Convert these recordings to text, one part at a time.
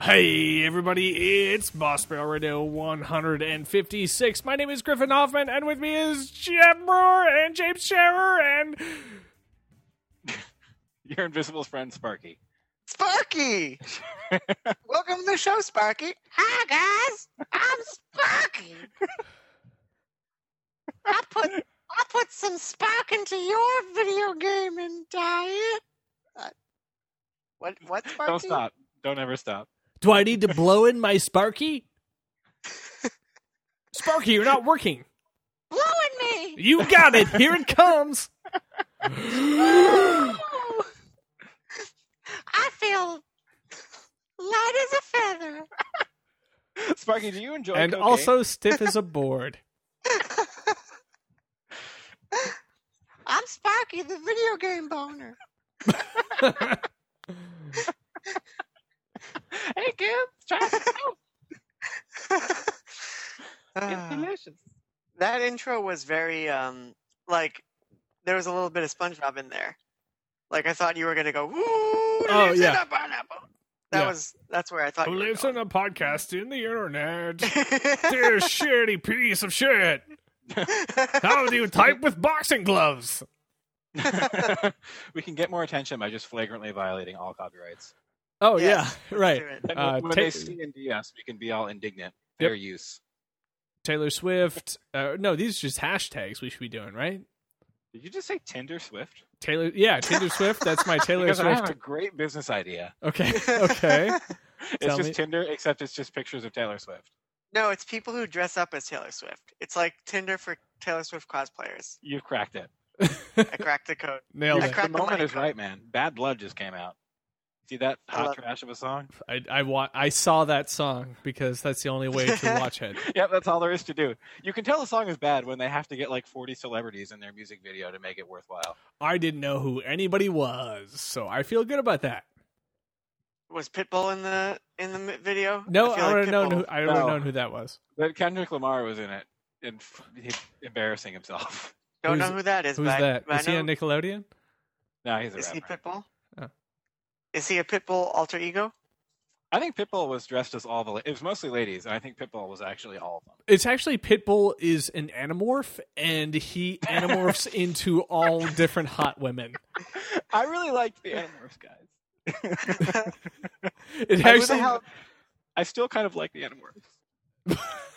Hey everybody, it's Boss Barrel Radio 156. My name is Griffin Hoffman, and with me is Jeff Brewer and James Scherer and... Your invisible friend, Sparky. Sparky! Welcome to the show, Sparky. Hi, guys. I'm Sparky. I put some spark into your video gaming diet. What, Sparky? Don't stop. Don't ever stop. Do I need to blow in my Sparky? Sparky, you're not working. Blowing me. You got it. Here it comes. I feel light as a feather. Sparky, do you enjoy And cocaine? also stiff as a board. I'm Sparky, the video game boner. Hey, kids, try it. It's delicious. That intro was very, like, there was a little bit of SpongeBob in there. Like, I thought you were going to go, woo, lives in a pineapple. That's where I thought Who you were lives going. in a podcast in the internet? This shitty piece of shit. How do you type with boxing gloves? We can get more attention by just flagrantly violating all copyrights. Oh, Yes, yeah, right. do it. And when they see and DS, we can be all indignant. Fair use. Taylor Swift. No, these are just hashtags we should be doing, right? Did you just say Tinder Swift? Taylor Swift. That's my Taylor Because I have a Swift. great business idea. Okay. It's Tell just me. Tinder, except it's just pictures of Taylor Swift. No, it's people who dress up as Taylor Swift. It's like Tinder for Taylor Swift cosplayers. You've cracked it. I cracked the code. Nailed I it. The cracked the moment money is code. right, man. Bad Blood just came out. See that I hot love trash of a song? I saw that song because that's the only way to watch it. Yep, that's all there is to do. You can tell a song is bad when they have to get like 40 celebrities in their music video to make it worthwhile. I didn't know who anybody was, so I feel good about that. Was Pitbull in the video? No, feel I like would have known Pitbull- who. I would have No. known who that was. But Kendrick Lamar was in it, and he's embarrassing himself. Don't Who's- know who that is. Who's but that? but I Is he know- on Nickelodeon? No, he's a Is he rapper. Pitbull? Oh. Is he a Pitbull alter ego? I think Pitbull was dressed as all the. It was mostly ladies, and I think Pitbull was actually all of them. It's actually Pitbull is an animorph, and he animorphs into all different hot women. I really liked the Animorphs guys. It I actually. still kind of like the Animorphs.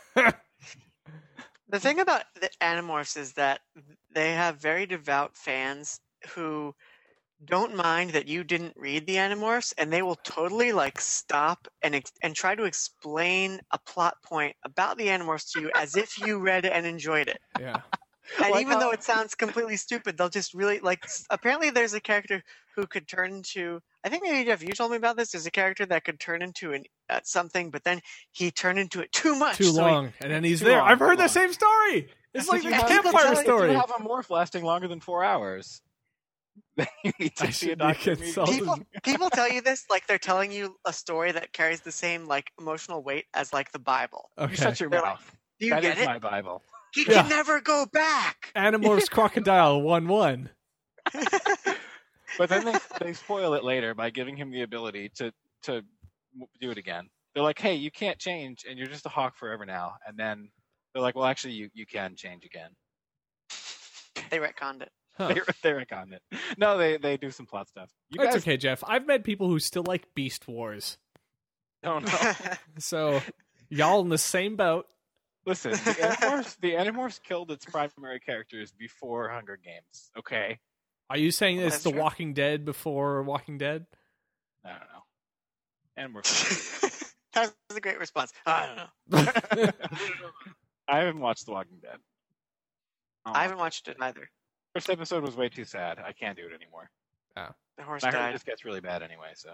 The thing about the Animorphs is that they have very devout fans who don't mind that you didn't read the Animorphs, and they will totally like stop and try to explain a plot point about the Animorphs to you as if you read it and enjoyed it. Yeah. And Like even how- though it sounds completely stupid, they'll just really like. Apparently, there's a character who could turn into. I think maybe Jeff, you told me about this. There's a character that could turn into something, but then he turned into it too much. Too so he- long, and then he's Too there. long, I've heard too the long. same story. It's like If the you have- campfire if you story. If you have a morph lasting longer than 4 hours, then you need I to see should a be doctor. consulted. immediately. people tell you this like they're telling you a story that carries the same like emotional weight as like the Bible. You Okay. shut your They're like, mouth. Do you That get is it? my Bible. He Yeah. can never go back. Animorphs Crocodile 1-1. But then they spoil it later by giving him the ability to do it again. They're like, hey, you can't change, and you're just a hawk forever now. And then they're like, well, actually, you can change again. They retconned it. Huh. They retconned it. No, they do some plot stuff. You That's guys okay, Jeff. I've met people who still like Beast Wars. don't know. So, y'all in the same boat. Listen, the Animorphs killed its primary characters before Hunger Games. Okay, Are you saying it's That's The true. Walking Dead before Walking Dead? I don't know. Animorphs. That was a great response. I don't know. I haven't watched The Walking Dead. I haven't watched it either. First episode was way too sad. I can't do it anymore. The horse I heard it died. just gets really bad anyway. So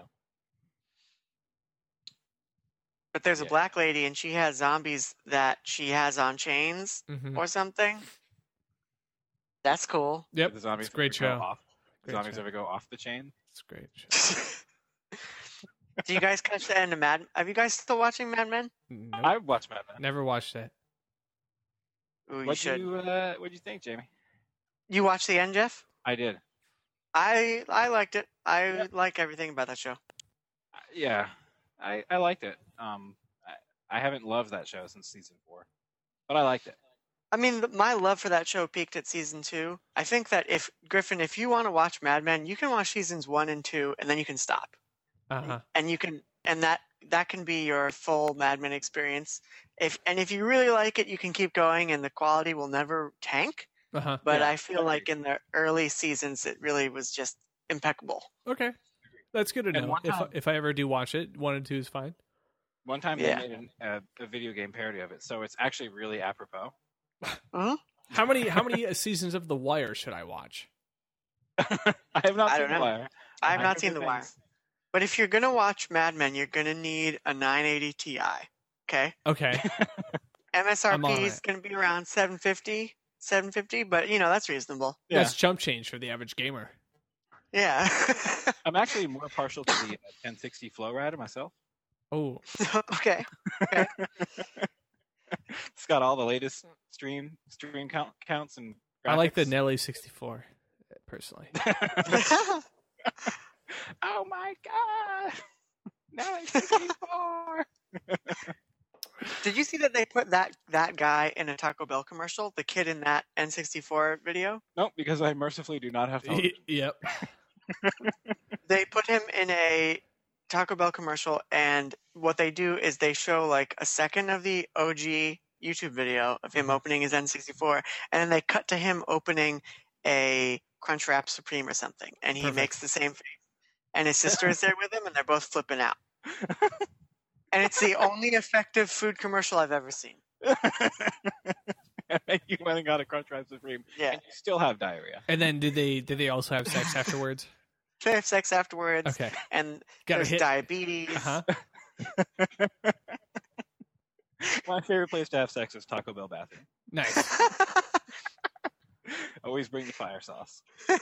But there's a Yeah. black lady, and she has zombies that she has on chains Mhm. or something. That's cool. Yep. the zombies It's a great ever go show. off. Great Zombies show. ever go off the chain? It's a great show. Do you guys catch the end of Mad? Are you guys still watching Mad Men? Nope. I watched Mad Men. Never watched it. Ooh, you What'd should. you think, Jamie? You watched the end, Jeff? I did. I liked it. I like everything about that show. Yeah, I liked it. I haven't loved that show since season 4, but I liked it. I mean, my love for that show peaked at season 2. I think that if you want to watch Mad Men, you can watch seasons 1 and 2, and then you can stop. Uh-huh. And you can, and that can be your full Mad Men experience. If you really like it, you can keep going, and the quality will never tank. Uh-huh. But Yeah, I feel like in the early seasons, it really was just impeccable. Okay. That's good to And know. one time- If I ever do watch it, 1 and 2 is fine. One time Yeah. they made a video game parody of it, so it's actually really apropos. How many seasons of The Wire should I watch? I have not I seen don't The know. Wire. I have I not heard seen good The Wire. things. But if you're gonna watch Mad Men, you're gonna need a 980 Ti. Okay. Okay. I'm on MSRP is it. gonna be around 750, but that's reasonable. Yeah, That's chump change for the average gamer. Yeah. I'm actually more partial to the 1060 Flow Rider myself. Oh, Okay. It's got all the latest stream counts and. I like the graphics. Nelly 64 personally. Oh my god! Nelly 64. Did you see that they put that guy in a Taco Bell commercial? The kid in that N64 video? Nope, because I mercifully do not have television. Yep. They put him in a Taco Bell commercial, and what they do is they show like a second of the OG YouTube video of him opening his N64, and then they cut to him opening a Crunchwrap Supreme or something, and he Perfect. makes the same face. And his sister is there with him, and they're both flipping out. And it's the only effective food commercial I've ever seen. And you went and got a Crunchwrap Supreme, Yeah. and you still have diarrhea. And then did they also have sex afterwards? They have sex afterwards, Okay. and Got to there's hit. diabetes. Uh-huh. My favorite place to have sex is Taco Bell bathroom. Nice. Always bring the fire sauce.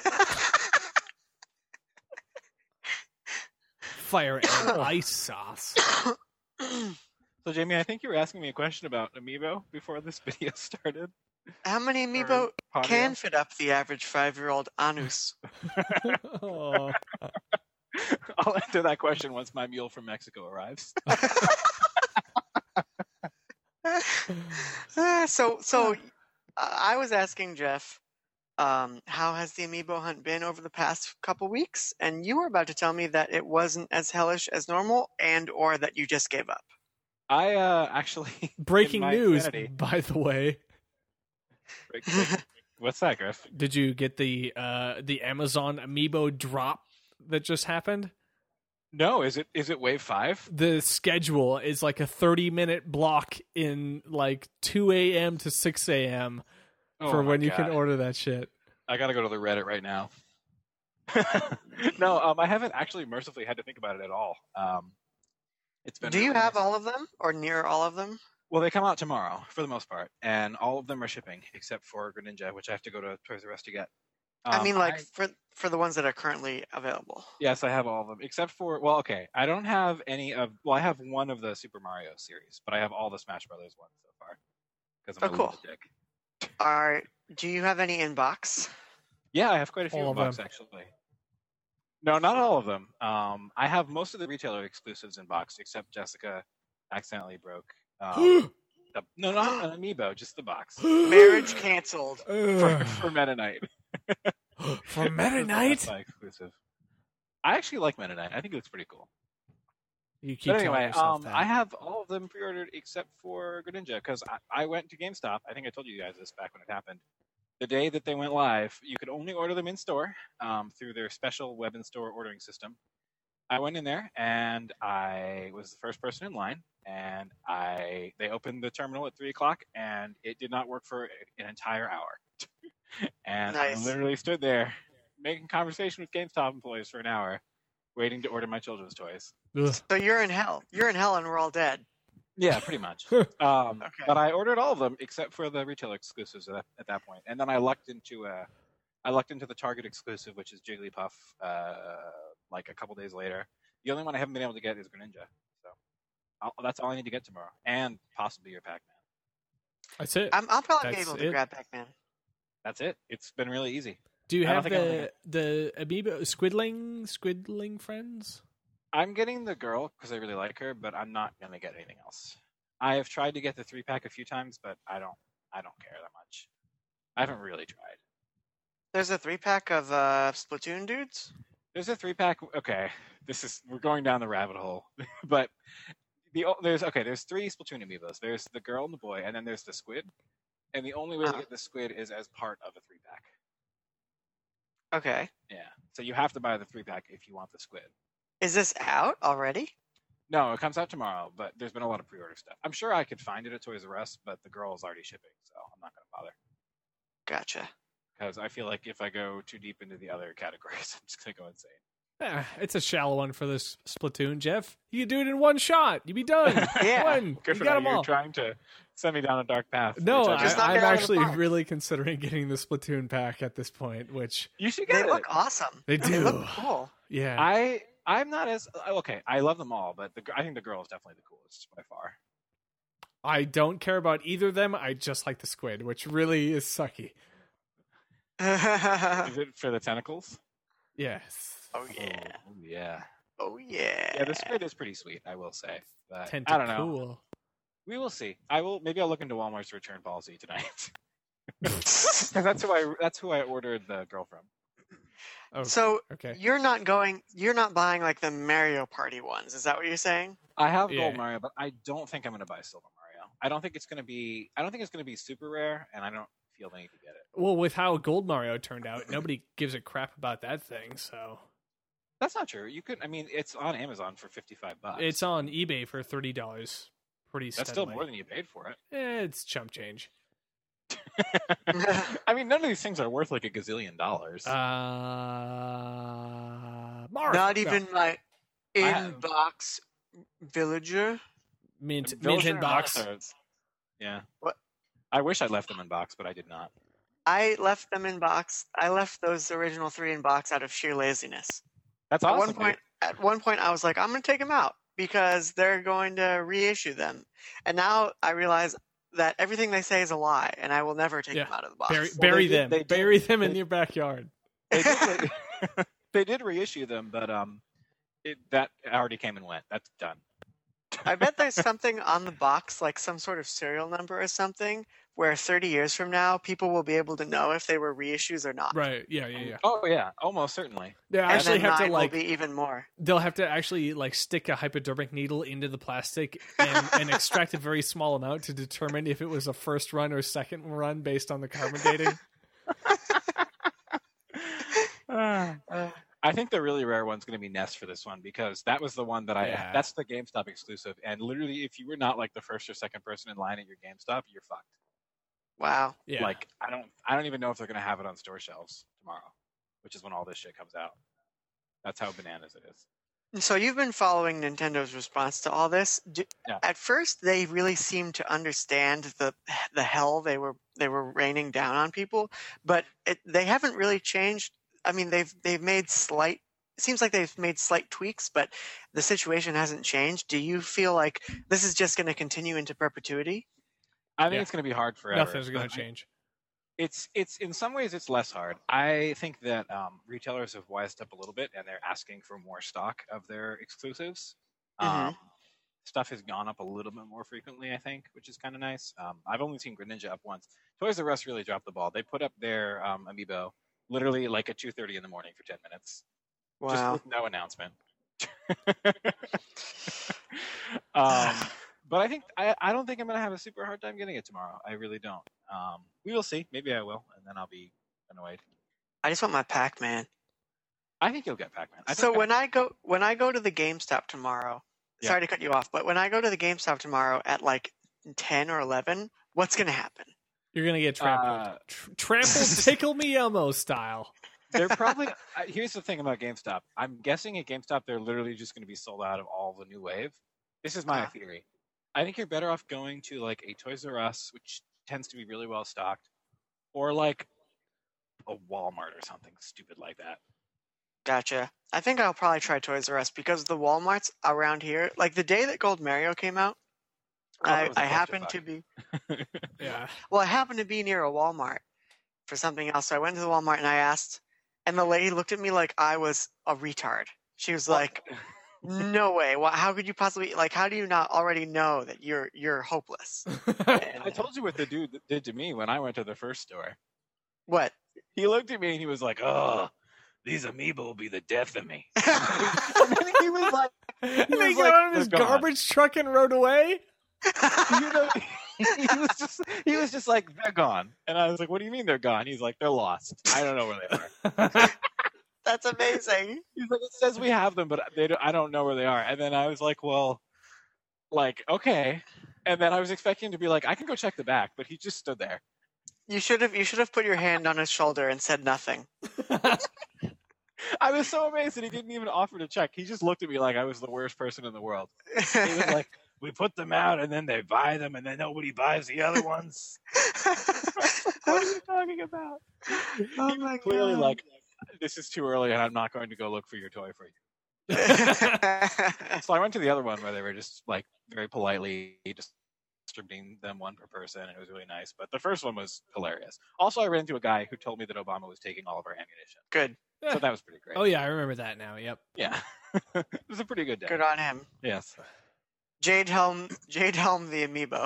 Fire and ice sauce. So, Jamie, I think you were asking me a question about Amiibo before this video started. How many Amiibo Or can Ponyo. fit up the average 5-year-old anus? Oh. I'll answer that question once my mule from Mexico arrives. I was asking Jeff, how has the Amiibo hunt been over the past couple weeks? And you were about to tell me that it wasn't as hellish as normal, or that you just gave up. I actually Breaking in my news, sanity- by the way. What's that, Griff? Did you get the Amazon Amiibo drop that just happened? No, is it wave 5? The schedule is like a 30-minute block in like 2 a.m. to 6 a.m. for when you can order that shit. I gotta go to the Reddit right now. No, I haven't actually mercifully had to think about it at all. It's been. Do you really have nice. all of them, or near all of them? Well, they come out tomorrow for the most part, and all of them are shipping except for Greninja, which I have to go to Toys R Us to get. I mean, like for the ones that are currently available. Yes, I have all of them except for. Well, okay, I don't have any of. Well, I have one of the Super Mario series, but I have all the Smash Brothers ones so far because I'm Oh, a cool. lunatic. Do you have any in box? Yeah, I have quite a few All in of box them. actually. No, not all of them. I have most of the retailer exclusives in box, except Jessica accidentally broke. No, not an amiibo, just the box Marriage canceled. for Meta Knight. For Meta Knight? That's my exclusive. I actually like Meta Knight. I think it looks pretty cool. You keep But telling anyway, yourself that. I have all of them pre-ordered except for Greninja because I went to GameStop. I think I told you guys this back when it happened. The day that they went live, you could only order them in store through their special web and store ordering system. I went in there and I was the first person in line, and they opened the terminal at 3:00, and it did not work for an entire hour. And Nice. I literally stood there making conversation with GameStop employees for an hour, waiting to order my children's toys. Ugh. So you're in hell. You're in hell, and we're all dead. Yeah, pretty much. Okay. But I ordered all of them except for the retail exclusives at that point, and then I lucked into the Target exclusive, which is Jigglypuff. Like a couple days later, the only one I haven't been able to get is Greninja. So that's all I need to get tomorrow, and possibly your Pac-Man. That's it. I'll probably be That's able to it. grab Pac-Man. That's it. It's been really easy. Do you I don't have think I'm the Amiibo Squidling friends? I'm getting the girl because I really like her, but I'm not gonna get anything else. I have tried to get the 3-pack a few times, but I don't care that much. I haven't really tried. There's a 3-pack of Splatoon dudes. There's a 3-pack. Okay, we're going down the rabbit hole, but there's 3 Splatoon amiibos. There's the girl and the boy, and then there's the squid. And the only way to get the squid is as part of a 3-pack. Okay. Yeah, so you have to buy the 3-pack if you want the squid. Is this out already? No, it comes out tomorrow, but there's been a lot of pre-order stuff. I'm sure I could find it at Toys R Us, but the girl is already shipping, so I'm not going to bother. Gotcha. Because I feel like if I go too deep into the other categories, I'm just going to go insane. It's a shallow one for this Splatoon, Jeff. You can do it in one shot. You'd be done. Yeah. One. Good You for got that. them all. You're trying to send me down a dark path. No, which Just knock I'm it out of the actually park. really considering getting the Splatoon pack at this point, which you should They get it. look awesome. they They do. look cool. Yeah. I'm not as okay. I love them all, but I think the girl is definitely the coolest by far. I don't care about either of them. I just like the squid, which really is sucky. Is it for the tentacles? Yes. Oh yeah. Oh, yeah. Oh yeah. Yeah, the squid is pretty sweet, I will say. But I don't know. Tentacool. We will see. Maybe I'll look into Walmart's return policy tonight. Because that's who I ordered the girl from. Oh, So okay. you're not buying like the Mario Party ones. Is that what you're saying? I have Yeah. Gold Mario, but I don't think I'm going to buy Silver Mario. I don't think it's going to be super rare, and I don't feel the need to get it. Well, with how Gold Mario turned out, nobody gives a crap about that thing, so That's not true. You could. I mean, it's on Amazon for $55. it's on eBay for $30 pretty steadily. That's still more than you paid for it. It's chump change. I mean, none of these things are worth like a gazillion dollars. Marth. Not No. even my have- inbox villager. mint Villager in and box. Oxfords. Yeah. What? I wish I left them in box, but I did not. I left them in box. I left those original 3 in box out of sheer laziness. That's At awesome. At one point, I was like, I'm going to take them out because they're going to reissue them. And now I realize that everything they say is a lie, and I will never take Yeah. them out of the box. Bury they did- them. they did- Bury them in they- your backyard. They did, they did reissue them, but that already came and went. That's done. I bet there's something on the box, like some sort of serial number or something, where 30 years from now, people will be able to know if they were reissues or not. Right. Yeah. Oh yeah, almost certainly. They And actually then have to mine like will be even more. they'll have to actually like stick a hypodermic needle into the plastic and extract a very small amount to determine if it was a first run or second run based on the carbon dating. I think the really rare one's going to be Ness for this one because that was the one that Yeah. that's the GameStop exclusive, and literally, if you were not like the first or second person in line at your GameStop, you're fucked. Wow. Yeah. Like I don't even know if they're going to have it on store shelves tomorrow, which is when all this shit comes out. That's how bananas it is. So you've been following Nintendo's response to all this. Yeah. At first, they really seemed to understand the hell they were raining down on people, but they haven't really changed. I mean, they've made slight. It seems like they've made slight tweaks, but the situation hasn't changed. Do you feel like this is just going to continue into perpetuity? I think Yeah. it's going to be hard forever. Nothing's going but to change. It's in some ways it's less hard. I think that retailers have wised up a little bit, and they're asking for more stock of their exclusives. Mhm. Stuff has gone up a little bit more frequently, I think, which is kind of nice. I've only seen Greninja up once. Toys R Us really dropped the ball. They put up their amiibo literally like at 2:30 in the morning for 10 minutes, just Wow. with no announcement. But I don't think I'm gonna have a super hard time getting it tomorrow. I really don't. We will see. Maybe I will, and then I'll be annoyed. I just want my Pac-Man. I think you'll get Pac-Man. So when I go to the GameStop tomorrow, Yeah. sorry to cut you off, but when I go to the GameStop tomorrow at like 10 or 11, what's going to happen? You're going to get trampled. Trampled Tickle Me Elmo style. they're probably here's the thing about GameStop. I'm guessing at GameStop they're literally just going to be sold out of all the new wave. This is my theory. I think you're better off going to like a Toys R Us, which tends to be really well stocked, or like a Walmart or something stupid like that. Gotcha. I think I'll probably try Toys R Us because the Walmarts around here, like the day that Gold Mario came out, that was a I happened clusterfuck. to be Yeah. I happened to be near a Walmart for something else. So I went to the Walmart and I asked, and the lady looked at me like I was a retard. She was like, No way. How could you possibly how do you not already know that you're hopeless? I told you what the dude did to me when I went to the first store. What? He looked at me and he was like, "Oh, these amiibo will be the death of me." And then he was like, And was then he got like, out of his "They're gone." garbage truck and rode away. you know, he was just like, "They're gone," and I was like, "What do you mean they're gone?" He's like, "They're lost. I don't know where they are." That's amazing. He's like, "It says we have them, but I don't know where they are." And then I was like, "Well, okay." And then I was expecting him to be like, "I can go check the back," but he just stood there. You should have put your hand on his shoulder and said nothing. I was so amazed that he didn't even offer to check. He just looked at me like I was the worst person in the world. He was like, "We put them out, and then they buy them, and then nobody buys the other ones." What are you talking about? Oh He was my clearly God. like, "This is too early, and I'm not going to go look for your toy for you." So I went to the other one where they were just like very politely distributing them one per person, and it was really nice. But the first one was hilarious. Also, I ran into a guy who told me that Obama was taking all of our ammunition, Good. so that was pretty great. Oh yeah, I remember that now. Yep. Yeah, it was a pretty good day. Good on him. Yes. Jade Helm the amiibo.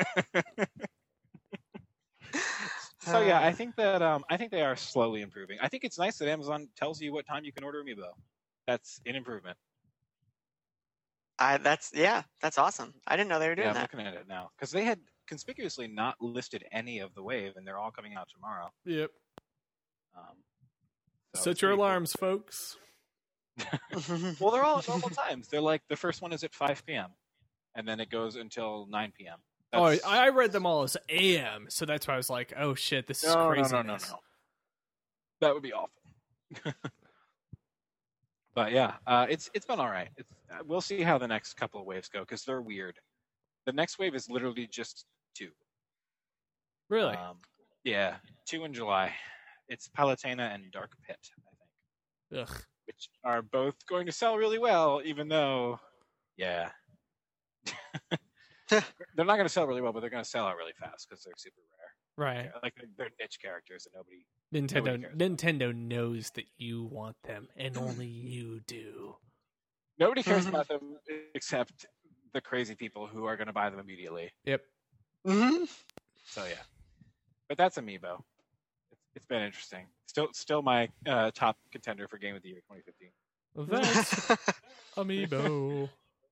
So yeah, I think they are slowly improving. I think it's nice that Amazon tells you what time you can order Amiibo. That's an improvement. That's awesome. I didn't know they were doing I'm that. looking at it now because they had conspicuously not listed any of the wave, and they're all coming out tomorrow. Yep. So Set it's your pretty cool. alarms, folks. Well, they're all at normal times. They're like the first one is at 5 p.m. and then it goes until 9 p.m. Oh, I read them all as AM, so that's why I was like, "Oh shit, this is crazy." No. That would be awful. But yeah, it's been all right. We'll see how the next couple of waves go because they're weird. The next wave is literally just 2. Really? Yeah, 2 in July. It's Palutena and Dark Pit, I think, Ugh. which are both going to sell really well, even though, yeah, they're not going to sell really well, but they're going to sell out really fast because they're super rare. Right. Like they're niche characters that nobody cares. Nintendo knows that you want them, and only you do. Nobody cares about them except the crazy people who are going to buy them immediately. Yep. Mm-hmm. So yeah, but that's Amiibo. It's been interesting. Still my top contender for Game of the Year 2015. That's Amiibo.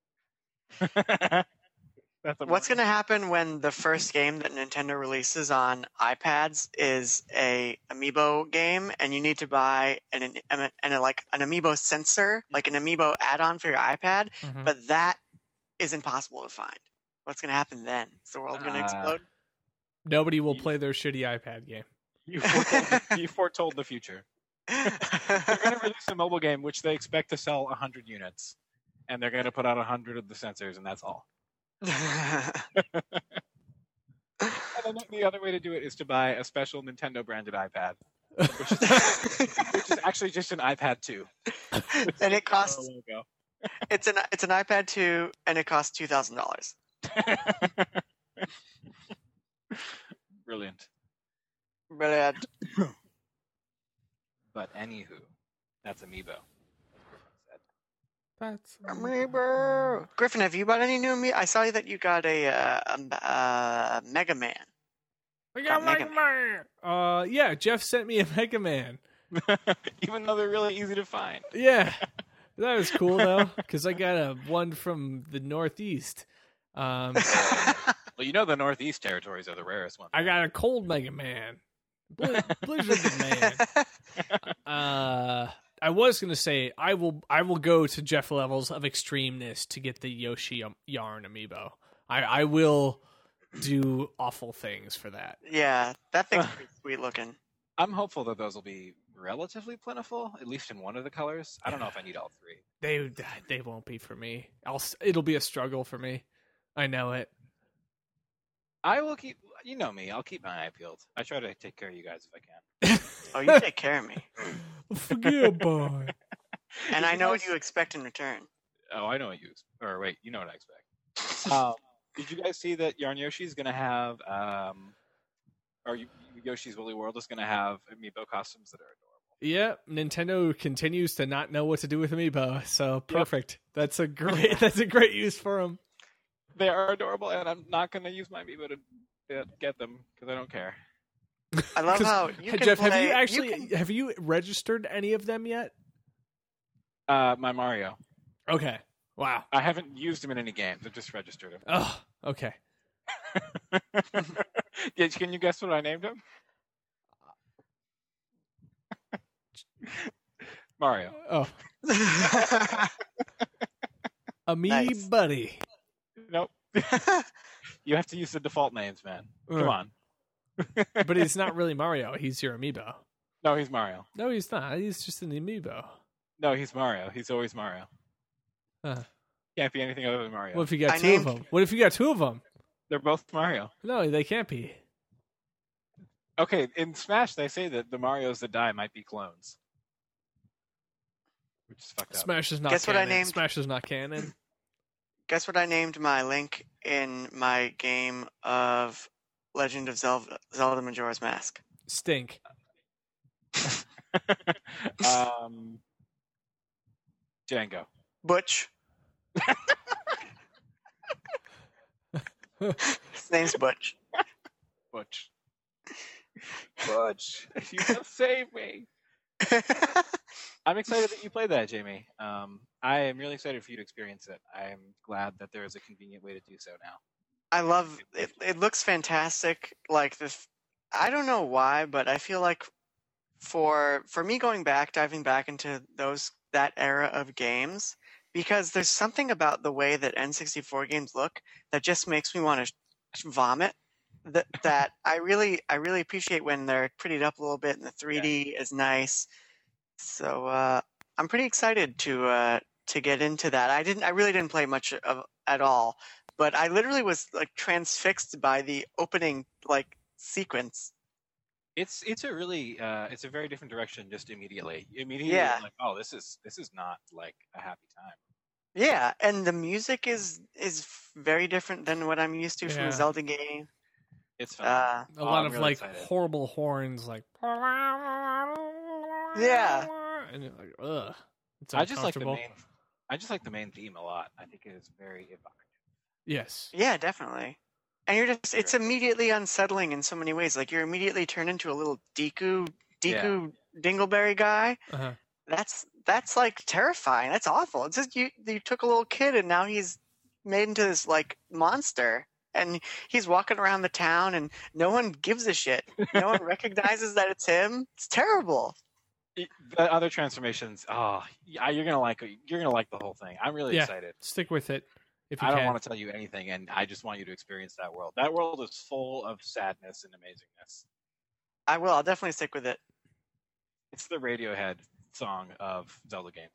What's going to happen when the first game that Nintendo releases on iPads is a Amiibo game, and you need to buy an Amiibo sensor, like an Amiibo add-on for your iPad, Mhm. but that is impossible to find? What's going to happen then? Is the world going to explode? Nobody will play their shitty iPad game. You foretold the future. They're going to release a mobile game which they expect to sell 100 units, and they're going to put out 100 of the sensors, and that's all. And then the other way to do it is to buy a special Nintendo branded iPad, which is actually just an iPad 2. And it costs logo. it's an iPad 2 and it costs $2,000. Brilliant. Brilliant. But anywho, that's Amiibo. That's Amiibo. Griffin, have you bought any new Amiibo? I saw that you got a Mega Man. I got Mega Mega Man. Yeah, Jeff sent me a Mega Man. Even though they're really easy to find. Yeah, that was cool though, because I got a one from the Northeast. Well, you know the Northeast territories are the rarest ones. I got a cold Mega Man, Blizzard Man. I was gonna say I will go to Jeff levels of extremeness to get the Yoshi Yarn amiibo. I will do awful things for that. Yeah, that thing's pretty sweet looking. I'm hopeful that those will be relatively plentiful, at least in one of the colors. I don't know if I need all 3. They won't be for me. It'll be a struggle for me. I know it. I will keep. You know me. I'll keep my eye peeled. I try to take care of you guys if I can. Oh, you take care of me. Forget boy. And I know what you expect in return. Oh, I know what you. Or wait, you know what I expect. Did you guys see that Yarn Yoshi's going to have, Yoshi's Woolly World is going to have amiibo costumes that are adorable? Yeah, Nintendo continues to not know what to do with Amiibo, so perfect. That's a great use for them. They are adorable, and I'm not going to use my Amiibo to get them because I don't care. I love how you can Jeff, play, have you registered any of them yet? My Mario. Okay. Wow. I haven't used him in any games. I've just registered him. Oh, okay. Yeah, can you guess what I named him? Mario. Oh, Nice. Buddy. Nope. You have to use the default names, man. Come on. But he's not really Mario. He's your Amiibo. No, he's Mario. No, he's not. He's just an Amiibo. No, he's Mario. He's always Mario. Can't be anything other than Mario. What if you got two of them? What if you got two of them? They're both Mario. No, they can't be. Okay, in Smash, they say that the Marios that die might be clones. Which is fucked up. Smash is not Guess what canon. I named- Smash is not canon. Guess what I named my Link in my game of Legend of Zelda Majora's Mask? Stink. Django. Butch. His name's Butch. Butch. Butch, you just saved me. I'm excited that you played that, Jamie. I am really excited for you to experience it. I'm glad that there is a convenient way to do so now. I love it. It looks fantastic. Like this, I don't know why, but I feel like for me diving back into that era of games, because there's something about the way that N64 games look that just makes me want to vomit. That I really appreciate when they're prettied up a little bit and the 3D is nice. So I'm pretty excited to get into that. I really didn't play much at all, but I literally was like transfixed by the opening like sequence. It's a really it's a very different direction just immediately. Yeah. I'm like, oh, this is not like a happy time. Yeah, and the music is very different than what I'm used to from Yeah. a Zelda game. It's fun. A lot I'm of really like excited. horrible horns, like Yeah. and you're like, ugh. It's I just like uncomfortable. the main theme a lot. I think it is very evocative. Yes. Yeah, definitely. And it's immediately unsettling in so many ways. Like you're immediately turned into a little Deku Dingleberry guy. Uh-huh. That's like terrifying. That's awful. It's just you took a little kid and now he's made into this like monster. And he's walking around the town and no one gives a shit. No one recognizes that it's him. It's terrible. The other transformations, you're gonna like the whole thing. I'm really Yeah. excited. Stick with it if you I can. don't want to tell you anything, and I just want you to experience that world. That world is full of sadness and amazingness. I will. I'll definitely stick with it. It's the Radiohead song of Zelda games.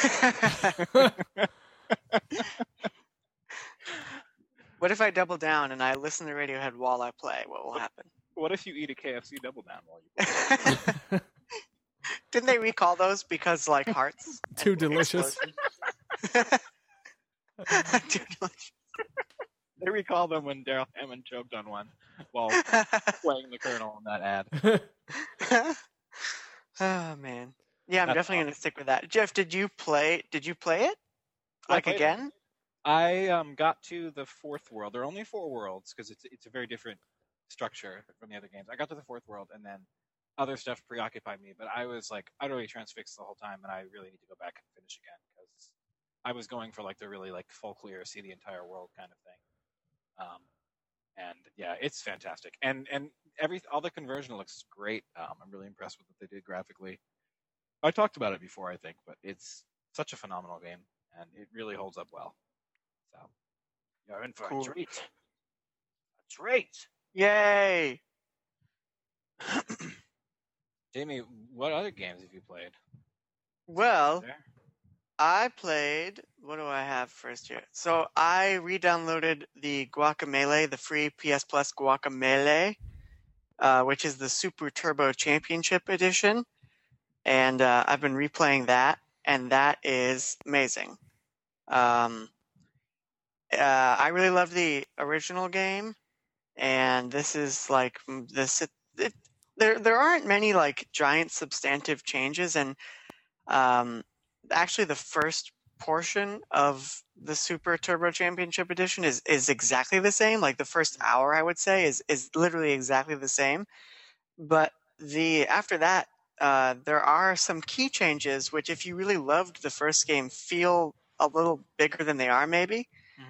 What if I double down and I listen to Radiohead while I play? What will happen? What if you eat a KFC double down while you play? Didn't they recall those because like hearts? Too delicious. Too delicious. They recall them when Daryl Hammond choked on one while playing the Colonel in that ad. Oh man. Yeah, I'm That's definitely gonna stick with that. Jeff, did you play it? Like played it. again? I got to the fourth world. There are only 4 worlds because it's a very different structure from the other games. I got to the fourth world and then other stuff preoccupied me, but I was like utterly transfixed the whole time, and I really need to go back and finish again because I was going for like the really like full clear, see the entire world kind of thing. And yeah, it's fantastic, and all the conversion looks great. I'm really impressed with what they did graphically. I talked about it before, I think, but it's such a phenomenal game, and it really holds up well. So you're in for Cool. a treat. A treat. Yay! Jamie, what other games have you played? Well, There? I played. What do I have first here? So I re-downloaded the Guacamelee, the free PS Plus Guacamelee, which is the Super Turbo Championship Edition, and I've been replaying that, and that is amazing. I really love the original game, and this is like this. there aren't many like giant substantive changes, and actually the first portion of the Super Turbo Championship Edition is exactly the same. Like the first hour, I would say, is literally exactly the same. But after that, there are some key changes which, if you really loved the first game, feel a little bigger than they are. Maybe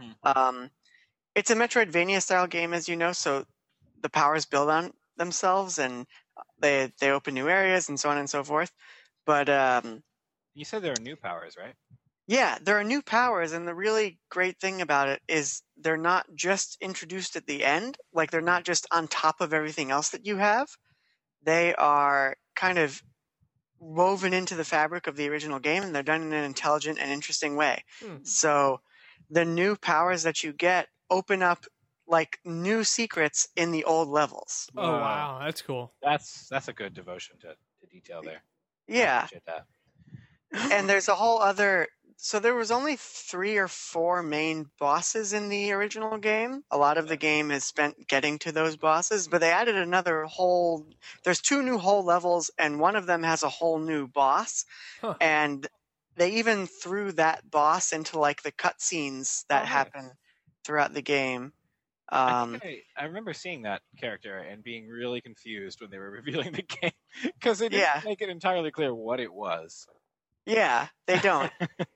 it's a Metroidvania style game, as you know, so the powers build on themselves and they open new areas and so on and so forth. But You said there are new powers, right? yeah, there are new powers, and the really great thing about it is they're not just introduced at the end. Like, they're not just on top of everything else that you have. They are kind of woven into the fabric of the original game, and they're done in an intelligent and interesting way. So the new powers that you get open up like new secrets in the old levels. Oh wow, that's cool. That's a good devotion to detail there. Yeah. I appreciate that. And there's a whole other. So there was only 3 or 4 main bosses in the original game. A lot of the game is spent getting to those bosses, but they added another whole. There's 2 new whole levels, and one of them has a whole new boss. Huh. And they even threw that boss into like the cutscenes that happen throughout the game. I remember seeing that character and being really confused when they were revealing the game because they didn't make it entirely clear what it was. Yeah, they don't.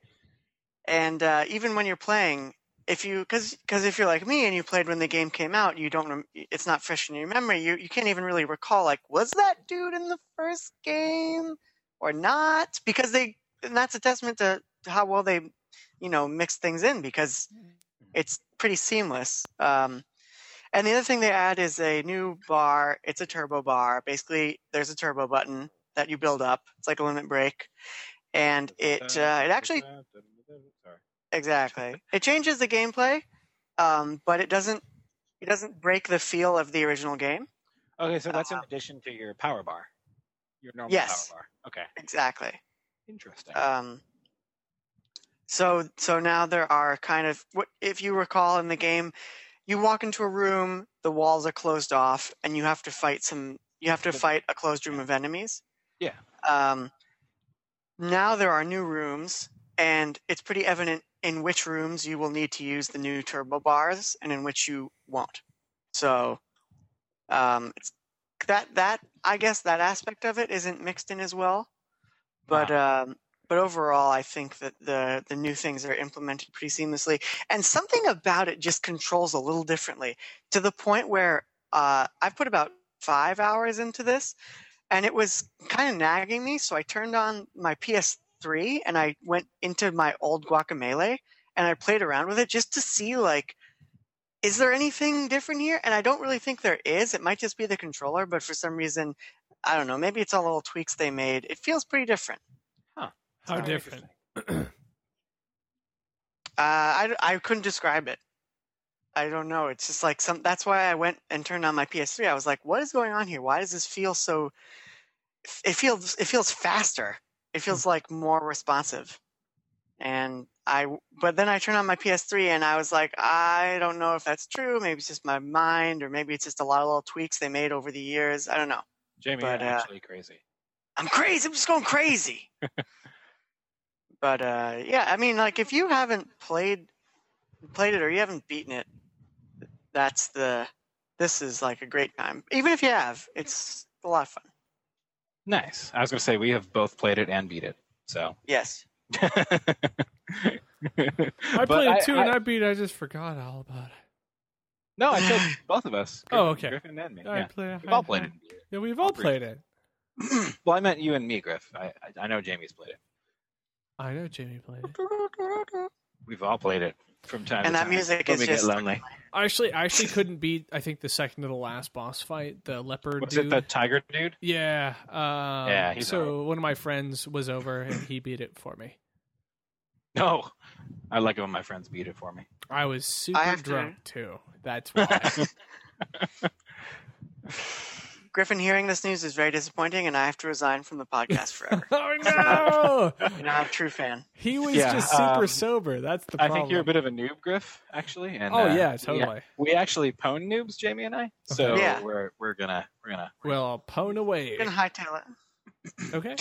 And even when you're playing, because if you're like me and you played when the game came out, you don't. It's not fresh in your memory. You can't even really recall, like, was that dude in the first game or not? Because and that's a testament to how well they, mix things in, because it's pretty seamless. And the other thing they add is a new bar. It's a turbo bar. Basically, there's a turbo button that you build up. It's like a limit break. And it actually exactly it changes the gameplay, but it doesn't break the feel of the original game. Okay, so that's in addition to your power bar, your normal power bar. Okay, exactly. Interesting. So now there are kind of, if you recall in the game, you walk into a room, the walls are closed off, and you have to fight a closed room of enemies. Yeah. Now there are new rooms, and it's pretty evident in which rooms you will need to use the new turbo bars and in which you won't. So it's that I guess that aspect of it isn't mixed in as well. But overall, I think that the new things are implemented pretty seamlessly, and something about it just controls a little differently, to the point where I've put about 5 hours into this, and it was kind of nagging me. So I turned on my PS3 and I went into my old Guacamelee and I played around with it just to see, like, is there anything different here? And I don't really think there is. It might just be the controller, but for some reason, I don't know. Maybe it's all little tweaks they made. It feels pretty different. Huh? How different? I couldn't describe it. I don't know. It's just like that's why I went and turned on my PS3. I was like, what is going on here? Why does this feel so? It feels faster. It feels like more responsive. But then I turned on my PS3 and I was like, I don't know if that's true. Maybe it's just my mind, or maybe it's just a lot of little tweaks they made over the years. I don't know. Jamie, you're actually crazy. I'm crazy. I'm just going crazy. But yeah, I mean, like, if you haven't played it or you haven't beaten it, this is like a great time. Even if you have, it's a lot of fun. Nice. I was going to say we have both played it and beat it. So yes. I played it too, and I beat it. I just forgot all about it. No, I told both of us. Oh, okay. Griffin and me. We've all played it. Yeah, we've all played it. Well, I meant you and me, Griff. I know Jamie's played it. I know Jamie played it. We've all played it from time to time. And that music is just get lonely. I actually couldn't beat, I think, the second to the last boss fight, the leopard Was dude. it the tiger dude? Yeah. Yeah, he's so one of my friends was over and he beat it for me. No. I like it when my friends beat it for me. I was super drunk too. That's why. Griffin, hearing this news is very disappointing, and I have to resign from the podcast forever. Oh no! You're not a true fan. He was Yeah, just super sober. That's the I problem. think you're a bit of a noob, Griff, actually. And, Oh yeah, totally. we actually pwn noobs, Jamie and I. So Yeah. we're gonna Well, I'll pwn away. You're gonna hightail it. Okay.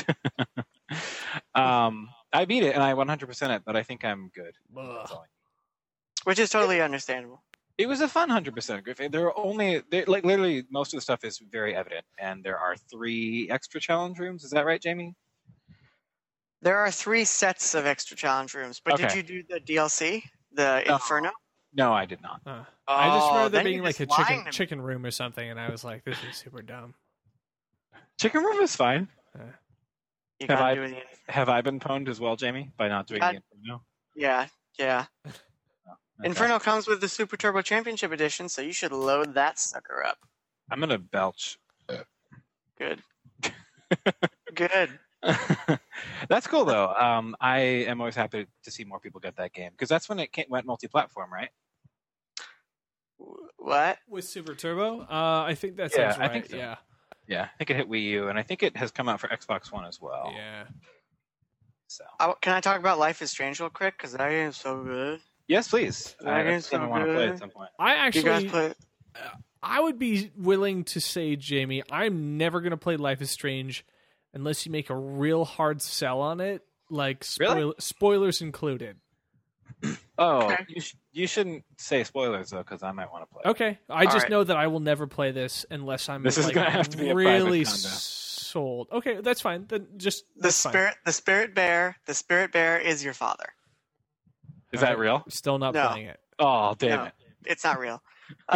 I beat it and I 100% it, but I think I'm good. Ugh. That's all. Which is totally understandable. It was a fun 100%, Griff. Like literally most of the stuff is very evident, and there are 3 extra challenge rooms. Is that right, Jamie? There are 3 sets of extra challenge rooms, but did Okay. you do the DLC, the Inferno? No, I did not. I just remember there then being you're like a just lying to me. chicken room or something, and I was like, "This is super dumb." Chicken room is fine. You Have gotta I- do the Have I been pwned as well, Jamie, by not doing God- the Inferno? Yeah. Okay. Inferno comes with the Super Turbo Championship Edition, so you should load that sucker up. I'm gonna belch. Good. Good. That's cool though. I am always happy to see more people get that game because that's when it went multi-platform, right? What? With Super Turbo, I think that Yeah, sounds right. I think so. Yeah, Yeah, I think it hit Wii U, and I think it has come out for Xbox One as well. yeah. So Can I talk about Life is Strange real quick? Because that game is so good. yes, please. That That's game's something I so want to play good. at some point. I You guys actually, play? I would be willing to say, Jamie, I'm never gonna play Life is Strange unless you make a real hard sell on it, like Really? spoilers included. Oh, Okay. you shouldn't say spoilers though, because I might want to play. Okay, I just Alright. know that I will never play this unless I'm This is like, gonna have to be a really private condo. sold. Okay, that's fine. Then just The that's fine. spirit bear. The spirit bear is your father. Is that real? Still not No. playing it. Oh, damn No. it! It's not real.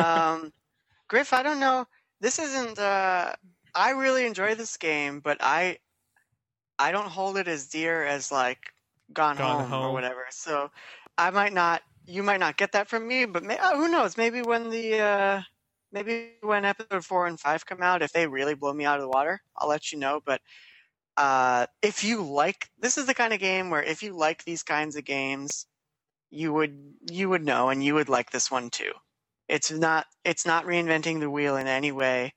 Griff, I don't know. This isn't. I really enjoy this game, but I don't hold it as dear as like Gone Home or Home. whatever. So I might not. You might not get that from me, but who knows? Maybe when episode 4 and 5 come out, if they really blow me out of the water, I'll let you know. But if you like, this is the kind of game where if you like these kinds of games, you would know, and you would like this one too. It's not reinventing the wheel in any way.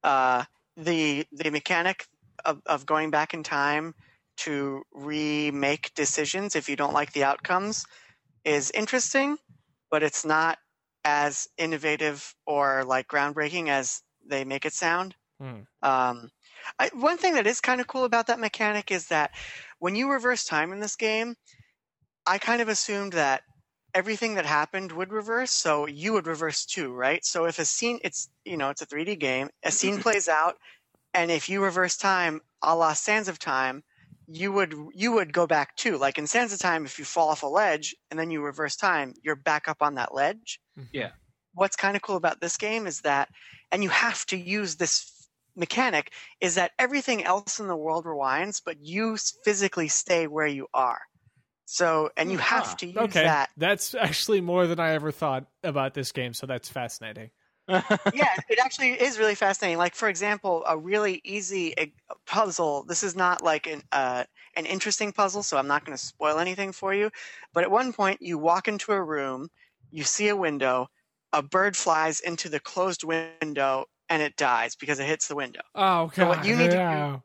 The mechanic of going back in time to remake decisions if you don't like the outcomes is interesting, but it's not as innovative or like groundbreaking as they make it sound. One thing that is kind of cool about that mechanic is that when you reverse time in this game, I kind of assumed that everything that happened would reverse, so you would reverse too, right? So if a scene, it's a 3D game, a scene plays out, and if you reverse time, a la Sands of Time, you would go back too. Like in Sands of Time, if you fall off a ledge and then you reverse time, you're back up on that ledge. Yeah. What's kind of cool about this game is that, and you have to use this mechanic, is that everything else in the world rewinds, but you physically stay where you are. So, and you have to use Okay, that. that's actually more than I ever thought about this game, so that's fascinating. Yeah, it actually is really fascinating. Like, for example, a really easy puzzle. This is not like an interesting puzzle, so I'm not going to spoil anything for you. But at one point, you walk into a room, you see a window, a bird flies into the closed window, and it dies because it hits the window. Oh god! So what you need to do- no.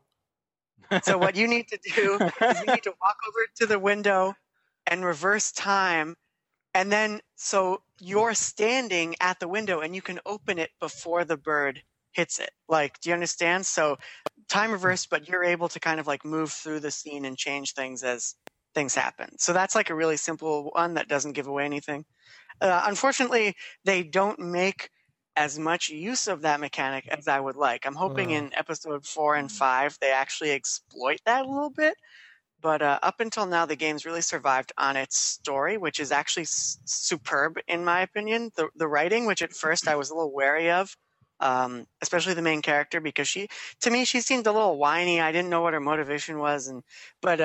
So what you need to do is you need to walk over to the window and reverse time. And then, so you're standing at the window and you can open it before the bird hits it. Like, do you understand? So time reversed, but you're able to kind of like move through the scene and change things as things happen. So that's like a really simple one that doesn't give away anything. Unfortunately, they don't make as much use of that mechanic as I would like. I'm hoping in episode 4 and 5 they actually exploit that a little bit. But up until now, the game's really survived on its story, which is actually superb in my opinion. The writing, which at first I was a little wary of, especially the main character, because to me she seemed a little whiny. I didn't know what her motivation was, but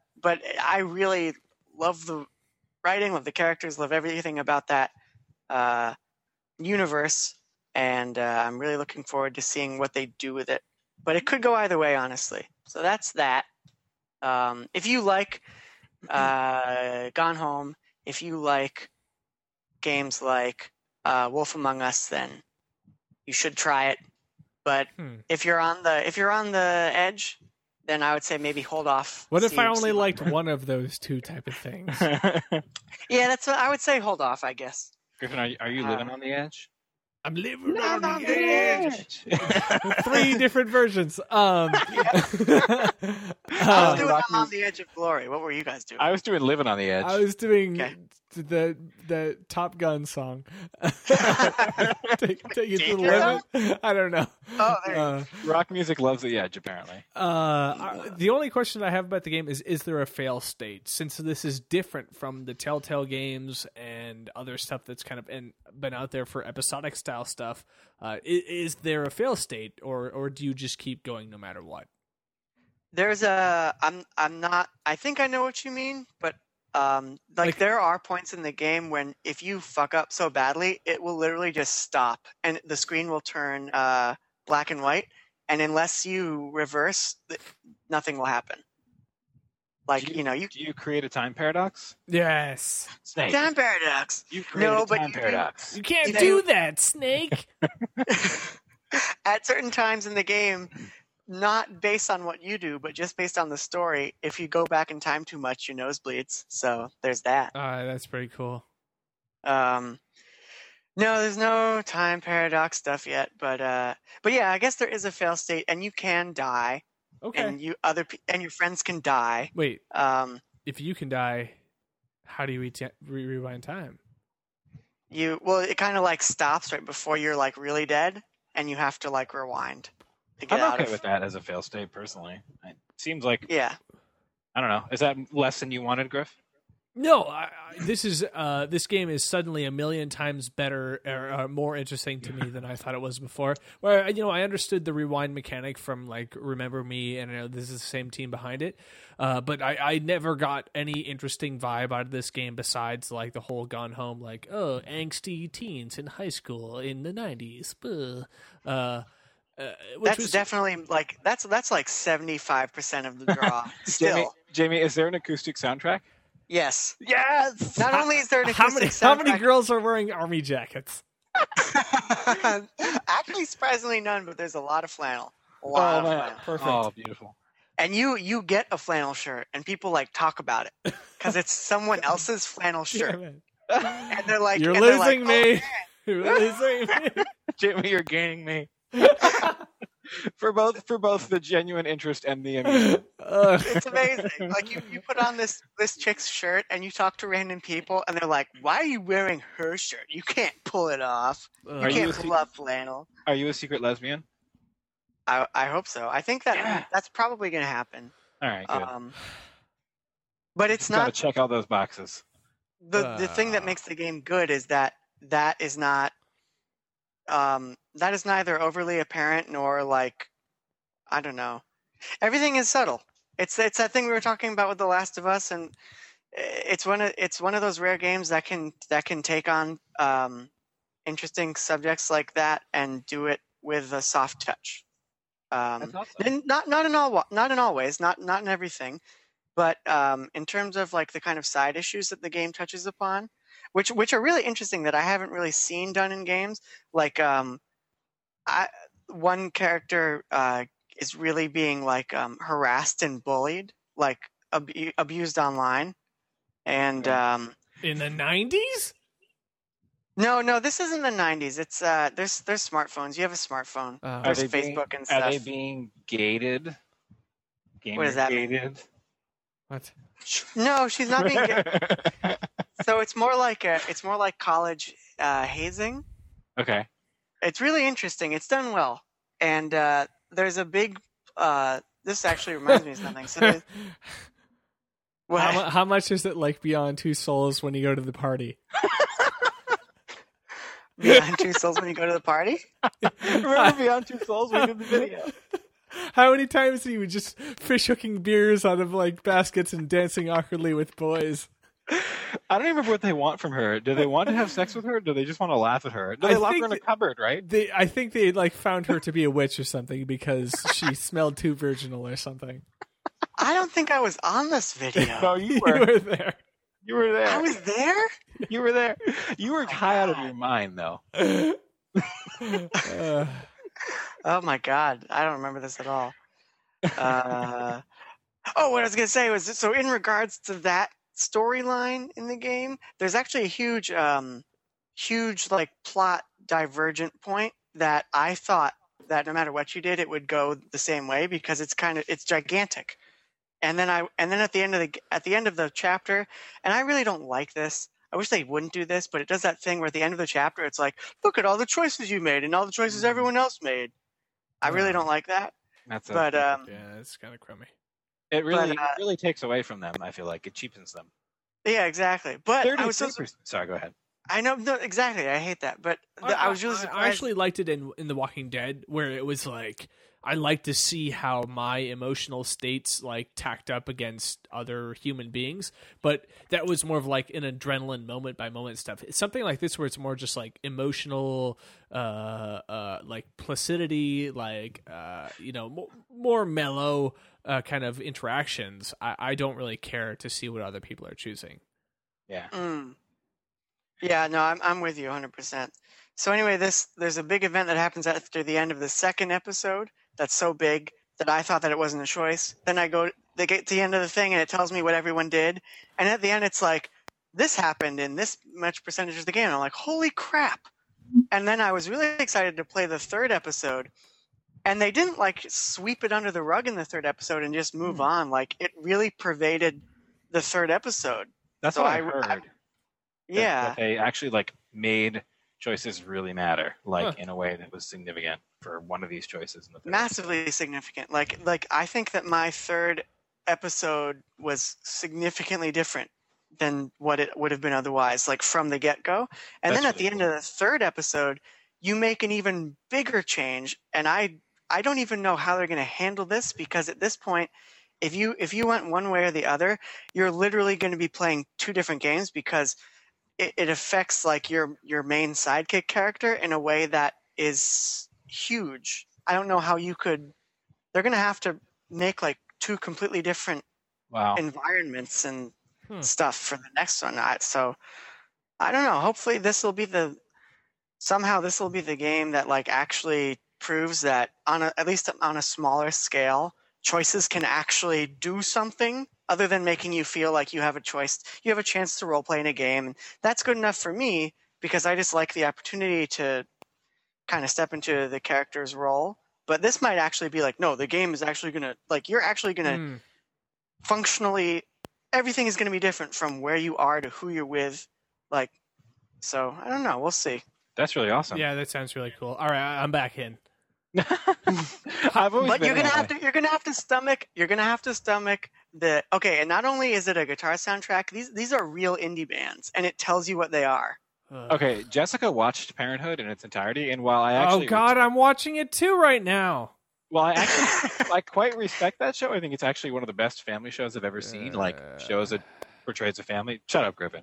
I really love the writing, love the characters, love everything about that universe, and I'm really looking forward to seeing what they do with it. But it could go either way, honestly. So that's that. If you like Gone Home, if you like games like Wolf Among Us, then you should try it. But if you're on the edge, then I would say maybe hold off. What if I only liked one of those two type of things? Yeah, that's what I would say. Hold off, I guess. Griffin, are you living on the edge? I'm living on the edge. 3 different versions. I was doing I'm on the edge of glory. What were you guys doing? I was doing living on the edge. I was doing the Top Gun song. take it to the limit. I don't know. Oh, there rock music loves the edge, apparently. The only question I have about the game is there a fail state? Since this is different from the Telltale games and other stuff that's kind of been out there for episodic style stuff, is there a fail state, or do you just keep going no matter what? There's I'm not. I think I know what you mean, but like there are points in the game when if you fuck up so badly, it will literally just stop and the screen will turn black and white, and unless you reverse, nothing will happen. Like do you create a time paradox? Yes, Snake. Time paradox. You create a time paradox. You can't do that, Snake. At certain times in the game, not based on what you do, but just based on the story, if you go back in time too much, your nose bleeds. So there's that. That's pretty cool. No, there's no time paradox stuff yet, but yeah, I guess there is a fail state, and you can die. Okay. And your friends can die. Wait. If you can die, how do you rewind time? It kind of like stops right before you're like really dead, and you have to like rewind. I'm okay with that as a fail state, personally. It seems like, I don't know. Is that less than you wanted, Griff? No, this game is suddenly a million times better or more interesting to me than I thought it was before. Where I understood the rewind mechanic from like Remember Me, and I know this is the same team behind it, but I never got any interesting vibe out of this game besides like the whole Gone Home, like angsty teens in high school in the 90s. That's definitely like that's like 75% of the draw. Still, Jamie, is there an acoustic soundtrack? Yes. Yes. Not only is there an acoustic soundtrack, how many girls are wearing army jackets? Actually, surprisingly none, but there's a lot of flannel. A lot of flannel. Perfect. Oh, beautiful. And you get a flannel shirt, and people like talk about it because it's someone else's flannel shirt, and they're like, "You're losing me. You're losing me, Jamie. You're gaining me." for both the genuine interest and the amusement. It's amazing. Like you put on this chick's shirt and you talk to random people and they're like, "Why are you wearing her shirt? You can't pull it off. You can't pull off flannel." Are you a secret lesbian? I hope so. I think that's probably going to happen. All right, good. But it's not. Gotta check all those boxes. The thing that makes the game good is that is not. That is neither overly apparent nor like, I don't know. Everything is subtle. It's that thing we were talking about with The Last of Us, and it's one of those rare games that can take on interesting subjects like that and do it with a soft touch. That's awesome. And not in all ways, not in everything, but in terms of like the kind of side issues that the game touches upon. Which are really interesting that I haven't really seen done in games. Like, one character is really being like harassed and bullied, like abused online, and in the 90s. No, this isn't the 90s. It's there's smartphones. You have a smartphone. There's Facebook and stuff. Are they being gated? What does that mean? What? No, she's not being gated. So it's more like college hazing. Okay. It's really interesting. It's done well, and there's a big. This actually reminds me of something. So how much is it like Beyond Two Souls when you go to the party? Beyond Two Souls when you go to the party? Remember Beyond Two Souls? We did the video. How many times are you just fish hooking beers out of like baskets and dancing awkwardly with boys? I don't even remember what they want from her. Do they want to have sex with her? Or do they just want to laugh at her? Do they lock her in a cupboard, right? I think they like found her to be a witch or something because she smelled too virginal or something. I don't think I was on this video. No, you were. You were there. You were there. I was there? You were there. You were high out of your mind, though. Oh my god, I don't remember this at all. What I was gonna say was, so in regards to that storyline in the game, there's actually a huge like plot divergent point that I thought that no matter what you did, it would go the same way because it's gigantic. And then at the end of the chapter, and I really don't like this. I wish they wouldn't do this, but it does that thing where at the end of the chapter, it's like, look at all the choices you made and all the choices everyone else made. I really don't like that. But yeah, it's kind of crummy. It really takes away from them. I feel like it cheapens them. Yeah, exactly. But I was sorry, go ahead. I know, no, exactly. I hate that, but I was really surprised. I actually liked it in The Walking Dead, where it was like I like to see how my emotional states like tacked up against other human beings, but that was more of like an adrenaline moment by moment stuff. It's something like this where it's more just like emotional, like placidity, like more mellow kind of interactions. I don't really care to see what other people are choosing. Yeah. Yeah, no, I'm with you 100%. So anyway, there's a big event that happens after the end of the second episode that's so big that I thought that it wasn't a choice. Then they get to the end of the thing and it tells me what everyone did. And at the end it's like, this happened in this much percentage of the game. And I'm like, holy crap. And then I was really excited to play the third episode. And they didn't like sweep it under the rug in the third episode and just move on. Like it really pervaded the third episode. That's what I heard. Yeah. That they actually like made choices really matter, like in a way that was significant for one of these choices in the third massively episode. Significant. Like I think that my third episode was significantly different than what it would have been otherwise, like from the get-go. And then at the end of the third episode, you make an even bigger change, and I don't even know how they're going to handle this, because at this point, if you went one way or the other, you're literally going to be playing two different games, because it affects like your main sidekick character in a way that is huge. I don't know how you could. They're going to have to make like two completely different environments and stuff for the next one. So I don't know. Hopefully this will be the game that like actually proves that at least on a smaller scale, choices can actually do something other than making you feel like you have a choice. You have a chance to role play in a game. And that's good enough for me, because I just like the opportunity to kind of step into the character's role. But this might actually be like, no, the game is actually going to, like, you're actually going to functionally, everything is going to be different from where you are to who you're with. Like, so I don't know. We'll see. That's really awesome. Yeah, that sounds really cool. All right, I'm back in. But you're gonna have to stomach the and not only is it a guitar soundtrack, these are real indie bands, and it tells you what they are. Okay, Jessica watched Parenthood in its entirety, and while I actually I'm watching it too right now. Well, I actually I quite respect that show. I think it's actually one of the best family shows I've ever seen. Like shows that portrays a family. Shut up, Griffin.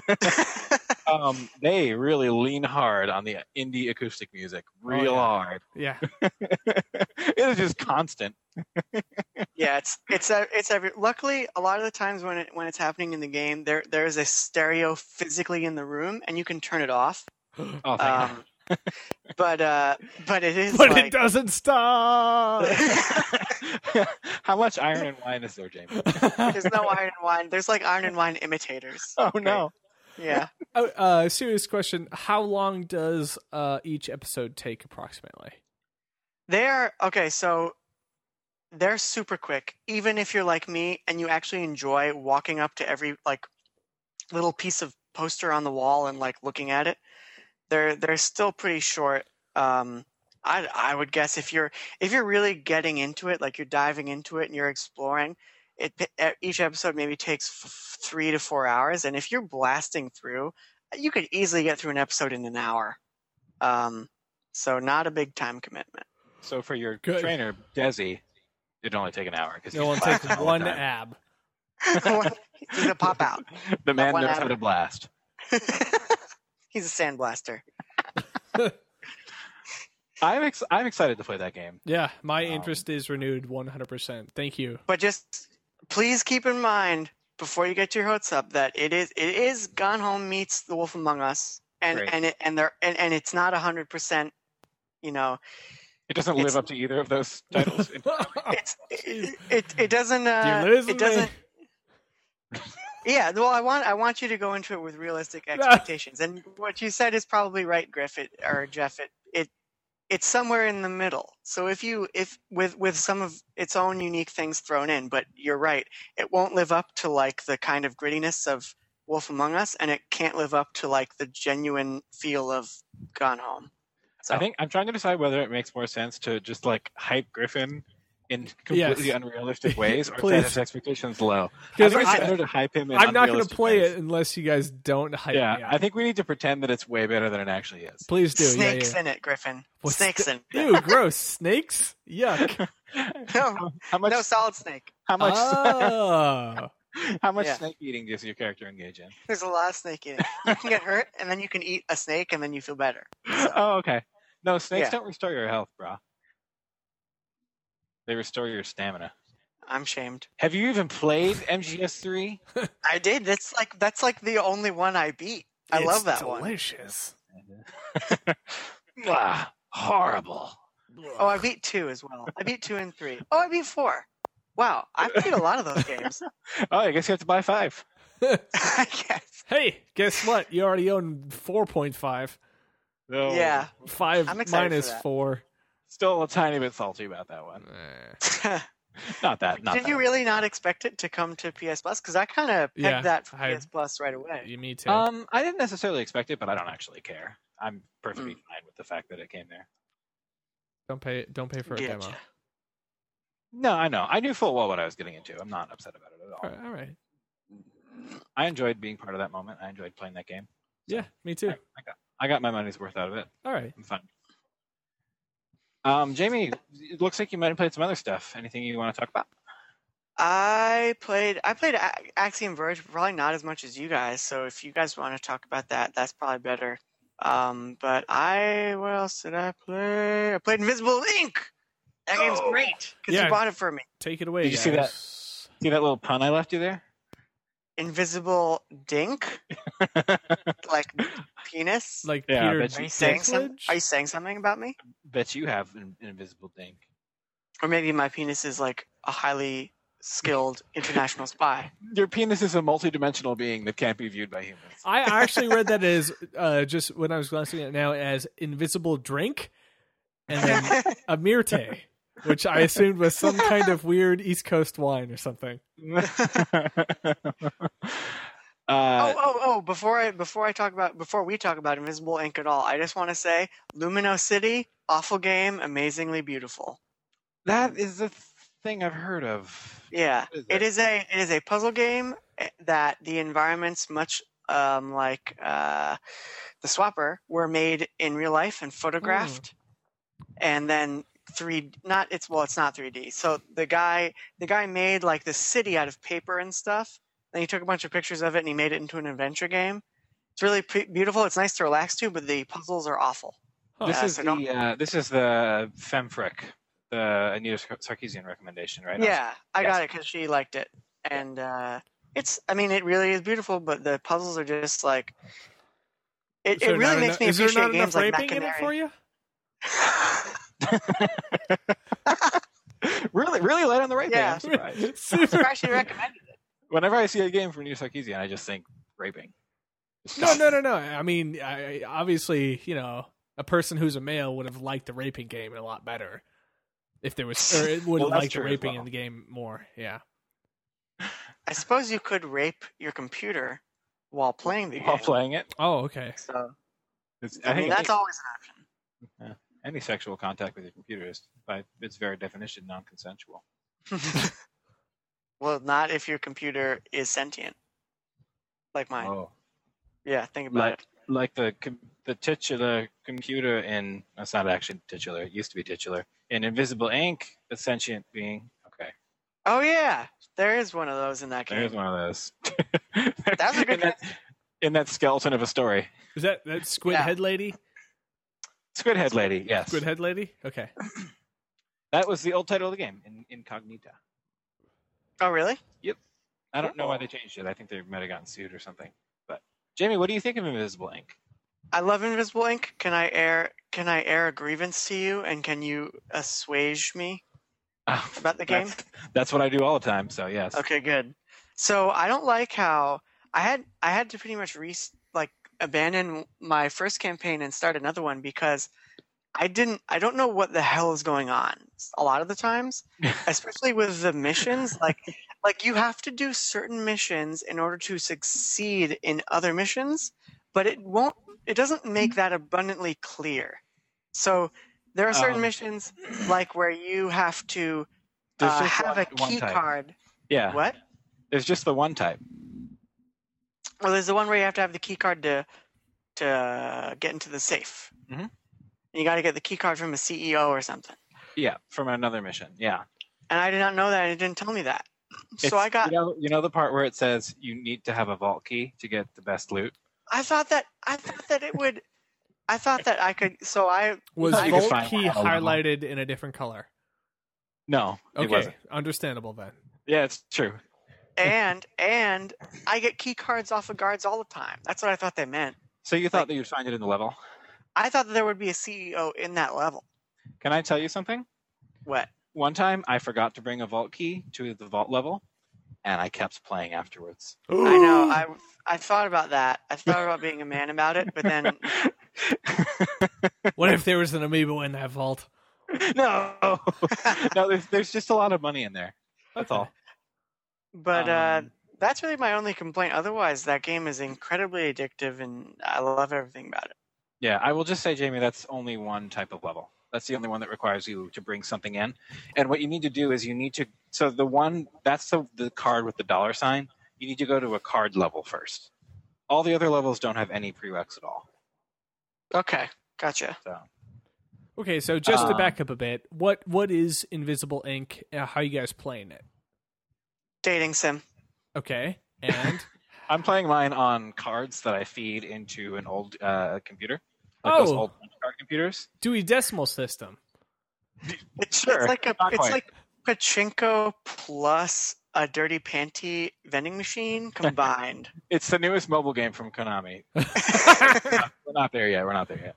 They really lean hard on the indie acoustic music, hard. Yeah, it is just constant. Yeah, it's every. Luckily, a lot of the times when it's happening in the game, there is a stereo physically in the room, and you can turn it off. Oh, thank you. But it is. But like... it doesn't stop. How much Iron and Wine is there, Jamie? There's no Iron and Wine. There's like Iron and Wine imitators. Oh no. Yeah. Serious question. How long does each episode take approximately? So they're super quick. Even if you're like me and you actually enjoy walking up to every like little piece of poster on the wall and like looking at it, they're still pretty short. I would guess if you're really getting into it, like you're diving into it and you're exploring, each episode maybe takes 3 to 4 hours, and if you're blasting through, you could easily get through an episode in an hour. So not a big time commitment. So for your trainer, Desi, it'd only take an hour. It only takes one ab. He's gonna pop out. The man knows how to blast. He's a sandblaster. I'm excited to play that game. Yeah, my interest is renewed 100%. Thank you. But just please keep in mind before you get your hopes up that it is Gone Home meets The Wolf Among Us, and it's not 100%. You know, It doesn't live up to either of those titles. It doesn't. You're losing It doesn't. me. Yeah, well, I want you to go into it with realistic expectations, and what you said is probably right, Griffith or Jeff. It's somewhere in the middle. So if with some of its own unique things thrown in, but you're right, it won't live up to like the kind of grittiness of Wolf Among Us, and it can't live up to like the genuine feel of Gone Home. So I think I'm trying to decide whether it makes more sense to just like hype Griffin in completely Yes. unrealistic ways, or Please. set his expectations low. I Because think it's better to hype him in I'm not going to unrealistic play ways. it unless you guys don't hype Yeah, me up. I think we need to pretend that it's way better than it actually is. Please do. snakes Yeah. in it, Griffin. What's Snakes in it. Ew, gross. Snakes? Yuck. No, How much? no solid snake. How much? Oh. How much Yeah. snake eating does your character engage in? There's a lot of snake eating. You can get hurt, and then you can eat a snake, and then you feel better. So, Oh, okay. No, snakes Yeah. don't restore your health, brah. They restore your stamina. I'm shamed. Have you even played MGS3? I did. That's like the only one I beat. I love that one. delicious. Horrible. Oh, I beat 2 as well. I beat 2 and 3. Oh, I beat 4. Wow, I beat a lot of those games. Oh, I guess you have to buy 5. I guess. Hey, guess what? You already own 4.5. No. Yeah. 5 I'm excited minus for that. 4. Still a tiny bit salty about that one. Not that. Not Did that. you really not expect it to come to PS Plus? Because I kind of pegged Yeah, that for I- PS Plus right away. Me too. I didn't necessarily expect it, but I don't actually care. I'm perfectly fine with the fact that it came there. Don't pay for a demo. Gotcha. No, I know. I knew full well what I was getting into. I'm not upset about it at all. All right. I enjoyed being part of that moment. I enjoyed playing that game. Yeah, me too. I got my money's worth out of it. All right. I'm fine. Jamie, it looks like you might have played some other stuff. Anything you want to talk about? I played Axiom Verge, probably not as much as you guys. So if you guys want to talk about that, that's probably better. But what else did I play? I played Invisible Ink. That game's great because Yeah. you bought it for me. Take it away. Did you see guys. See that little pun I left you there? Invisible Dink, like penis. Like Yeah, I Peter bet Are you saying Dinklage? Are you saying something about me? Bet you have an invisible dink. Or maybe my penis is like a highly skilled international spy. Your penis is a multidimensional being that can't be viewed by humans. I actually read that as just when I was glancing at it now as invisible drink, and then a Myrte, which I assumed was some kind of weird East Coast wine or something. Before we talk about Invisible Ink at all, I just want to say Lumino City, awful game, amazingly beautiful. That is the thing I've heard of. Yeah, What is it that? is a puzzle game that the environments much like the Swapper were made in real life and photographed, and then it's not 3D. So the guy made like the city out of paper and stuff. Then he took a bunch of pictures of it and he made it into an adventure game. It's really beautiful. It's nice to relax to, but the puzzles are awful. This is so don't- this is the Femfrick, the Anita Sarkeesian recommendation, right? Yeah, I Yes. got it because she liked it, and it really is beautiful. But the puzzles are just like it really makes me Is there appreciate not games enough like raping in it for you? really light on the raping. Yeah. I'm surprised. Super. I actually recommended it. Whenever I see a game from Anita Sarkeesian, I just think raping. No. I mean, obviously, a person who's a male would have liked the raping game a lot better if there was, or it would Well, have that's liked the true as raping well. in the game more. Yeah. I suppose you could rape your computer while playing the While game. playing it, Oh, okay. So I think that's always an any sexual contact with your computer is, by its very definition, non-consensual. option. Well, not if your computer is sentient, like mine. Oh, Yeah, think about it. like the titular computer in. That's not actually titular. It used to be titular in Invisible Ink. The sentient being. Okay, Oh yeah, there is one of those in that game. there's one of those. That was a good in that skeleton of a story. Is that Squid Yeah. Head Lady? Squid Head Lady. Yes, Squid Head Lady? Okay. that was the old title of the game. Incognita. Oh really? I don't know why they changed it. I think they might have gotten sued or something. But Jamie, what do you think of Invisible Ink? I love Invisible Ink. Can I air can I air a grievance to you, and can you assuage me about the game? That's what I do all the time. So yes. Okay, good. So I don't like how I had to pretty much abandon my first campaign and start another one because I don't know what the hell is going on a lot of the times, especially with the missions. Like you have to do certain missions in order to succeed in other missions, but it doesn't make that abundantly clear. So there are certain missions like where you have to have a key card. Yeah. What? There's just the one type. Well, there's the one where you have to have the key card to get into the safe. Mm-hmm. You got to get the key card from a CEO or something. Yeah, from another mission. Yeah. And I did not know that, and it didn't tell me that. So I got. You know the part where it says you need to have a vault key to get the best loot. I thought that it would. I thought that I could. So I was you could vault find key one on the level. highlighted in a different color. No, it Okay, wasn't. understandable then. Yeah, it's true. and I get key cards off of guards all the time. That's what I thought they meant. So you thought that you'd find it in the level? I thought that there would be a CEO in that level. Can I tell you something? What? One time I forgot to bring a vault key to the vault level, and I kept playing afterwards. I know. I thought about that. I thought about being a man about it, but then What if there was an amiibo in that vault? No, there's just a lot of money in there. That's all. But that's really my only complaint. Otherwise, that game is incredibly addictive, and I love everything about it. Yeah, I will just say, Jamie, that's only one type of level. That's the only one that requires you to bring something in. And what you need to do is so the one, that's the card with the $sign. You need to go to a card level first. All the other levels don't have any prereqs at all. Okay, gotcha. So. Okay, so just to back up a bit, what is Invisible Ink? How you guys playing it? Dating sim. Okay, and I'm playing mine on cards that I feed into an old computer. Like those old card computers. Dewey Decimal System. Sure. It's like pachinko plus a dirty panty vending machine combined. It's the newest mobile game from Konami. We're not there yet.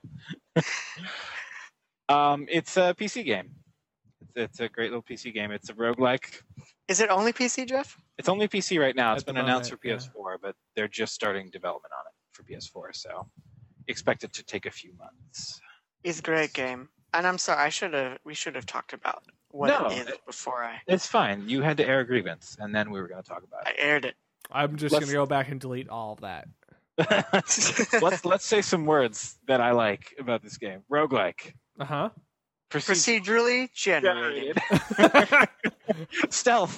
It's a PC game. It's a great little PC game. It's a roguelike. Is it only PC, Jeff? It's only PC right now. It's At the been announced for moment, PS4, but they're just starting development on it for PS4, so expect it to take a few months. It's a great game. And I'm sorry, we should have talked about what it is before I... It's fine. You had to air a grievance, and then we were going to talk about I it. aired it. I'm just going to go back and delete all of that. Let's say some words that I like about this game. Roguelike. Uh-huh. Procedurally generated. Stealth.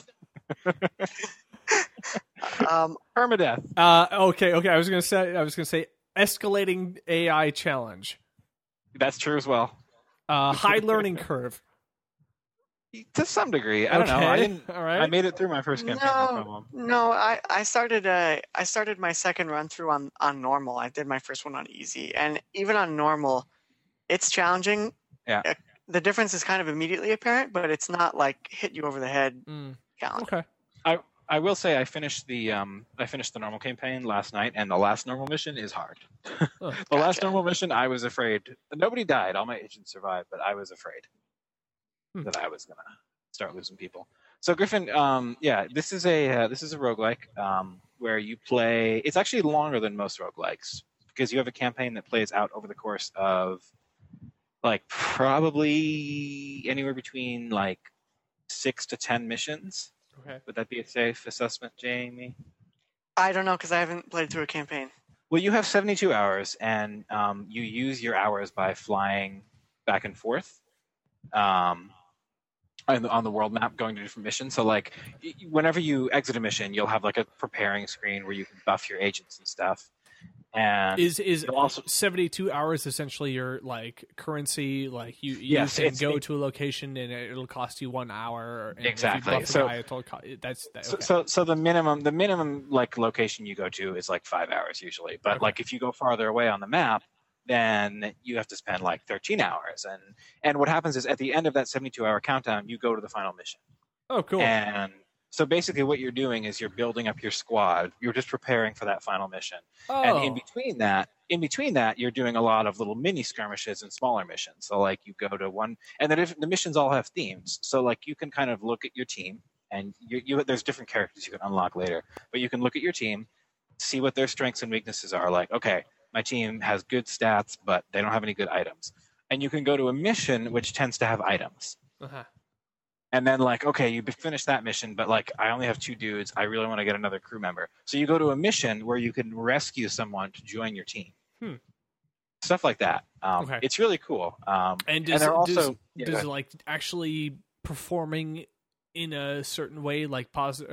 Permadeath. Okay. I was gonna say escalating AI challenge. That's true as well. High learning curve. To some degree, I don't know. I didn't. All right. I made it through my first campaign. No problem. No, I started my second run through on normal. I did my first one on easy, and even on normal, it's challenging. Yeah. The difference is kind of immediately apparent, but it's not like hit you over the head. Challenge. Okay. I will say I finished the normal campaign last night, and the last normal mission is hard. The last normal mission, I was afraid. Nobody died. All my agents survived, but I was afraid that I was gonna start losing people. So Griffin, this is a roguelike where you play. It's actually longer than most roguelikes because you have a campaign that plays out over the course of like probably anywhere between like 6 to 10 missions. Okay. Would that be a safe assessment, Jamie? I don't know because I haven't played through a campaign. Well, you have 72 hours, and you use your hours by flying back and forth on the world map, going to different missions. So, like, whenever you exit a mission, you'll have like a preparing screen where you can buff your agents and stuff. And is also 72 hours essentially your like currency? Like you can go to a location and it'll cost you 1 hour. And exactly. If you buff a guy, okay. So the minimum like location you go to is like 5 hours usually. But like if you go farther away on the map, then you have to spend like 13 hours. And what happens is at the end of that 72-hour countdown, you go to the final mission. Oh, cool. And so basically what you're doing is you're building up your squad. You're just preparing for that final mission. Oh. And in between that, in between that, you're doing a lot of little mini skirmishes and smaller missions. So like you go to one, and then the missions all have themes. So like you can kind of look at your team, and there's different characters you can unlock later, but you can look at your team, see what their strengths and weaknesses are. Like, okay, my team has good stats, but they don't have any good items. And you can go to a mission which tends to have items. Uh-huh. And then like, okay, you finish that mission, but like I only have 2 dudes. I really want to get another crew member. So you go to a mission where you can rescue someone to join your team. Stuff like that. Okay. It's really cool. And does they're also like actually performing in a certain way, like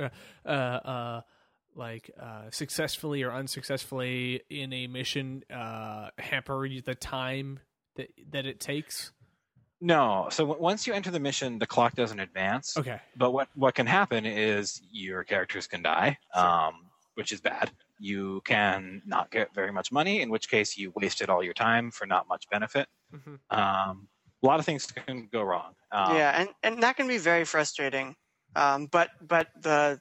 successfully or unsuccessfully in a mission, hamper the time that it takes? No. So once you enter the mission, the clock doesn't advance. Okay. But what can happen is your characters can die, which is bad. You can not get very much money, in which case you wasted all your time for not much benefit. Mm-hmm. A lot of things can go wrong. Yeah, and that can be very frustrating. But the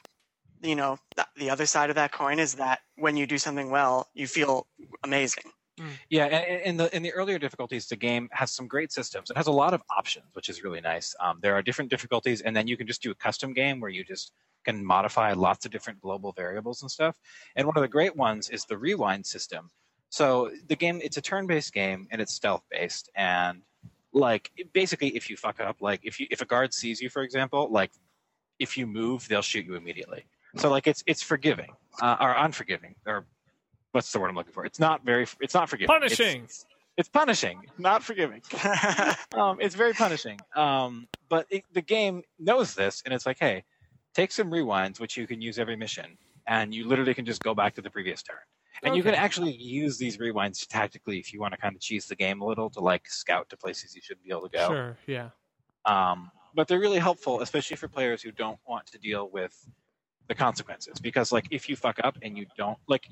other side of that coin is that when you do something well, you feel amazing. Yeah, and in the earlier difficulties, the game has some great systems. It has a lot of options, which is really nice. There are different difficulties, and then you can just do a custom game where you just can modify lots of different global variables and stuff. And one of the great ones is the rewind system. So the game, it's a turn-based game, and it's stealth-based. And like basically, if you fuck up, like if a guard sees you, for example, like if you move, they'll shoot you immediately. So like it's forgiving or unforgiving, or what's the word I'm looking for? It's not forgiving. Punishing. It's punishing, not forgiving. It's very punishing. But the game knows this, and it's like, hey, take some rewinds, which you can use every mission, and you literally can just go back to the previous turn. And you can actually use these rewinds tactically if you want to kind of cheese the game a little to like scout to places you shouldn't be able to go. Sure, yeah. But they're really helpful, especially for players who don't want to deal with the consequences. Because like if you fuck up and you don't like,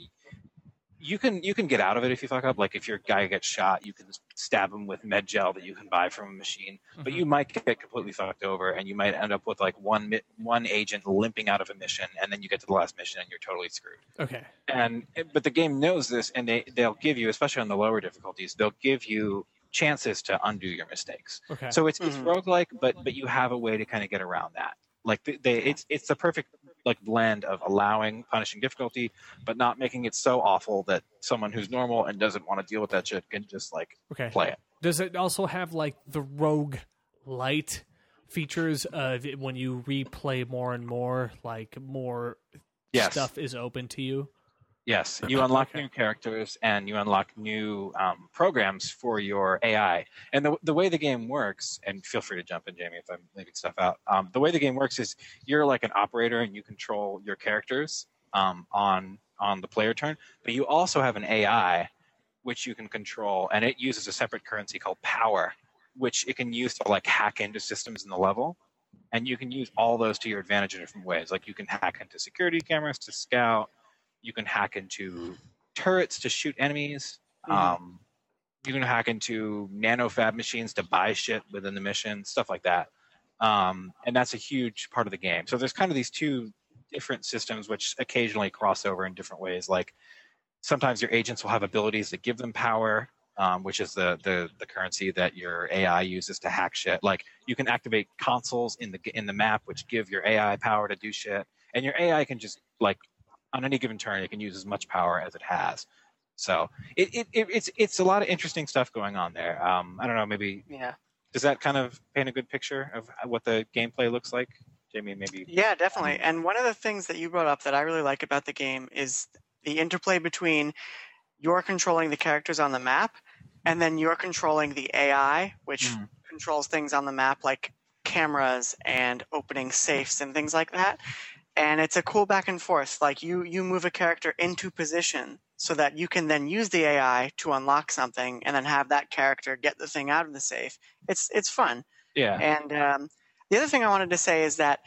you can get out of it if you fuck up. Like if your guy gets shot, you can stab him with med gel that you can buy from a machine. Mm-hmm. But you might get completely fucked over, and you might end up with like one agent limping out of a mission, and then you get to the last mission and you're totally screwed. Okay. But the game knows this, and they'll give you, especially on the lower difficulties, they'll give you chances to undo your mistakes. Okay. So it's roguelike, but you have a way to kind of get around that. Like it's the perfect like blend of allowing punishing difficulty, but not making it so awful that someone who's normal and doesn't want to deal with that shit can just like play it. Does it also have like the rogue light features of when you replay more and more, like more stuff is open to you? Yes, you unlock new characters and you unlock new programs for your AI. And the way the game works, and feel free to jump in, Jamie, if I'm leaving stuff out. The way the game works is you're like an operator and you control your characters on the player turn, but you also have an AI which you can control, and it uses a separate currency called power, which it can use to like hack into systems in the level. And you can use all those to your advantage in different ways. Like you can hack into security cameras to scout. You can hack into turrets to shoot enemies. You can hack into nanofab machines to buy shit within the mission, stuff like that. And that's a huge part of the game. So there's kind of these two different systems which occasionally cross over in different ways. Like sometimes your agents will have abilities that give them power, which is the currency that your AI uses to hack shit. Like you can activate consoles in the map which give your AI power to do shit. And your AI can just like on any given turn, it can use as much power as it has. So it's a lot of interesting stuff going on there. I don't know, maybe does that kind of paint a good picture of what the gameplay looks like? Jamie, maybe. Yeah, definitely. And one of the things that you brought up that I really like about the game is the interplay between you're controlling the characters on the map, and then you're controlling the AI, which controls things on the map like cameras and opening safes and things like that. And it's a cool back and forth. Like you move a character into position so that you can then use the AI to unlock something and then have that character get the thing out of the safe. It's fun. Yeah. And the other thing I wanted to say is that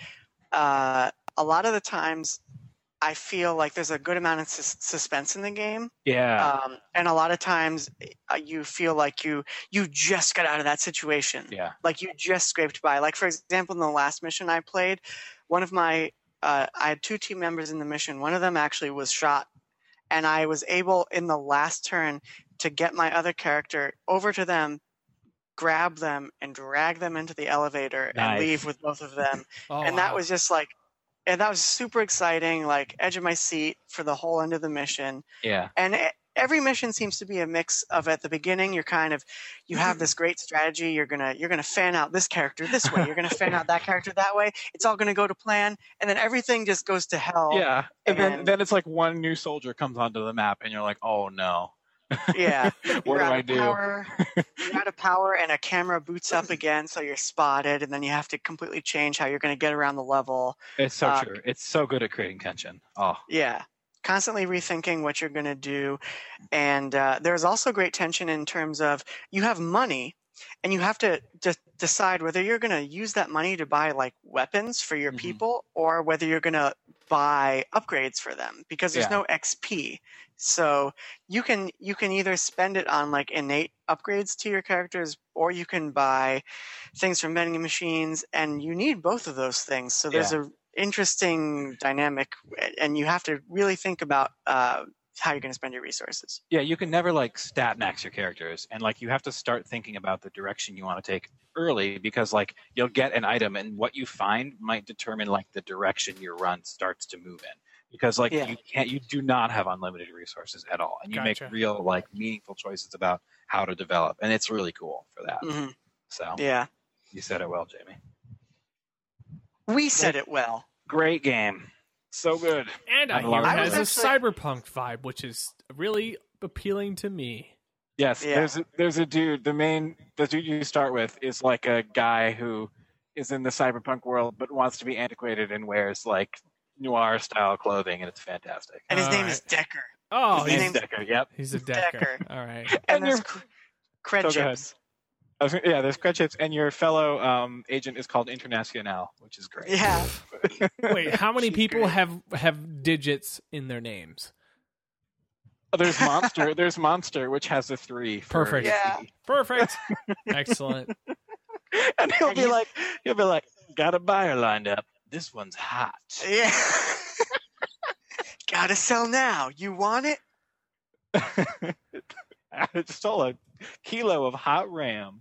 a lot of the times I feel like there's a good amount of suspense in the game. Yeah. And a lot of times you feel like you just got out of that situation. Yeah. Like you just scraped by. Like, for example, in the last mission I played, one of my I had 2 team members in the mission. One of them actually was shot, and I was able in the last turn to get my other character over to them, grab them, and drag them into the elevator and Nice. leave with both of them. Oh, And wow. that was just like, and that was super exciting, like edge of my seat for the whole end of the mission. Yeah. And every mission seems to be a mix of, at the beginning, you have this great strategy. You're gonna fan out this character this way. You're gonna fan out that character that way. It's all gonna go to plan, and then everything just goes to hell. Yeah. And And- then it's like one new soldier comes onto the map, and you're like, oh no. Yeah. What do I do? You're out of power, and a camera boots up again, so you're spotted, and then you have to completely change how you're going to get around the level. It's so true. It's so good at creating tension. Oh. Yeah. Constantly rethinking what you're going to do. And there's also great tension in terms of you have money, and you have to decide whether you're going to use that money to buy like weapons for your Mhm. people, or whether you're going to buy upgrades for them, because there's Yeah. no XP. So you can either spend it on like innate upgrades to your characters, or you can buy things from vending machines, and you need both of those things. So there's a interesting dynamic, and you have to really think about how you're going to spend your resources. Yeah, you can never like stat max your characters, and like you have to start thinking about the direction you want to take early, because like you'll get an item, and what you find might determine like the direction your run starts to move in. Because like Yeah. you do not have unlimited resources at all, and you Gotcha. make real like meaningful choices about how to develop, and it's really cool for that. Hmm. So Yeah, you said it well, Jamie. we said it well. Great game, so good. And I I hear love it it. has a I was actually- cyberpunk vibe, which is really appealing to me. Yes, Yeah. there's a dude. The dude you start with is like a guy who is in the cyberpunk world but wants to be antiquated and wears like noir style clothing, and it's fantastic. And his All name right. is Decker. Oh, His Name's name's- Decker. Yep. he's a decker. Decker. All right. And And there's your cred So go ahead. chips. there's cred chips, and your fellow agent is called Internacional, which is great. Yeah. Wait, how many She's people great. have digits in their names? There's Monster. There's Monster, which has a 3. For Perfect. Yeah. Perfect. Excellent. And he'll And be like, got a buyer lined up. This one's hot. Yeah. Gotta sell now. You want it? I just stole a kilo of hot ram.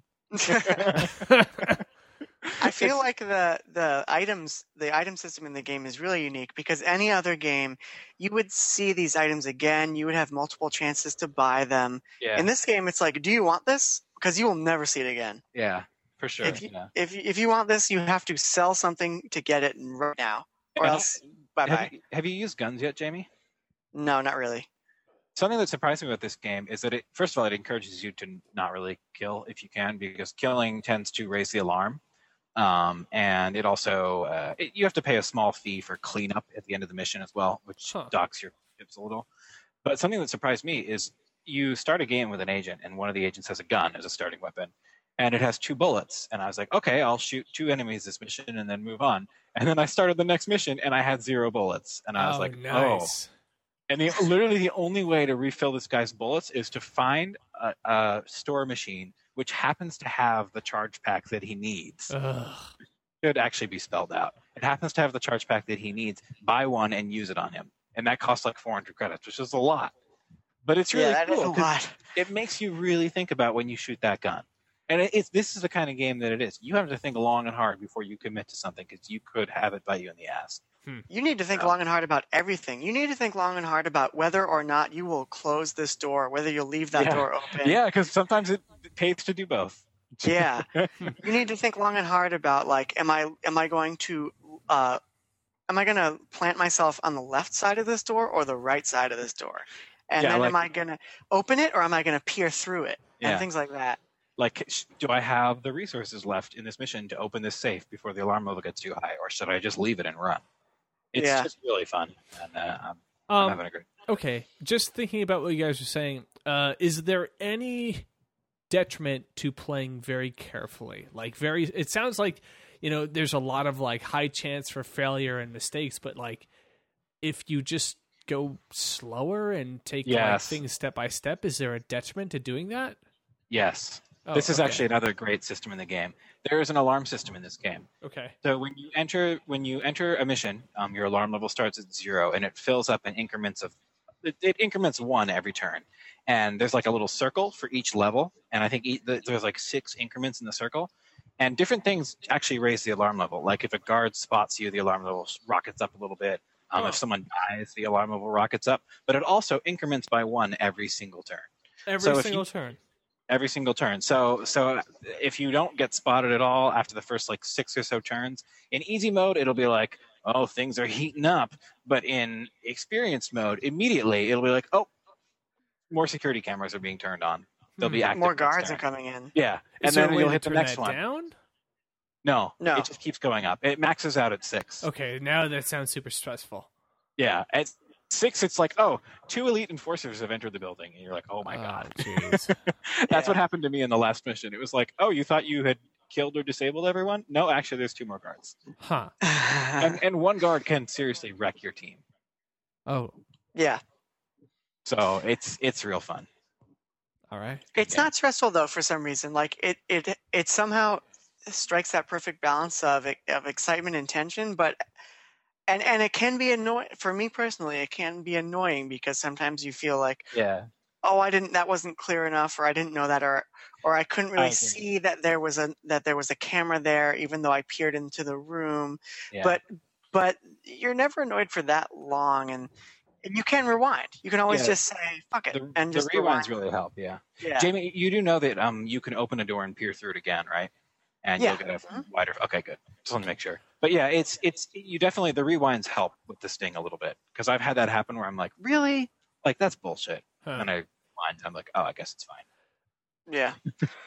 I feel like the item system in the game is really unique, because any other game, you would see these items again. You would have multiple chances to buy them. Yeah, In this game, it's like, do you want this? Because you will never see it again. yeah, for sure. If you, yeah. if you want this, you have to sell something to get it right now, or And else bye bye. have you used guns yet, Jamie? No, not really. Something that surprised me about this game is that it, first of all, it encourages you to not really kill if you can, because killing tends to raise the alarm. And it also, you have to pay a small fee for cleanup at the end of the mission as well, which Huh. docks your chips a little. But something that surprised me is you start a game with an agent, and one of the agents has a gun as a starting weapon, and it has 2 bullets. And I was like, okay, I'll shoot 2 enemies this mission and then move on. And then I started the next mission, and I had 0 bullets. And I was like, oh. nice. And literally the only way to refill this guy's bullets is to find a store machine which happens to have the charge pack that he needs. Ugh. Should actually be spelled out. It happens to have the charge pack that he needs. Buy one and use it on him, and that costs like 400 credits, which is a lot. But it's really Yeah, that is cool a 'cause lot. it makes you really think about when you shoot that gun. And this is the kind of game that it is. You have to think long and hard before you commit to something, because you could have it bite you in the ass. You need to think long and hard about everything. You need to think long and hard about whether or not you will close this door, whether you'll leave that Yeah. door open. Yeah, because sometimes it pays to do both. Yeah. You need to think long and hard about, like, am I going to plant myself on the left side of this door or the right side of this door? And Yeah, then like- am I going to open it, or am I going to peer through it? Yeah. And things like that. Like, do I have the resources left in this mission to open this safe before the alarm level gets too high, or should I just leave it and run? It's Yeah. just really fun, and I'm having a great. Okay, just thinking about what you guys were saying, is there any detriment to playing very carefully? Like, it sounds like, there's a lot of like high chance for failure and mistakes, but like if you just go slower and take like Yes. things step by step, is there a detriment to doing that? Yes, Oh, this is okay. actually another great system in the game. There is an alarm system in this game. Okay. So when you enter a mission, your alarm level starts at 0, and it fills up in increments of it increments 1 every turn, and there's like a little circle for each level, and I think there's like 6 increments in the circle, and different things actually raise the alarm level. Like if a guard spots you, the alarm level rockets up a little bit. If someone dies, the alarm level rockets up, but it also increments by 1 every single turn. Every single turn. Every single turn. So if you don't get spotted at all after the first like 6 or so turns, in easy mode it'll be like, oh, things are heating up. But in experienced mode, immediately it'll be like, oh, more security cameras are being turned on. They'll be active. More guards are coming in. Yeah, Is and there then a way you'll to hit the turn next that one. down? No, No. it just keeps going up. It maxes out at 6. Okay, now that sounds super stressful. Yeah, at 6 it's like, oh, 2 elite enforcers have entered the building, and you're like, oh my god. Jeez. That's what Yeah. happened to me in the last mission. It was like, oh, you thought you had killed or disabled everyone? No, actually, there's 2 more guards, Huh. and 1 guard can seriously wreck your team. Oh, Yeah. So it's real fun. all right. It's Yeah. not stressful though for some reason. Like it somehow strikes that perfect balance of excitement and tension, but and it can be annoying for me personally. It can be annoying because sometimes you feel like, Yeah, oh, that wasn't clear enough, or I didn't know that, or I couldn't I really agree. see that there was a camera there, even though I peered into the room. yeah. But you're never annoyed for that long, and you can rewind. You can always Yeah. just say fuck it and The just rewinds rewind. really help. Yeah. Yeah. Jamie, you do know that you can open a door and peer through it again, right? And Yeah. you'll get a wider. Okay, good. Just want to make sure. But yeah, it's you definitely, the rewinds help with the sting a little bit, because I've had that happen where I'm like, really, like that's bullshit, Huh. and I rewind. I'm like, oh, I guess it's fine. Yeah.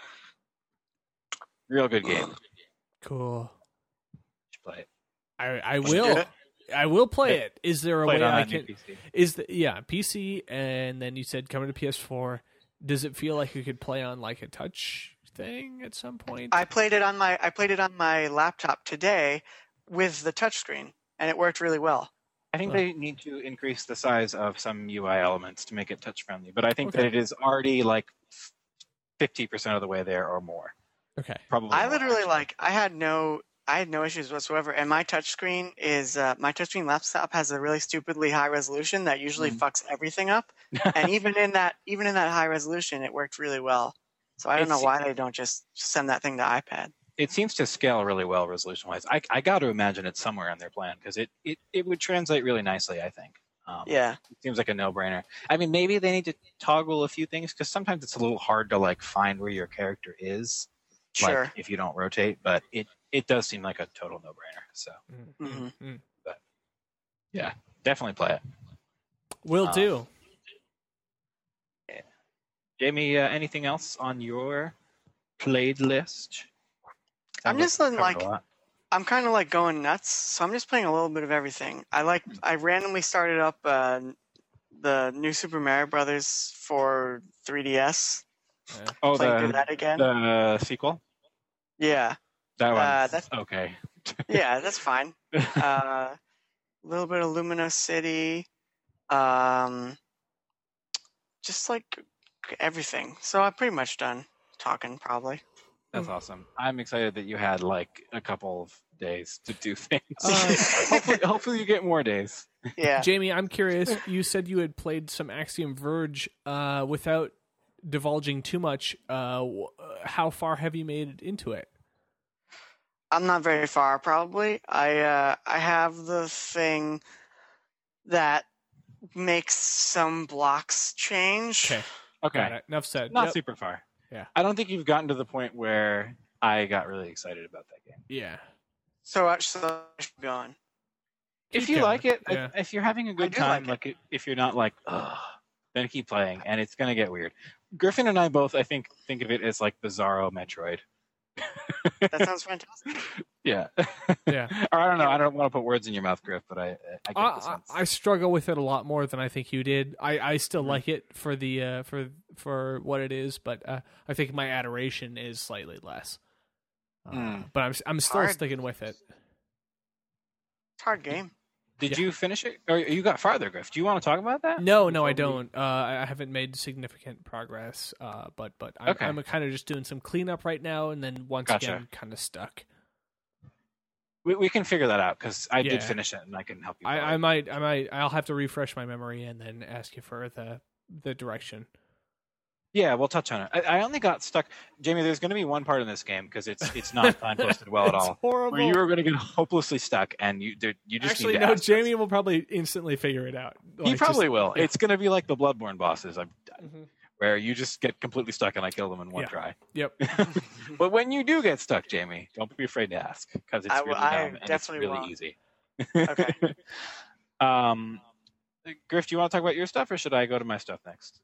Real good game. Cool. Should play it. I You will. did it? I will play it. Is there a Play it way on I that new can? PC. Is the PC, and then you said coming to PS4. Does it feel like you could play on like a touch thing at some point? I played it on my laptop today with the touchscreen, and it worked really well. I think they need to increase the size of some UI elements to make it touch friendly, but I think Okay. that it is already like 50% of the way there or more. Okay. Probably. I more, literally actually. I had no issues whatsoever, and my touchscreen laptop has a really stupidly high resolution that usually fucks everything up, and even in that high resolution, it worked really well. So I don't know It's- why they don't just send that thing to iPad. It seems to scale really well resolution wise. I got to imagine it's somewhere in their plan, because it would translate really nicely, I think. Yeah, It seems like a no-brainer. I mean, maybe they need to toggle a few things, because sometimes it's a little hard to like find where your character is, sure. like if you don't rotate. But it does seem like a total no-brainer. So Mhm. Mm. yeah, definitely play it. Will Um, do. Jamie, anything else on your played list? I'm Sounds just we covered like- a lot. I'm kind of like going nuts, so I'm just playing a little bit of everything. I randomly started up the new Super Mario Brothers for 3DS. Oh, Playing through that again. the sequel. Yeah, That one. that's- okay. yeah, that's fine. A little bit of Lumino City, just like everything. So I'm pretty much done talking, probably. That's awesome. I'm excited that you had like a couple of days to do things. Uh, hopefully you get more days. Yeah. Jamie, I'm curious. You said you had played some Axiom Verge without divulging too much. How far have you made it into it? I'm not very far, probably. I have the thing that makes some blocks change. Okay. Okay. Got it. Enough said. Not Yep. super far. Yeah. I don't think you've gotten to the point where I got really excited about that game. Yeah. So I should going. If Keep you going. like it, Yeah. if you're having a good do time, like like if you're not like, ugh, then keep playing, and it's gonna get weird. Griffin and I both, I think of it as like Bizarro Metroid. That sounds fantastic. Yeah. Yeah. Or I don't know. I don't want to put words in your mouth, Griff, but I get the sense. I struggle with it a lot more than I think you did. I still Mm-hmm. like it for the for what it is, but I think my adoration is slightly less. But I'm still Hard. sticking with it. It's a hard game. Did Yeah. you finish it, or you got farther, Griff? Do you want to talk about that? No, I Before we- don't. I haven't made significant progress. But I'm, Okay. I'm kind of just doing some cleanup right now, and then once Gotcha. again, kind of stuck. We can figure that out because I Yeah. did finish it and I can help you. I'll have to refresh my memory and then ask you for the direction. Yeah, we'll touch on it. I only got stuck, Jamie. There's going to be one part in this game because it's not signposted well at It's all. horrible. Where you are going to get hopelessly stuck, and you just Actually, need to no. ask Jamie will probably instantly figure it out. He Like, probably just- will. yeah. It's going to be like the Bloodborne bosses, Mhm. where you just get completely stuck and I kill them in one Yeah. try. Yep. But when you do get stuck, Jamie, don't be afraid to ask because it's really I dumb and it's definitely really won't. easy. Okay. Griff, do you want to talk about your stuff, or should I go to my stuff next?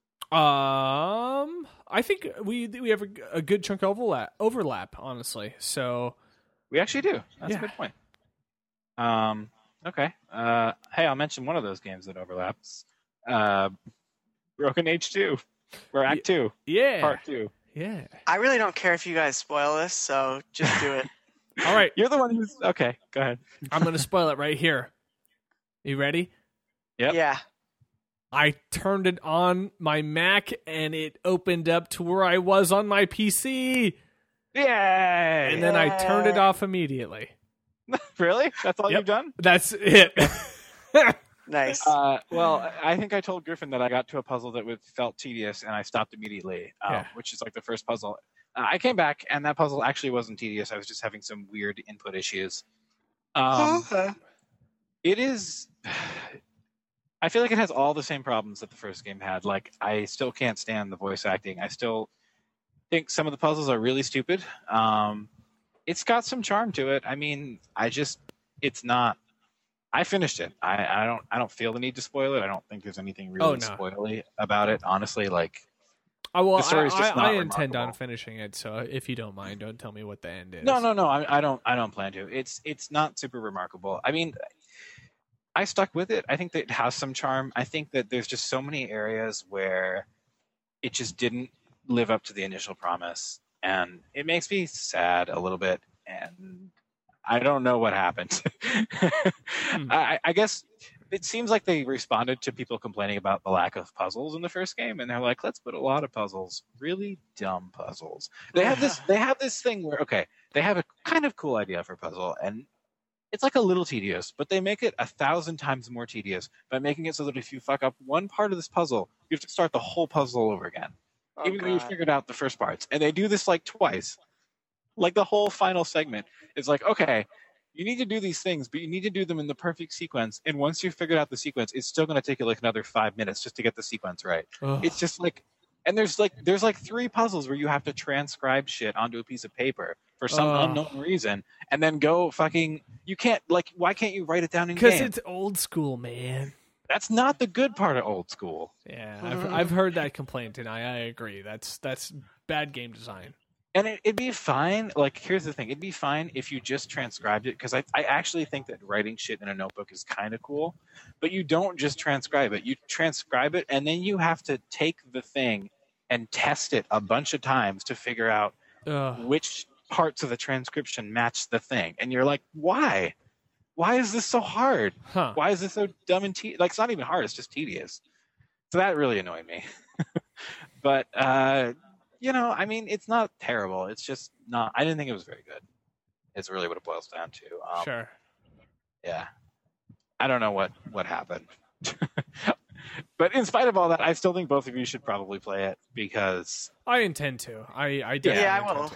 I think we have a good chunk of overlap, honestly. So We actually do. That's Yeah. a good point. Okay. Hey, I'll mention one of those games that overlaps. Broken Age 2, or Act 2, yeah, Part 2. yeah. I really don't care if you guys spoil this, so just do it. All right, You're the one who's okay. Go ahead. I'm gonna spoil it right here. You ready? Yep. Yeah. I turned it on my Mac and it opened up to where I was on my PC, Yay! and then I turned it off immediately. Really? That's all Yep. you've done? That's it. Nice. Well, I think I told Griffin that I got to a puzzle that felt tedious, and I stopped immediately, Yeah. which is like the first puzzle. I came back, and that puzzle actually wasn't tedious. I was just having some weird input issues. Okay. It is. I feel like it has all the same problems that the first game had. Like, I still can't stand the voice acting. I still think some of the puzzles are really stupid. It's got some charm to it. I mean, it's not. I finished it. I don't feel the need to spoil it. I don't think there's anything really no. spoily about it. Honestly, like, Well, The story's just not I intend on remarkable. finishing it. So if you don't mind, don't tell me what the end is. no. I don't plan to. It's not super remarkable. I mean, I stuck with it. I think that it has some charm. I think that there's just so many areas where it just didn't live up to the initial promise, and it makes me sad a little bit. And I don't know what happened. I guess it seems like they responded to people complaining about the lack of puzzles in the first game, and they're like, let's put a lot of puzzles, really dumb puzzles. They have this thing where, okay, they have a kind of cool idea for a puzzle, and it's like a little tedious, but they make it 1,000 times more tedious by making it so that if you fuck up one part of this puzzle, you have to start the whole puzzle over again, Oh, even though you God. figured out the first parts. And they do this like twice. Like the whole final segment is like, okay, you need to do these things, but you need to do them in the perfect sequence. And once you've figured out the sequence, it's still going to take you like another 5 minutes just to get the sequence right. Ugh. It's just like, and there's like 3 puzzles where you have to transcribe shit onto a piece of paper for some Ugh. unknown reason, and then go fucking. You can't, like, why can't you write it down in Because game? it's old school, man. That's not the good part of old school. Yeah, I've heard that complaint, and I agree. That's bad game design. And it'd be fine. Like, here's the thing: it'd be fine if you just transcribed it, because I actually think that writing shit in a notebook is kind of cool. But you don't just transcribe it; you transcribe it, and then you have to take the thing and test it a bunch of times to figure out Ugh. which parts of the transcription match the thing. And you're like, why? Why is this so hard? Huh. Why is this so dumb and like, it's not even hard; it's just tedious. So that really annoyed me. But I mean, it's not terrible. It's just not. I didn't think it was very good. It's really what it boils down to. Sure. Yeah. I don't know what happened. But in spite of all that, I still think both of you should probably play it, because I intend to. I definitely Yeah, I intend will. to.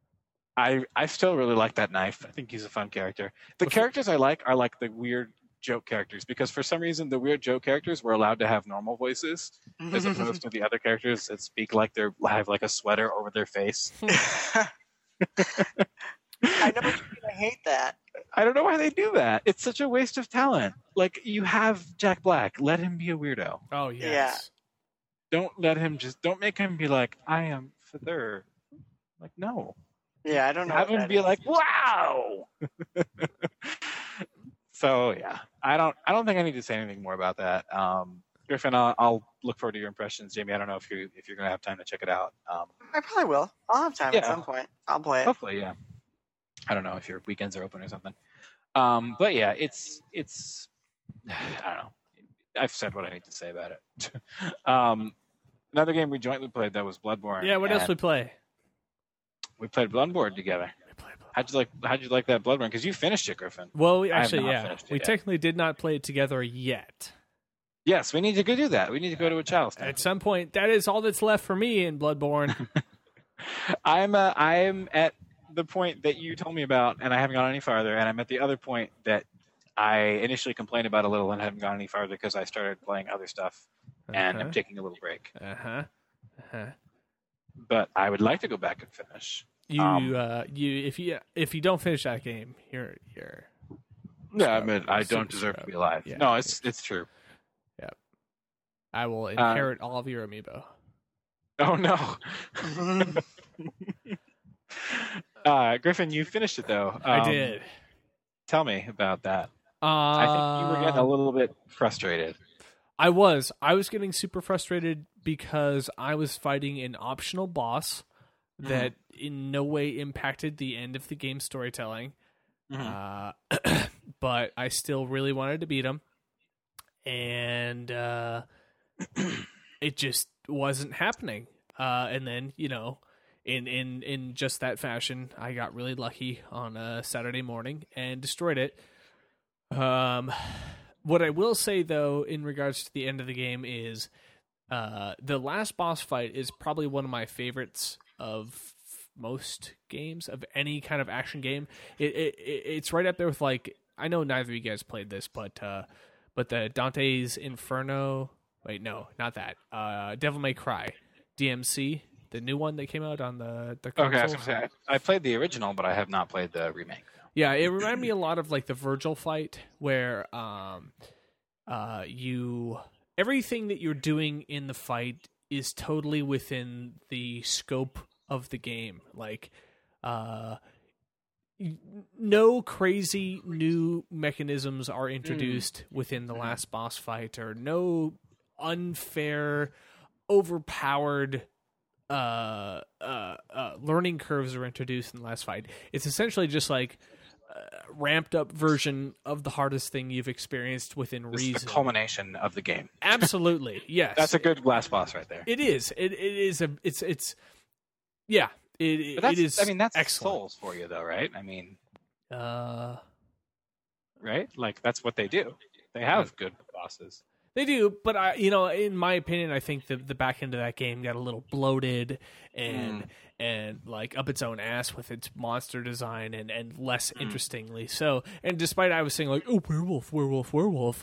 I still really like that knife. I think he's a fun character. The characters I like are like the weird joke characters, because for some reason the weird joke characters were allowed to have normal voices as opposed to the other characters that speak like they have like a sweater over their face. I know what you mean. I hate that. I don't know why they do that. It's such a waste of talent. Like, you have Jack Black. Let him be a weirdo. Oh yes. Don't make him be like, I am Feather. Like, no. Yeah, I don't know. Have what him that be is. like, wow. So yeah, I don't think I need to say anything more about that. Griffin, I'll look forward to your impressions. Jamie, I don't know if you're gonna have time to check it out. I probably will. I'll have time at Yeah. some point. I'll play it. Hopefully, yeah. I don't know if your weekends are open or something. But yeah, it's I don't know. I've said what I need to say about it. Another game we jointly played that was Bloodborne. Yeah. What else and we play? we played Bloodborne together. We play. How'd you like that Bloodborne? Because you finished it, Griffin. Well, I have actually, not yeah, finished it we yet. technically did not play it together yet. Yes, we need to go do that. We need to go to a child's. At some point, that is all that's left for me in Bloodborne. I'm at the point that you told me about, and I haven't gone any farther. And I'm at the other point that I initially complained about a little and haven't gone any farther because I started playing other stuff and I'm taking a little break. But I would like to go back and finish. If you don't finish that game, you're Yeah, I mean, I don't deserve to be alive. Yeah. No, it's true. Yep. I will inherit all of your amiibo. Oh no. Griffin, you finished it though. I did. Tell me about that. I think you were getting a little bit frustrated. I was getting super frustrated because I was fighting an optional boss that in no way impacted the end of the game's storytelling. But I still really wanted to beat him. And it just wasn't happening. And then, in just that fashion, I got really lucky on a Saturday morning and destroyed it. What I will say, though, in regards to the end of the game is the last boss fight is probably one of my favorites of most games, of any kind of action game. It's right up there with, like, I know neither of you guys played this, but the Dante's Inferno... Wait, no, not that. Devil May Cry. DMC, the new one that came out on the console. Okay, I was gonna say, I played the original, but I have not played the remake. Yeah, it reminded me a lot of like the Virgil fight, where everything that you're doing in the fight is totally within the scope of the game. Like, no crazy new mechanisms are introduced within the last boss fight, or no unfair, overpowered learning curves are introduced in the last fight. It's essentially just like ramped up version of the hardest thing you've experienced within reason. It's the culmination of the game. Absolutely, yes. That's a good last boss right there. It is. It is a. It's. Yeah. It is. I mean, that's excellent. Souls for you, though, right? I mean, right? Like that's what they do. They have good bosses. They do, but in my opinion, I think the back end of that game got a little bloated and like up its own ass with its monster design and less interestingly. So, and despite I was saying like, oh, werewolf,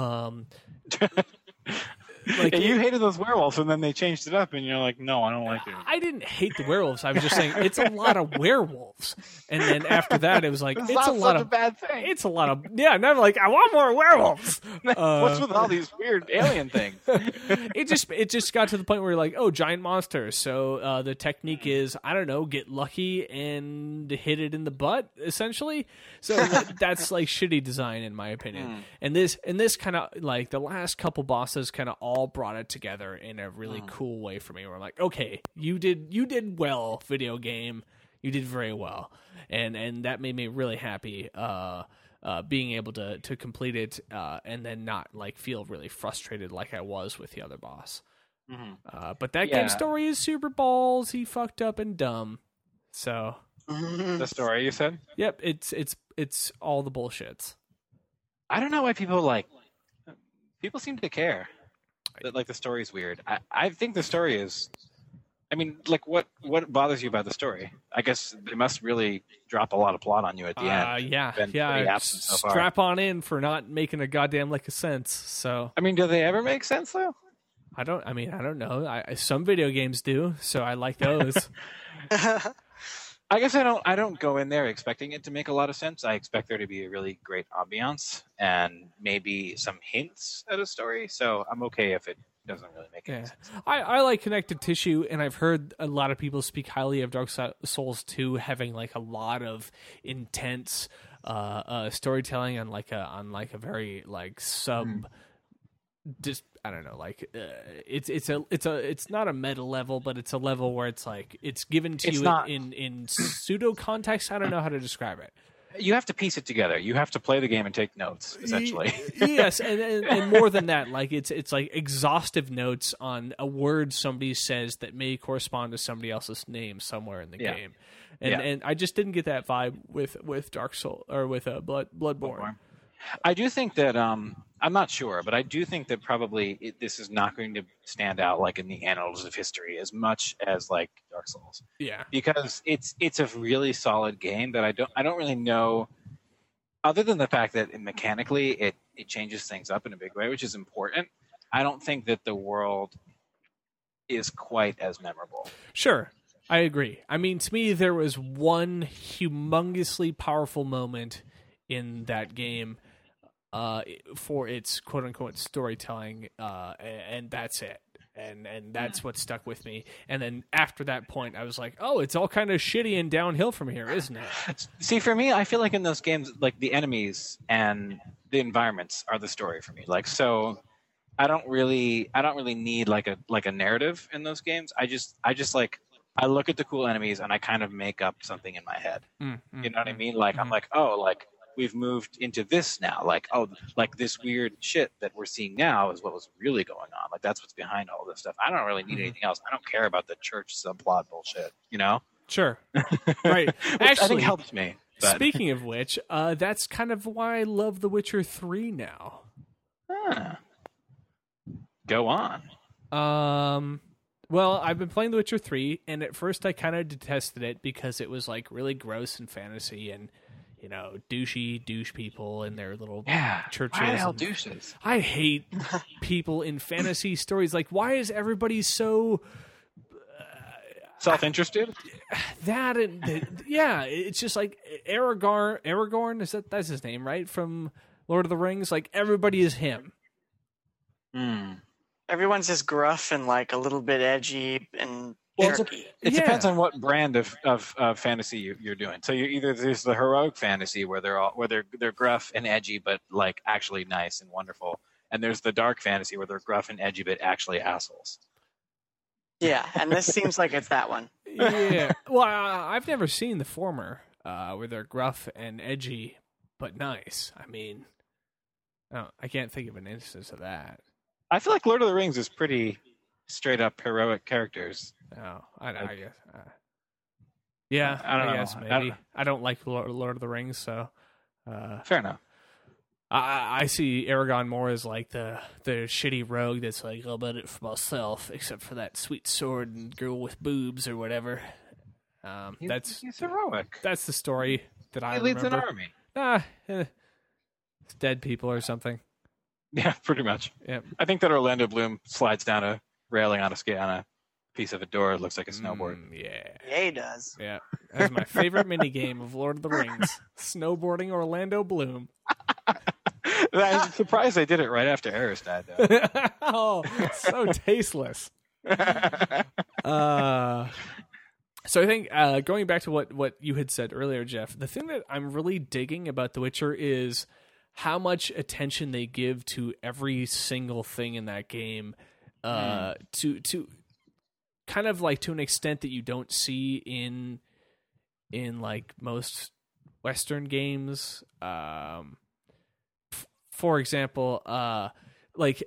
like yeah, you hated those werewolves, and then they changed it up, and you're like, no, I don't like it. I didn't hate the werewolves. I was just saying it's a lot of werewolves. And then after that, it was like it's a lot such of a bad thing. It's a lot of and I'm like, I want more werewolves. What's with all these weird alien things? It just got to the point where you're like, oh, giant monsters. So the technique is, I don't know, get lucky and hit it in the butt, essentially. So that's like shitty design in my opinion. And this kind of like the last couple bosses kind of all brought it together in a really cool way for me. Where I'm like, okay, you did well, video game. You did very well, and that made me really happy. Being able to complete it and then not like feel really frustrated like I was with the other boss. But that game's story is super ballsy, fucked up, and dumb. So the story you said? Yep, it's all the bullshits. I don't know why people seem to care that like the story's weird. I think the story is. I mean, like, what bothers you about the story? I guess they must really drop a lot of plot on you at the end. Yeah. Strap on in for not making a goddamn lick of sense. So, I mean, do they ever make sense though? I don't know. Some video games do, so I like those. I guess I don't go in there expecting it to make a lot of sense. I expect there to be a really great ambiance and maybe some hints at a story. So I'm okay if it doesn't really make any sense. I like connective tissue, and I've heard a lot of people speak highly of Dark Souls 2 having like a lot of intense storytelling on like a very like sub. Just I don't know, like it's not a meta level, but it's a level where it's like it's given to in pseudo context. I don't know how to describe it. you have to piece it together. You have to play the game and take notes, essentially. Yes, and more than that, like it's like exhaustive notes on a word somebody says that may correspond to somebody else's name somewhere in the game. And I just didn't get that vibe with Dark Soul or with Bloodborne. I do think that I'm not sure, but I do think that probably this is not going to stand out like in the annals of history as much as like Dark Souls. Yeah, because it's a really solid game that I don't really know, other than the fact that mechanically it changes things up in a big way, which is important. I don't think that the world is quite as memorable. Sure. I agree. I mean, to me, there was one humongously powerful moment in that game for its quote-unquote storytelling, and that's it. And that's what stuck with me. And then after that point, I was like, oh, it's all kind of shitty and downhill from here, isn't it? See, for me, I feel like in those games, like the enemies and the environments are the story for me. Like, so I don't really need like a narrative in those games. I just like, I look at the cool enemies and I kind of make up something in my head. You know what I mean? Like, I'm like, oh, like we've moved into this now. Like, oh, like this weird shit that we're seeing now is what was really going on. Like, that's what's behind all this stuff. I don't really need anything else. I don't care about the church subplot bullshit, you know? Sure. Right. Actually, I think helps me. But. Speaking of which, that's kind of why I love The Witcher 3 now. Go on. Well, I've been playing The Witcher 3, and at first I kind of detested it because it was like really gross and fantasy and, you know, douche people in their little churches. Why the hell douches? I hate people in fantasy stories. Like, why is everybody so self-interested? That and yeah, it's just like Aragorn, that's his name, right? From Lord of the Rings. Like, everybody is him. Everyone's just gruff and like a little bit edgy and jerky. It depends on what brand of fantasy you're doing. So there's the heroic fantasy where they're gruff and edgy but like actually nice and wonderful, and there's the dark fantasy where they're gruff and edgy but actually assholes. Yeah, and this seems like it's that one. Yeah. Well, I've never seen the former, where they're gruff and edgy but nice. I mean, I can't think of an instance of that. I feel like Lord of the Rings is pretty straight up heroic characters. Oh, I guess. Yeah, I guess maybe. I don't like Lord of the Rings, so. Fair enough. I see Aragorn more as like the shitty rogue that's like, I'll bet it for myself, except for that sweet sword and girl with boobs or whatever. He's heroic. That's the story that I remember. He leads an army. It's dead people or something. Yeah, pretty much. Yeah. I think that Orlando Bloom slides down a railing on a piece of a door. It looks like a snowboard. Yeah, he does. Yeah. That's my favorite minigame of Lord of the Rings. Snowboarding Orlando Bloom. I'm surprised they did it right after Eris died, though. Oh, so tasteless. So I think going back to what you had said earlier, Jeff, the thing that I'm really digging about The Witcher is how much attention they give to every single thing in that game, to kind of like to an extent that you don't see in like most Western games. For example, like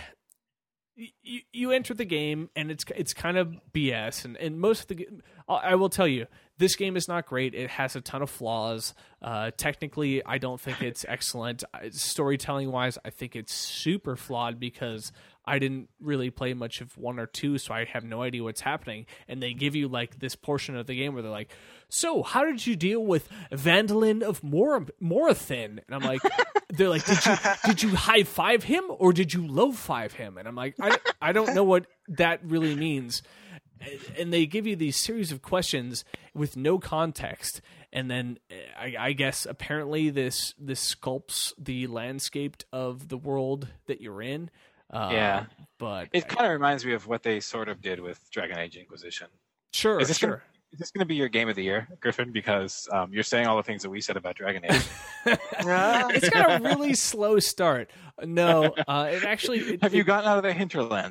you enter the game and it's kind of BS, and most of the I will tell you, this game is not great. It has a ton of flaws. Technically, I don't think it's excellent. Storytelling wise, I think it's super flawed because I didn't really play much of 1 or 2, so I have no idea what's happening. And they give you like this portion of the game where they're like, so how did you deal with Vandalin of Morathin? And I'm like, they're like, did you high five him or did you low five him? And I'm like, I don't know what that really means. And they give you these series of questions with no context, and then I guess apparently this sculpts the landscape of the world that you're in. But it kind of reminds me of what they sort of did with Dragon Age Inquisition. Sure. Is this going to be your game of the year, Griffin? Because you're saying all the things that we said about Dragon Age. It's got a really slow start. No, it actually. Have you gotten out of the hinterlands yet?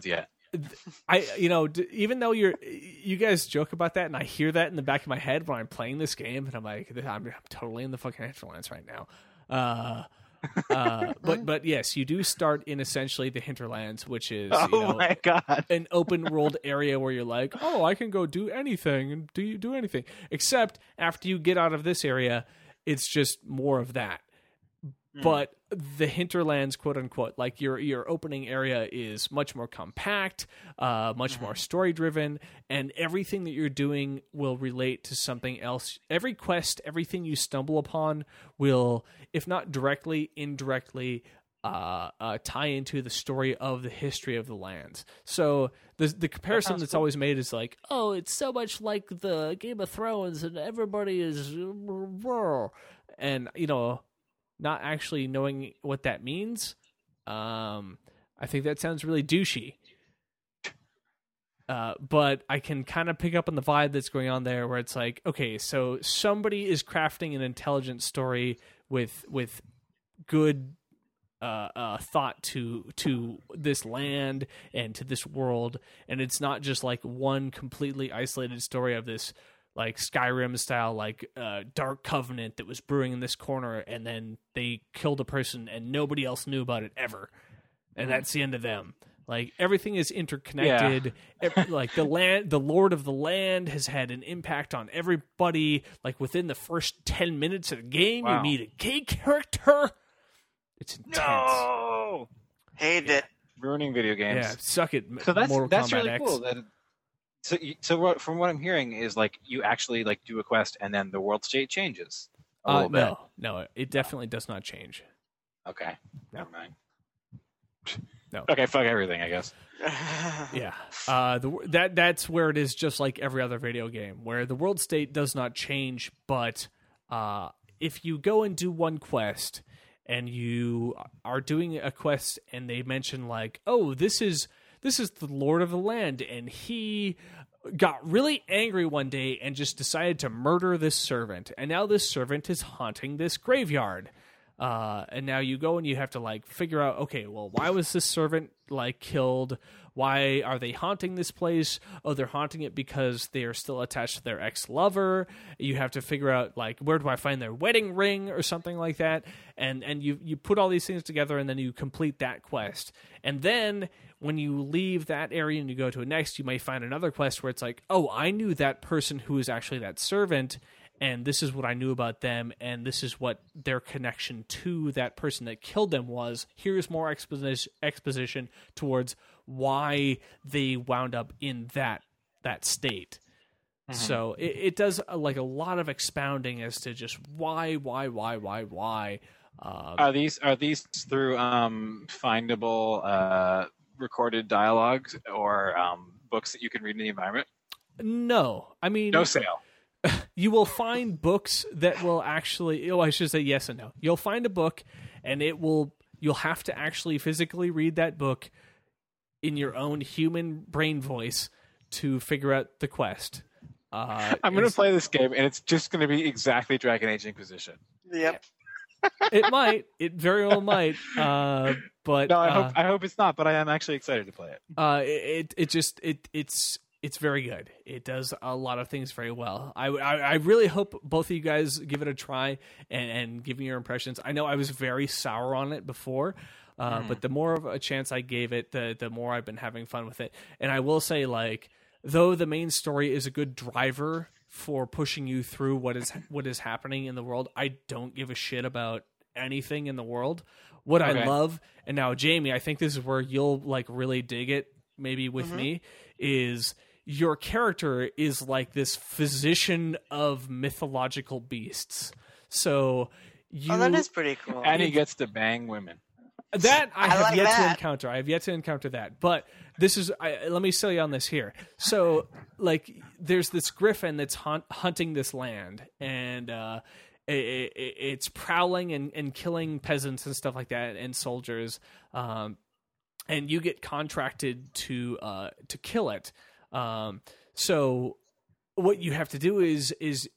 Even though you guys joke about that, and I hear that in the back of my head when I'm playing this game, and I'm like, I'm totally in the fucking hinterlands right now. But yes, you do start in essentially the hinterlands, which is my god, an open world area where you're like, oh, I can go do anything and do anything. Except after you get out of this area, it's just more of that. But the hinterlands, quote unquote, like your opening area is much more compact, much more story driven, and everything that you're doing will relate to something else. Every quest, everything you stumble upon will, if not directly, indirectly tie into the story of the history of the lands. So the comparison that's always made is like, oh, it's so much like the Game of Thrones, and everybody is, and not actually knowing what that means. I think that sounds really douchey. But I can kind of pick up on the vibe that's going on there, where it's like, okay, so somebody is crafting an intelligent story with good thought to this land and to this world, and it's not just like one completely isolated story of this like Skyrim style, like Dark Covenant that was brewing in this corner, and then they killed a person and nobody else knew about it ever, and that's the end of them. Like everything is interconnected. Like the Lord of the Land has had an impact on everybody. Like within the first 10 minutes of the game, you meet a gay character. It's intense. No, Hate it. Ruining video games. Yeah, suck it. So that's Kombat really X. cool. From what I'm hearing is like you actually like do a quest and then the world state changes a little bit. No, it definitely does not change. Okay, never mind. No. Okay, fuck everything, I guess. Yeah, that's where it is, just like every other video game, where the world state does not change. But if you go and do one quest, and you are doing a quest, and they mention like, oh, this is the Lord of the Land, and he got really angry one day and just decided to murder this servant, and now this servant is haunting this graveyard. And now you go and you have to like figure out, okay, well, why was this servant like killed? Why are they haunting this place? Oh, they're haunting it because they are still attached to their ex-lover. You have to figure out like, where do I find their wedding ring or something like that? And you put all these things together, and then you complete that quest. And then when you leave that area and you go to a next, you may find another quest where it's like, oh, I knew that person who is actually that servant, and this is what I knew about them, and this is what their connection to that person that killed them was. Here's more exposition towards why they wound up in that state. Mm-hmm. So it does like a lot of expounding as to just why. Are these through findable recorded dialogues or books that you can read in the environment? No, I mean, no sale. You will find books that will actually, I should say yes and no. You'll find a book, and you'll have to actually physically read that book in your own human brain voice to figure out the quest. I'm going to play this game, and it's just going to be exactly Dragon Age Inquisition. Yep. It might. It very well might. But no, I hope it's not. But I am actually excited to play it. It's very good. It does a lot of things very well. I really hope both of you guys give it a try and give me your impressions. I know I was very sour on it before, but the more of a chance I gave it, the more I've been having fun with it. And I will say, like, though the main story is a good driver for pushing you through what is happening in the world, I don't give a shit about anything in the world. What I love, and now Jamie, I think this is where you'll like really dig it, maybe with me, is your character is like this physician of mythological beasts. So that is pretty cool. And he gets to bang women. That I have yet to encounter. I have yet to encounter that. But this is, let me sell you on this here. So, like, there's this griffin that's hunting this land, and it's prowling and killing peasants and stuff like that, and soldiers. And you get contracted to kill it. So what you have to do is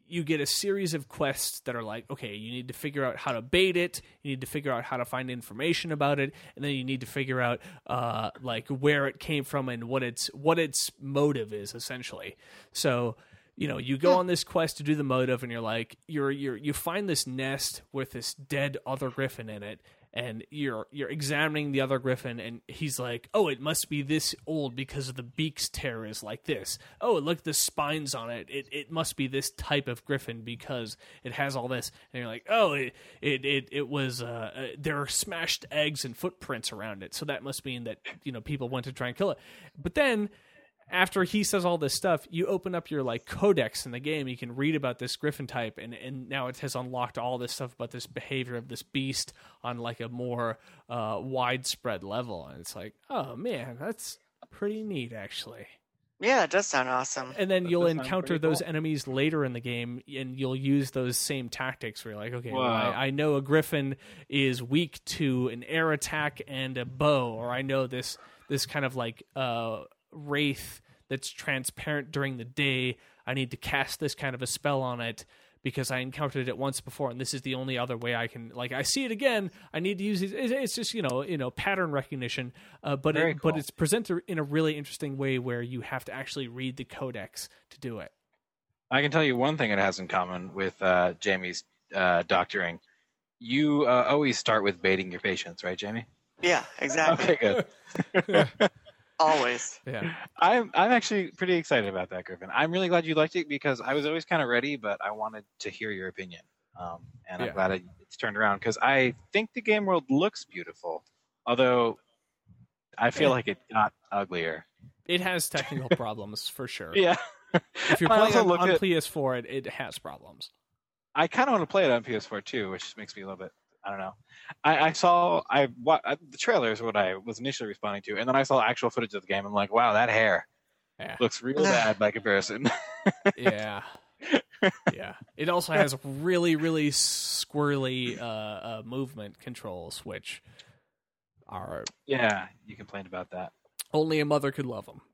you get a series of quests that are like, okay, you need to figure out how to bait it, you need to figure out how to find information about it, and then you need to figure out like where it came from and what its motive is, essentially. So, you know, you go on this quest to do the motive, and you're like, you find this nest with this dead other griffin in it, and you're examining the other griffin, and he's like, oh, it must be this old because of the beak's tear is like this. Oh, look at the spines on it. It must be this type of griffin because it has all this. And you're like, oh, it was there are smashed eggs and footprints around it, so that must mean that, you know, people went to try and kill it. But then, after he says all this stuff, you open up your like codex in the game. You can read about this griffin type, and now it has unlocked all this stuff about this behavior of this beast on like a more widespread level. And it's like, oh man, that's pretty neat, actually. Yeah, it does sound awesome. And then you'll does sound encounter pretty those cool. enemies later in the game, and you'll use those same tactics where you're like, okay, well, Wow. I know a griffin is weak to an air attack and a bow, or I know this kind of like wraith that's transparent during the day. I need to cast this kind of a spell on it because I encountered it once before, and this is the only other way I can, like, I see it again. I need to use it. It's just, you know, pattern recognition, but Very cool. but it's presented in a really interesting way where you have to actually read the codex to do it. I can tell you one thing it has in common with Jamie's doctoring. You always start with baiting your patients, right, Jamie? Yeah, exactly. Okay, good. Always. Yeah. I'm actually pretty excited about that, Griffin. I'm really glad you liked it because I was always kind of ready, but I wanted to hear your opinion. And Yeah. I'm glad it's turned around because I think the game world looks beautiful, although I feel like it got uglier. It has technical problems for sure. Yeah. If you're I playing also on look at- PS4, it has problems. I kind of want to play it on PS4 too, which makes me a little bit. I don't know. The trailer is what I was initially responding to, and then I saw actual footage of the game. I'm like, wow, that hair Yeah. looks real bad by comparison. Yeah. Yeah. It also has really, really squirrely movement controls, which are Yeah, you complained about that. only a mother could love them.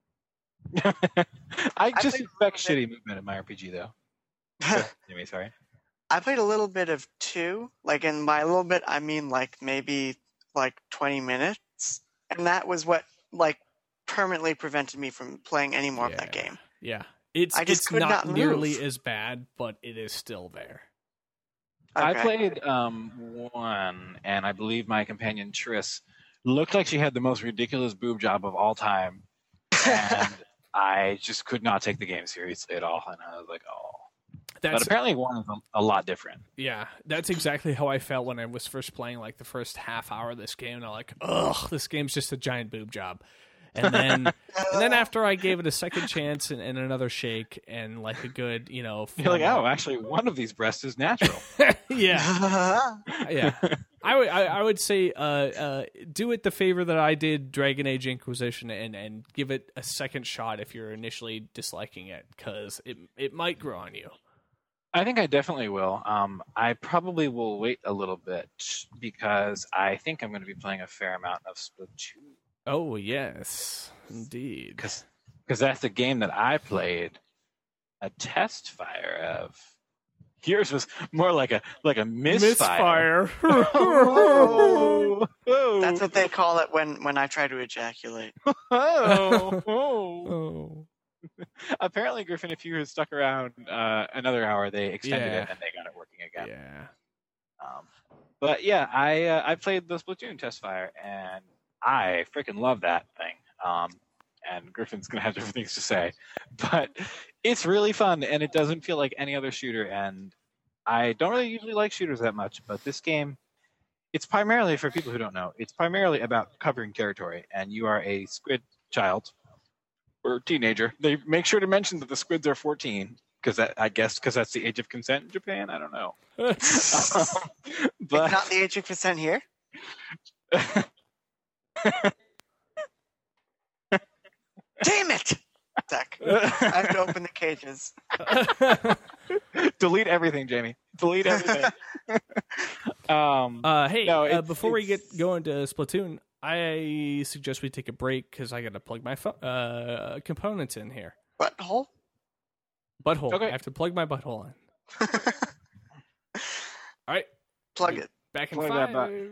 I just played expect shitty movement in my RPG, though. Jimmy, sorry. I played a little bit of 2. Like, in by a little bit, I mean like maybe like 20 minutes. And that was what like permanently prevented me from playing any more of that game. Yeah. I just It's could not not nearly move. as bad, but it is still there. I Okay. played one, and I believe my companion Triss looked like she had the most ridiculous boob job of all time, and I just could not take the game seriously at all. And I was like, oh. But That's apparently one is a lot different. yeah, that's exactly how I felt when I was first playing like the first half hour of this game. And I'm like, ugh, this game's just a giant boob job. And then after I gave it a second chance and another shake and like a good, you know, You're like, oh, actually, one of these breasts is natural. yeah, yeah. I would say do it the favor that I did Dragon Age Inquisition and give it a second shot if you're initially disliking it, because it might grow on you. I think I definitely will. I probably will wait a little bit because I think I'm going to be playing a fair amount of Splatoon. Oh yes, indeed. Because that's the game that I played a test fire of. Yours was more like a misfire. Misfire. Oh, That's what they call it when I try to ejaculate. oh, oh. Oh. Apparently, Griffin, if you had stuck around another hour, they extended Yeah. it and they got it working again. Yeah. But yeah, I played the Splatoon test fire and I freaking love that thing. And Griffin's gonna have different things to say, but it's really fun and it doesn't feel like any other shooter. And I don't really usually like shooters that much, but this game, it's primarily, for people who don't know, it's primarily about covering territory. And you are a squid child or teenager. They make sure to mention that the squids are 14 because that's the age of consent in Japan. I don't know. It's But not the age of consent here. Damn it! Zach, I have to open the cages. delete everything, Jamie. Delete everything. Hey, No, it's- before we get it's- going to Splatoon, I suggest we take a break because I got to plug my components in here. Butthole? Butthole. Okay. I have to plug my butthole in. All right, Plug it. back in Plug that 5.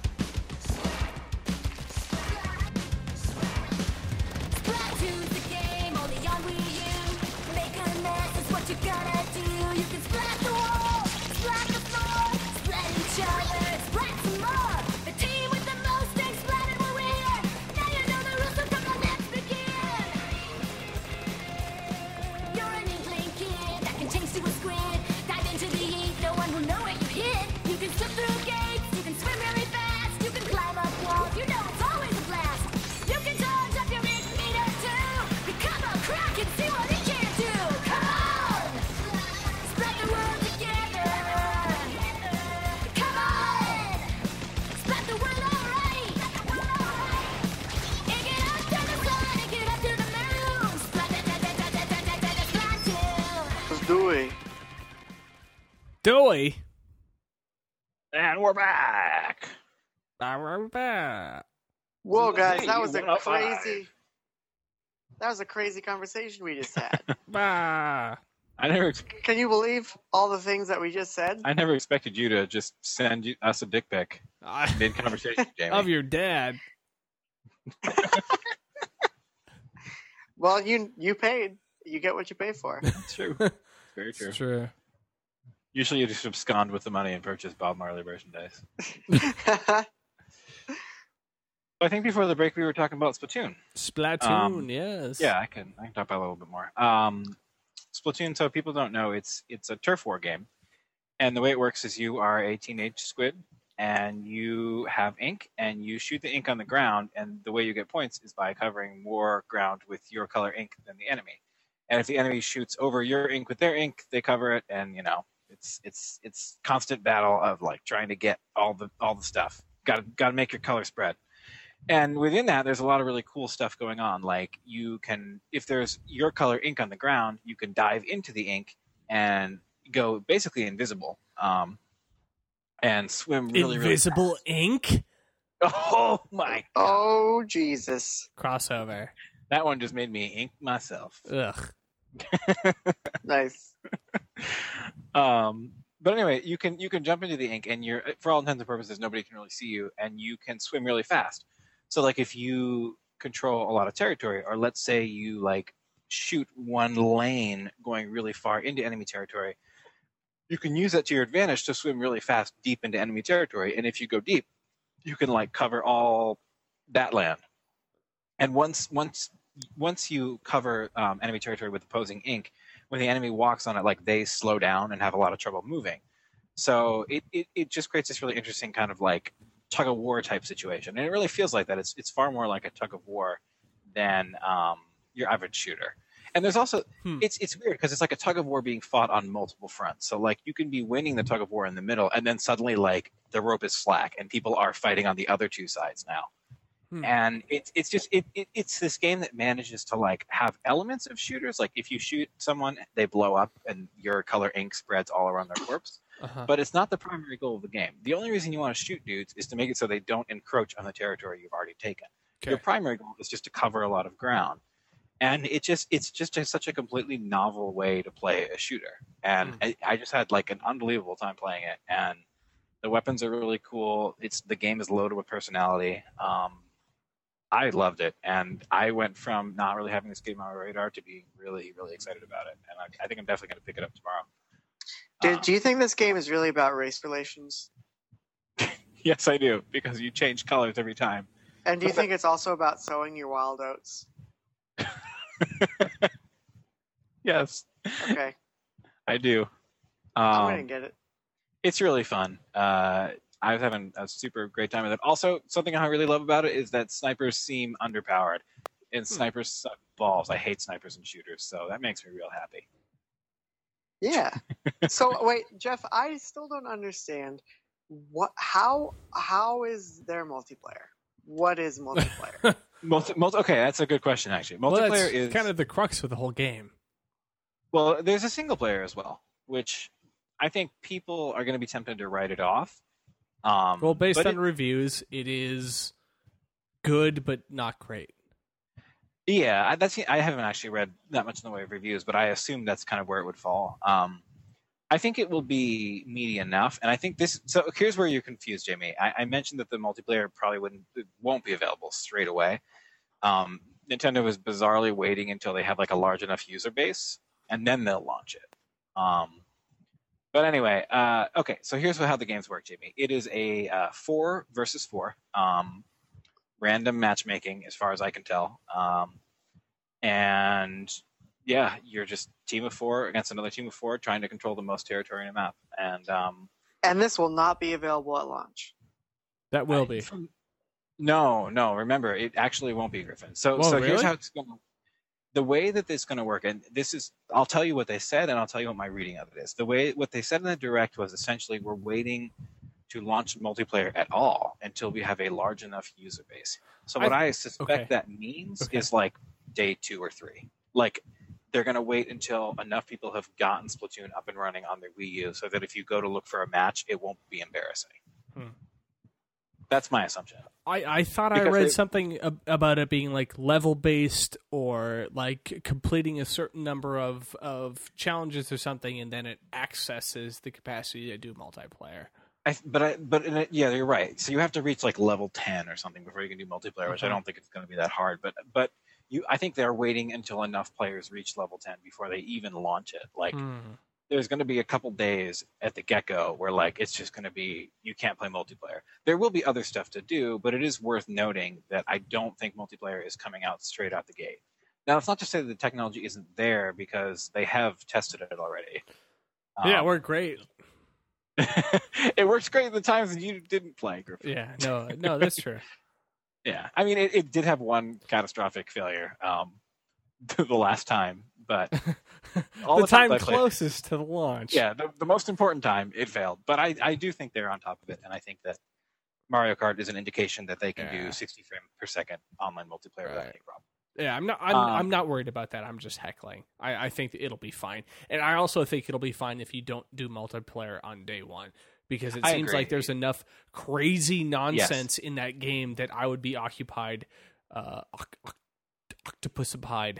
Splatoon's the game, only on Wii U. Make a mess is what you gotta do. You can splat the wall, splat the floor, splat each other, splat some more. The team with the most eggs splatted will win. Now you know the rules, so come on, let's begin. You're an inkling kid that can change to a squid. Dive into the ink, no one will know where you hid. You can slip through gates, you can swim really fast, you can climb up walls, you know it's always a blast. You can charge up your ink meter too. Become a crack and see what he can do. Come on, spread the world together. Come on, spread the word alright. Ink it up to the sun, ink it up to the moon. Splat Splatoon. Let's do it. Doy. And we're back. We're back. Whoa, guys, Hey, that was a 105. crazy. That was a crazy conversation we just had. Bah. I never Can you believe all the things that we just said? expected you to just send us a dick pic mid conversation, Jamie. Of your dad. Well, you paid. You get what you pay for. That's true. Very true. It's true. Usually you just abscond with the money and purchase Bob Marley merchandise. I think before the break we were talking about Splatoon. Splatoon, yes. Yeah, I can talk about it a little bit more. Splatoon, so people don't know, it's a turf war game. And the way it works is you are a teenage squid, and you have ink, and you shoot the ink on the ground, and the way you get points is by covering more ground with your color ink than the enemy. And if the enemy shoots over your ink with their ink, they cover it, and it's constant battle of like trying to get all the stuff. Got to make your color spread. And within that, there's a lot of really cool stuff going on. Like you can, if there's your color ink on the ground, you can dive into the ink and go basically invisible, and swim really, Invisible ink? really fast. Oh my! Oh, Jesus. Crossover. That one just made me ink myself. Ugh. Nice. But anyway, you can jump into the ink, and you're, for all intents and purposes, nobody can really see you, and you can swim really fast. So like if you control a lot of territory, or let's say you like shoot one lane going really far into enemy territory, you can use that to your advantage to swim really fast deep into enemy territory. And if you go deep, you can like cover all that land. And once you cover enemy territory with opposing ink, when the enemy walks on it, like they slow down and have a lot of trouble moving. So it just creates this really interesting kind of like tug of war type situation, and it really feels like that. It's far more like a tug of war than your average shooter. And there's also it's weird because it's like a tug of war being fought on multiple fronts. So like you can be winning the tug of war in the middle, and then suddenly like the rope is slack and people are fighting on the other two sides now. And it's just it's this game that manages to like have elements of shooters. Like if you shoot someone, they blow up and your color ink spreads all around their corpse. But it's not the primary goal of the game. The only reason you want to shoot dudes is to make it so they don't encroach on the territory you've already taken. Okay. Your primary goal is just to cover a lot of ground. And it's just such a completely novel way to play a shooter. And I just had like an unbelievable time playing it. And the weapons are really cool. The game is loaded with personality. I loved it, and I went from not really having this game on my radar to being really, really excited about it. And I think I'm definitely going to pick it up tomorrow. Do you think this game is really about race relations? Yes, I do, because you change colors every time. And do you think it's also about sowing your wild oats? Yes, Okay. I do. I'm going to get it. It's really fun. I was having a super great time with it. Also, something I really love about it is that snipers seem underpowered, and snipers suck balls. I hate snipers and shooters, so that makes me real happy. Yeah. So wait, Jeff, I still don't understand how is there multiplayer? What is multiplayer? Okay, that's a good question, actually. Well, Multiplayer that's is kind of the crux of the whole game. Well, there's a single player as well, which I think people are going to be tempted to write it off. Well, based on reviews, it is good, but not great. Yeah, I haven't actually read that much in the way of reviews, but I assume that's kind of where it would fall. I think it will be meaty enough, and I think this. So here's where you're confused, Jamie. I mentioned that the multiplayer probably won't be available straight away. Nintendo is bizarrely waiting until they have like a large enough user base, and then they'll launch it. But anyway, okay. So here's how the games work, Jamie. It is a 4 versus 4, random matchmaking, as far as I can tell, and yeah, you're just team of 4 against another team of 4 trying to control the most territory in a map. And this will not be available at launch. That will be. No. Remember, it actually won't be, Griffin. So really? Here's how it's going to. The way that this is going to work, and this is, I'll tell you what they said, and I'll tell you what my reading of it is. What they said in the direct was essentially we're waiting to launch multiplayer at all until we have a large enough user base. So what I suspect that means is like day 2 or 3. Like, they're going to wait until enough people have gotten Splatoon up and running on their Wii U so that if you go to look for a match, it won't be embarrassing. That's my assumption. I thought I read something about it being like level based or like completing a certain number of challenges or something, and then it accesses the capacity to do multiplayer. Yeah, you're right. So you have to reach like level 10 or something before you can do multiplayer, which I don't think it's going to be that hard. But I think they're waiting until enough players reach level 10 before they even launch it. Like, there's going to be a couple days at the get-go where like it's just going to be you can't play multiplayer. There will be other stuff to do, but it is worth noting that I don't think multiplayer is coming out straight out the gate. Now, it's not to say that the technology isn't there, because they have tested it already. Yeah, it worked great. It works great at the times that you didn't play, Griffin. Yeah, no, that's true. Yeah, I mean, it did have one catastrophic failure the last time, but the time closest to the launch. Yeah, the most important time, it failed. But I do think they're on top of it, and I think that Mario Kart is an indication that they can do 60 frames per second online multiplayer without any problem. Yeah, I'm not worried about that. I'm just heckling. I think that it'll be fine, and I also think it'll be fine if you don't do multiplayer on day 1. Because it seems like there's enough crazy nonsense in that game that I would be occupied, octopusified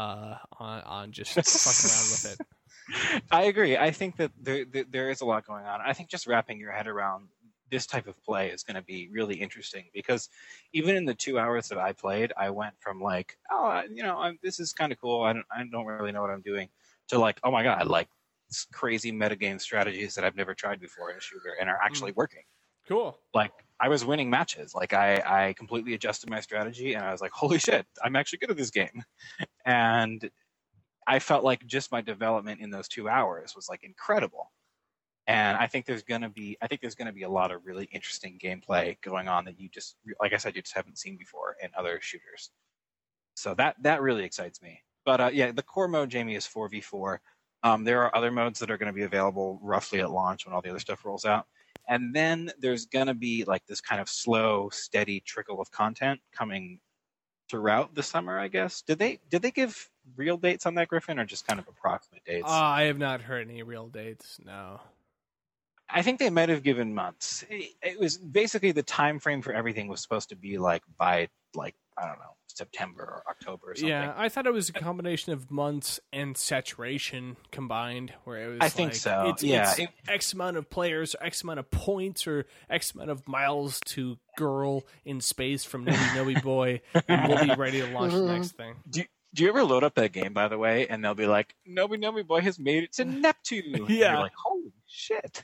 on just fucking around with it. I agree. I think that there is a lot going on. I think just wrapping your head around this type of play is going to be really interesting, because even in the 2 hours that I played, I went from like, this is kind of cool. I don't really know what I'm doing, to like, oh my God, like, crazy metagame strategies that I've never tried before in a shooter and are actually working. Cool. Like, I was winning matches. Like, I completely adjusted my strategy, and I was like, holy shit, I'm actually good at this game. And I felt like just my development in those 2 hours was like incredible. And I think there's gonna be a lot of really interesting gameplay going on that you just, like I said, you just haven't seen before in other shooters. So that really excites me. But the core mode, Jamie, is 4v4. There are other modes that are going to be available roughly at launch when all the other stuff rolls out. And then there's going to be like this kind of slow, steady trickle of content coming throughout the summer, I guess. Did they give real dates on that, Griffin, or just kind of approximate dates? I have not heard any real dates, no. I think they might have given months. It was basically the time frame for everything was supposed to be like by like, I don't know, September or October or something. Yeah, I thought it was a combination of months and saturation combined, where it was I think so. It's X amount of players, X amount of points, or X amount of miles to girl in space from Nobi Nobi Boy, and we'll be ready to launch the next thing. Do you ever load up that game, by the way, and they'll be like, Nobi Nobi Boy has made it to Neptune? Yeah. And you're like, holy shit.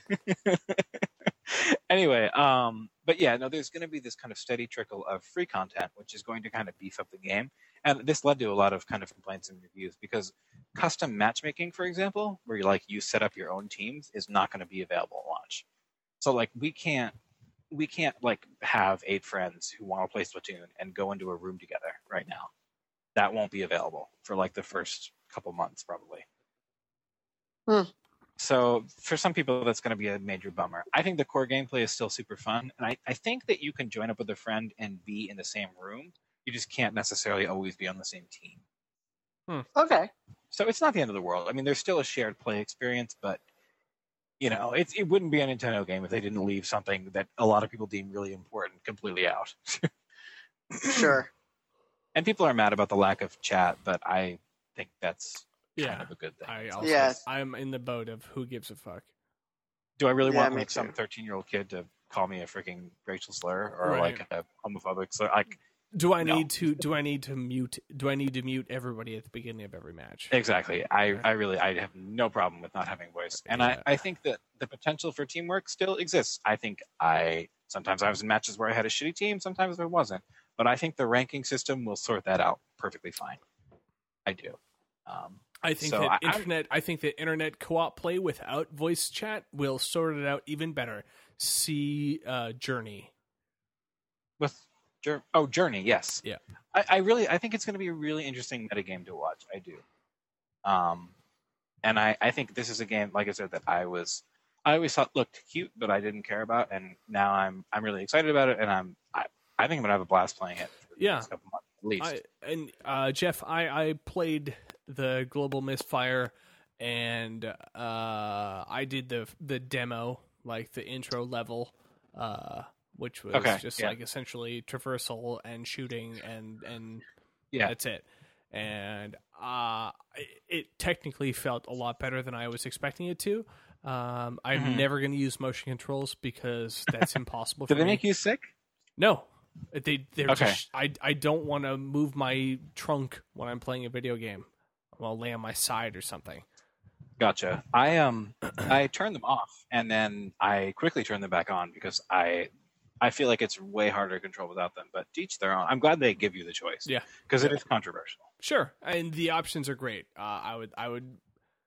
Anyway, but yeah, no, there's going to be this kind of steady trickle of free content, which is going to kind of beef up the game. And this led to a lot of kind of complaints and reviews, because custom matchmaking, for example, where you set up your own teams, is not going to be available at launch. So like we can't like have 8 friends who want to play Splatoon and go into a room together right now. That won't be available for like the first couple months, probably. So for some people, that's going to be a major bummer. I think the core gameplay is still super fun, and I think that you can join up with a friend and be in the same room. You just can't necessarily always be on the same team. Okay. So it's not the end of the world. I mean, there's still a shared play experience, but it wouldn't be a Nintendo game if they didn't leave something that a lot of people deem really important completely out. Sure. And people are mad about the lack of chat, but I think that's kind of a good thing. I also, Yes. I'm in the boat of who gives a fuck. Do I really Yeah, want me like some too. 13-year-old kid to call me a freaking racial slur or Right. like a homophobic slur? Like Do I No. need to mute everybody at the beginning of every match? exactly. I have no problem with not having a voice, and Yeah. I think that the potential for teamwork still exists. I think sometimes I was in matches where I had a shitty team, sometimes I wasn't, but I think the ranking system will sort that out perfectly fine. I do. I think So that I'm- I think that internet co-op play without voice chat will sort it out even better. See Journey. With Journey, yes. Yeah. I think it's going to be a really interesting metagame to watch. I do. And I think this is a game, like I said, that I always thought looked cute, but I didn't care about, and now I'm really excited about it, and I think I'm gonna have a blast playing it. For the Yeah. next couple months, at least. Jeff, I played the Global Misfire, and I did the demo, like the intro level, which was just like essentially traversal and shooting, and Yeah. that's it. And it technically felt a lot better than I was expecting it to. I'm never going to use motion controls because that's impossible for Did they me. make you sick? No, they're Okay. just, I don't want to move my trunk when I'm playing a video game. I'll lay on my side or something. Gotcha. I turned them off, and then I quickly turned them back on because I feel like it's way harder to control without them. But to each their own. I'm glad they give you the choice. Yeah. Because it is controversial. Sure, and the options are great. I would,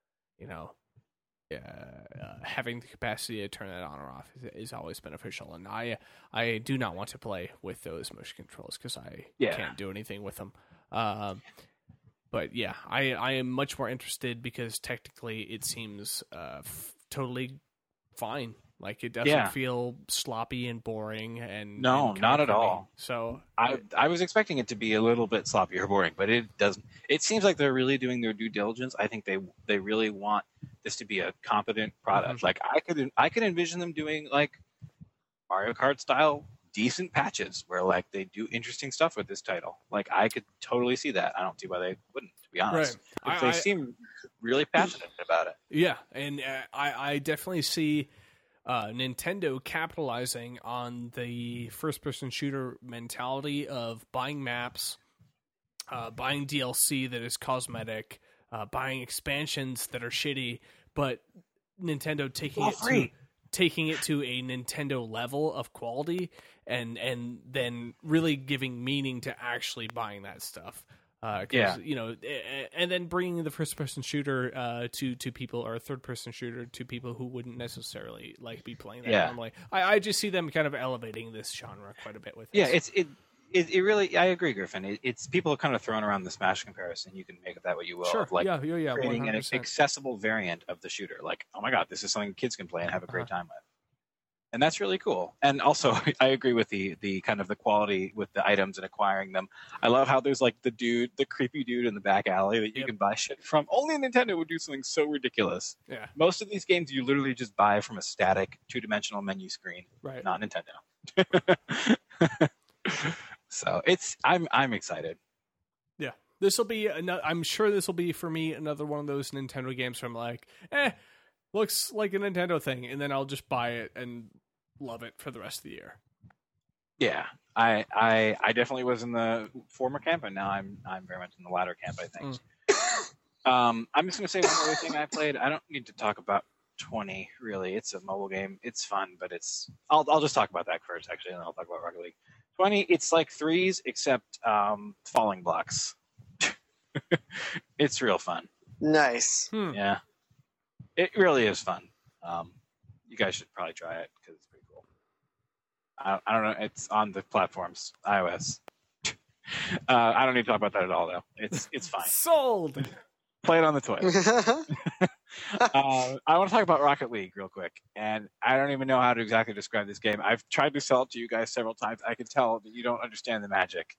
having the capacity to turn that on or off is always beneficial. And I do not want to play with those motion controls because I can't do anything with them. But yeah, I am much more interested because technically it seems totally fine. Like it doesn't feel sloppy and boring and No, and not kinda at crummy. all. So I was expecting it to be a little bit sloppy or boring, but it doesn't. It seems like they're really doing their due diligence. I think they really want this to be a competent product. Like I could envision them doing like Mario Kart style decent patches where like they do interesting stuff with this title. Like I could totally see that. I don't see why they wouldn't, to be honest. Right. They seem really passionate about it. yeah, and I definitely see Nintendo capitalizing on the first-person shooter mentality of buying maps, buying DLC that is cosmetic, buying expansions that are shitty, but Nintendo taking it to a Nintendo level of quality, and then really giving meaning to actually buying that stuff. And then bringing the first-person shooter to people, or a third-person shooter to people who wouldn't necessarily like be playing that normally. I just see them kind of elevating this genre quite a bit with this. Yeah, it really. I agree, Griffin. It's people are kind of throwing around the Smash comparison. You can make of that what you will. Sure. Of like Yeah. creating an 100%. accessible variant of the shooter. Like, oh my god, this is something kids can play and have a great time with. And that's really cool. And also, I agree with the kind of the quality with the items and acquiring them. I love how there's like the creepy dude in the back alley that you can buy shit from. Only Nintendo would do something so ridiculous. Yeah. Most of these games you literally just buy from a static 2-dimensional menu screen. Right. Not Nintendo. So I'm excited. Yeah. This will be I'm sure this will be for me another one of those Nintendo games from like, looks like a Nintendo thing, and then I'll just buy it and love it for the rest of the year. Yeah, I definitely was in the former camp, and now I'm very much in the latter camp, I think. I'm just gonna say one other thing I played. I don't need to talk about 20 really. It's a mobile game. It's fun, but I'll just talk about that first actually, and then I'll talk about Rocket League. 20. It's like threes except falling blocks. It's real fun. Nice. Yeah, it really is fun. You guys should probably try it because it's pretty cool. I don't know. It's on the platforms, iOS. I don't need to talk about that at all, though. It's fine. Sold. Play it on the toy. I want to talk about Rocket League real quick, and I don't even know how to exactly describe this game. I've tried to sell it to you guys several times. I can tell that you don't understand the magic.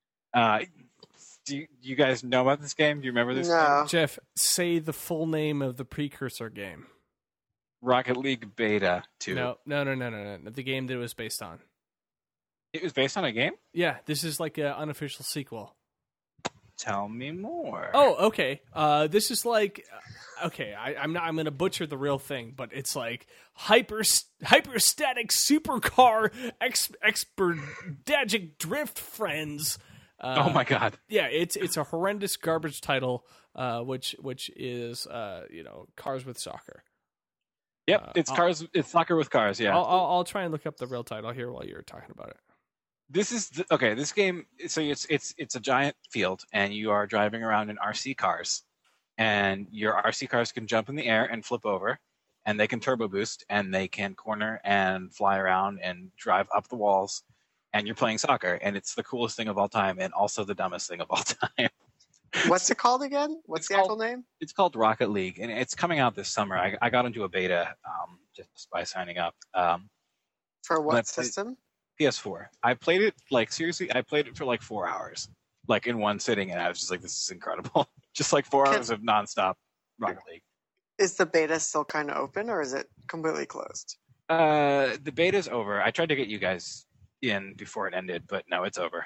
Do you guys know about this game? Do you remember this game? Jeff, say the full name of the precursor game. Rocket League Beta 2. No. The game that it was based on. It was based on a game? Yeah, this is like an unofficial sequel. Tell me more. Oh, okay. This is like, okay. I'm going to butcher the real thing, but it's like hyperstatic supercar experdagic drift friends. Oh my god. Yeah, it's a horrendous garbage title, which is Cars with Soccer. Yep, it's cars. It's soccer with cars. Yeah. I'll try and look up the real title here while you're talking about it. This is okay. This game, so it's a giant field, and you are driving around in RC cars, and your RC cars can jump in the air and flip over, and they can turbo boost, and they can corner and fly around and drive up the walls, and you're playing soccer, and it's the coolest thing of all time, and also the dumbest thing of all time. What's it called again? What's the actual name? It's called Rocket League, and it's coming out this summer. I got into a beta just by signing up. For what Let's- system? PS4. I played it seriously. I played it for 4 hours, in one sitting, and I was just like, "This is incredible!" Just 4 hours of nonstop Rocket League. Is the beta still kind of open, or is it completely closed? The beta's over. I tried to get you guys in before it ended, but no, it's over.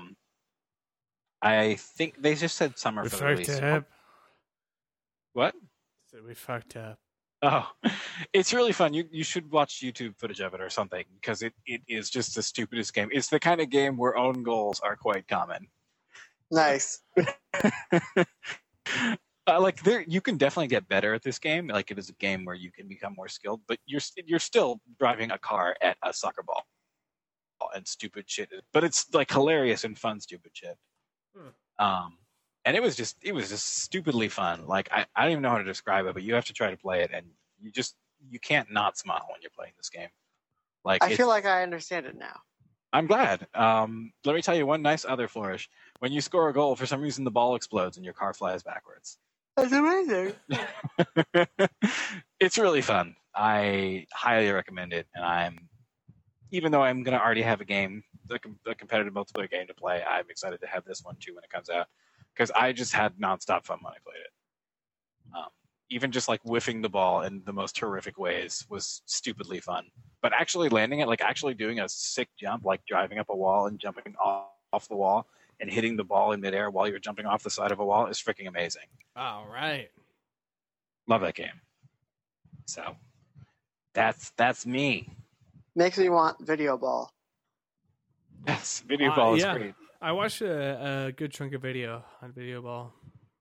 I think they just said summer for the release. What? So we fucked up. Oh, it's really fun. You should watch YouTube footage of it or something, because it is just the stupidest game. It's the kind of game where own goals are quite common. Nice. You can definitely get better at this game. It is a game where you can become more skilled, but you're still driving a car at a soccer ball and stupid shit. But it's hilarious and fun, stupid shit. And it was just stupidly fun. I don't even know how to describe it, but you have to try to play it, and you can't not smile when you're playing this game. I feel like I understand it now. I'm glad. Let me tell you one nice other flourish. When you score a goal, for some reason the ball explodes and your car flies backwards. That's amazing. It's really fun. I highly recommend it, and even though I'm going to already have a competitive multiplayer game to play, I'm excited to have this one too when it comes out, because I just had nonstop fun when I played it. Even just whiffing the ball in the most horrific ways was stupidly fun. But actually landing it, actually doing a sick jump, driving up a wall and jumping off the wall and hitting the ball in midair while you're jumping off the side of a wall is freaking amazing. All right. Love that game. So that's me. Makes me want Video Ball. Yes, Video Ball is yeah. great. I watched a good chunk of video on Video Ball.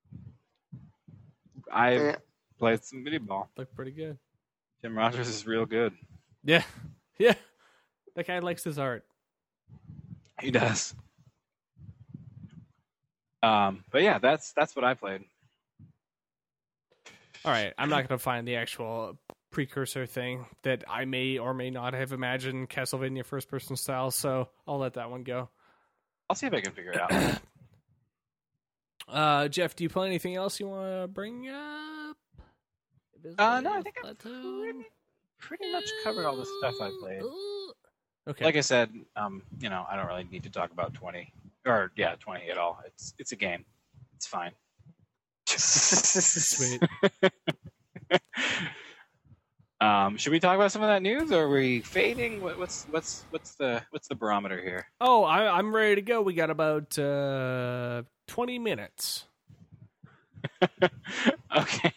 I played some Video Ball. Looked pretty good. Tim Rogers is real good. Yeah. Yeah. That guy likes his art. He does. But yeah, that's what I played. All right. I'm not going to find the actual precursor thing that I may or may not have imagined Castlevania first-person style, so I'll let that one go. I'll see if I can figure it out. Jeff, do you play anything else you want to bring up? No, I think I've pretty much covered all the stuff I played. Okay. Like I said, I don't really need to talk about 20 at all. It's a game. It's fine. Sweet. Should we talk about some of that news, or are we fading? What's the barometer here? Oh, I'm ready to go. We got about 20 minutes. Okay.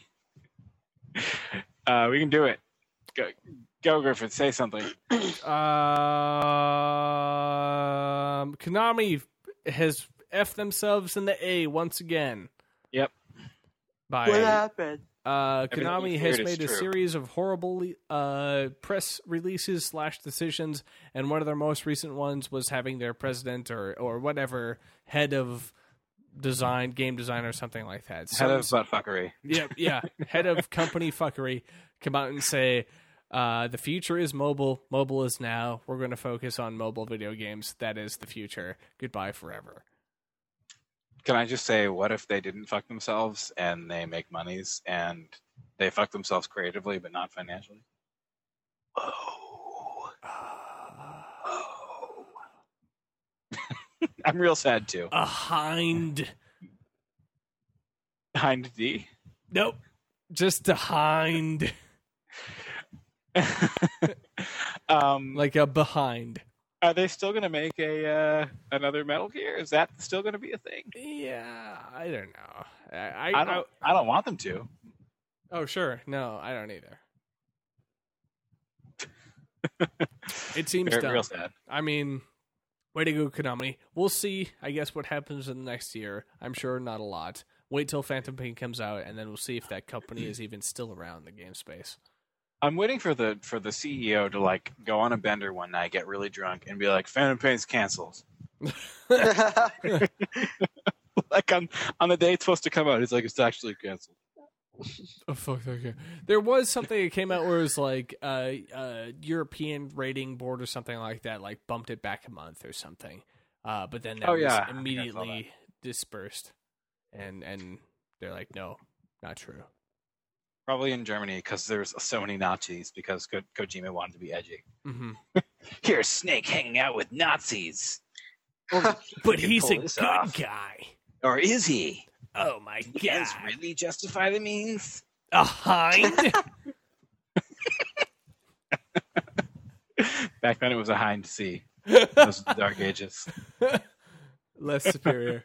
We can do it. Go, Griffin. Say something. Konami has F'd themselves in the A once again. Yep. What happened? Konami you has heard is made a true. series of horrible press releases / decisions, and one of their most recent ones was having their president or whatever head of game design or something like that. Head of butt fuckery. Yeah, head of company fuckery come out and say, the future is mobile. Mobile is now. We're going to focus on mobile video games. That is the future. Goodbye forever. Can I just say, what if they didn't fuck themselves and they make monies and they fuck themselves creatively but not financially? I'm real sad too. A hind. Hind D. Nope. Just a hind. Like a behind. Are they still going to make another Metal Gear? Is that still going to be a thing? Yeah, I don't know. I don't want them to. Oh, sure. No, I don't either. It seems dumb. Real sad. I mean, way to go, Konami. We'll see, I guess, what happens in the next year. I'm sure not a lot. Wait till Phantom Pain comes out, and then we'll see if that company is even still around in the game space. I'm waiting for the CEO to like go on a bender one night, get really drunk, and be like, "Phantom Pain's canceled." Like on the day it's supposed to come out, he's like, "It's actually canceled." Oh fuck! Okay. There was something that came out where it was like European rating board or something like that, like bumped it back a month or something. But then that was immediately dispersed, and they're like, no, not true. Probably in Germany because there's so many Nazis because Kojima wanted to be edgy. Mm-hmm. Here's Snake hanging out with Nazis. But he's a good guy. Or is he? Oh my god! You guys really justify the means? A hind? Back then it was a hind C. Those are the Dark Ages. Less superior.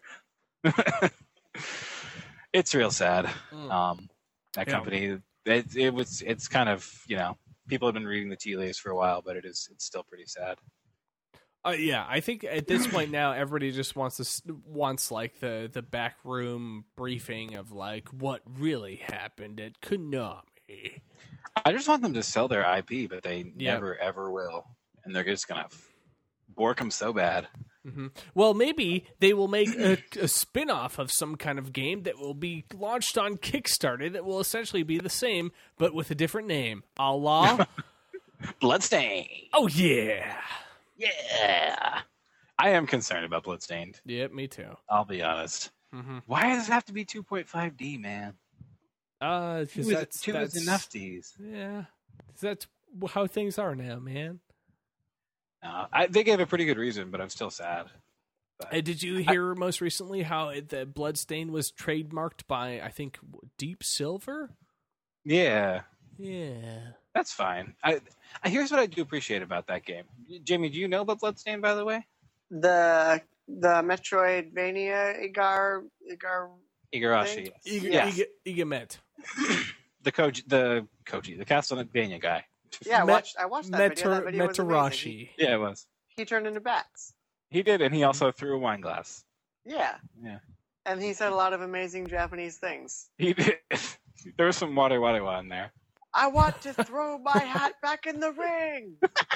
It's real sad. That company, it's kind of, people have been reading the tea leaves for a while, but it's still pretty sad. Yeah, I think at this point now, everybody just wants like the backroom briefing of like what really happened at Konami. I just want them to sell their IP, but they never ever will, and they're just gonna bork them so bad. Mm-hmm. Well, maybe they will make a spin-off of some kind of game that will be launched on Kickstarter that will essentially be the same, but with a different name. A la Bloodstained. Oh, yeah. Yeah. I am concerned about Bloodstained. Yep, me too. I'll be honest. Mm-hmm. Why does it have to be 2.5D, man? Because that's enough Ds. Yeah. That's how things are now, man. They gave a pretty good reason, but I'm still sad. Did you hear most recently how the Bloodstain was trademarked by, I think, Deep Silver? Yeah. Yeah. That's fine. Here's what I do appreciate about that game. Jimmy, do you know about Bloodstain, by the way? The Metroidvania Igarashi. Yes. Igamet. The Castlevania guy. Yeah, I watched that video. That video was amazing. Yeah, it was. He turned into bats. He did, and he also threw a wine glass. Yeah. Yeah. And he said a lot of amazing Japanese things. He did. There was some water in there. I want to throw my hat back in the ring.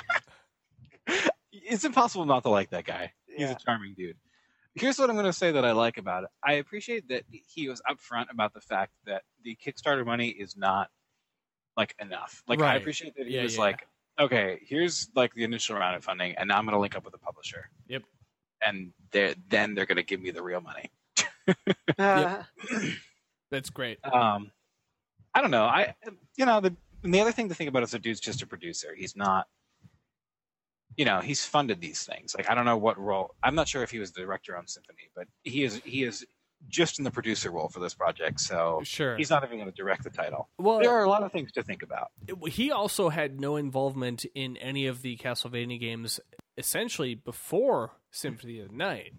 It's impossible not to like that guy. He's a charming dude. Here's what I'm going to say that I like about it. I appreciate that he was upfront about the fact that the Kickstarter money is not like enough. Like right. I appreciate that he was like, okay, here's like the initial round of funding, and now I'm going to link up with a publisher. Yep. And then they're going to give me the real money. Yep. That's great. I don't know. The other thing to think about is the dude's just a producer. He's not. He's funded these things. Like I don't know what role. I'm not sure if he was the director on Symphony, but he is just in the producer role for this project. So sure, he's not even going to direct the title. Well, there are a lot of things to think about. He also had no involvement in any of the Castlevania games, essentially before Symphony of the Night.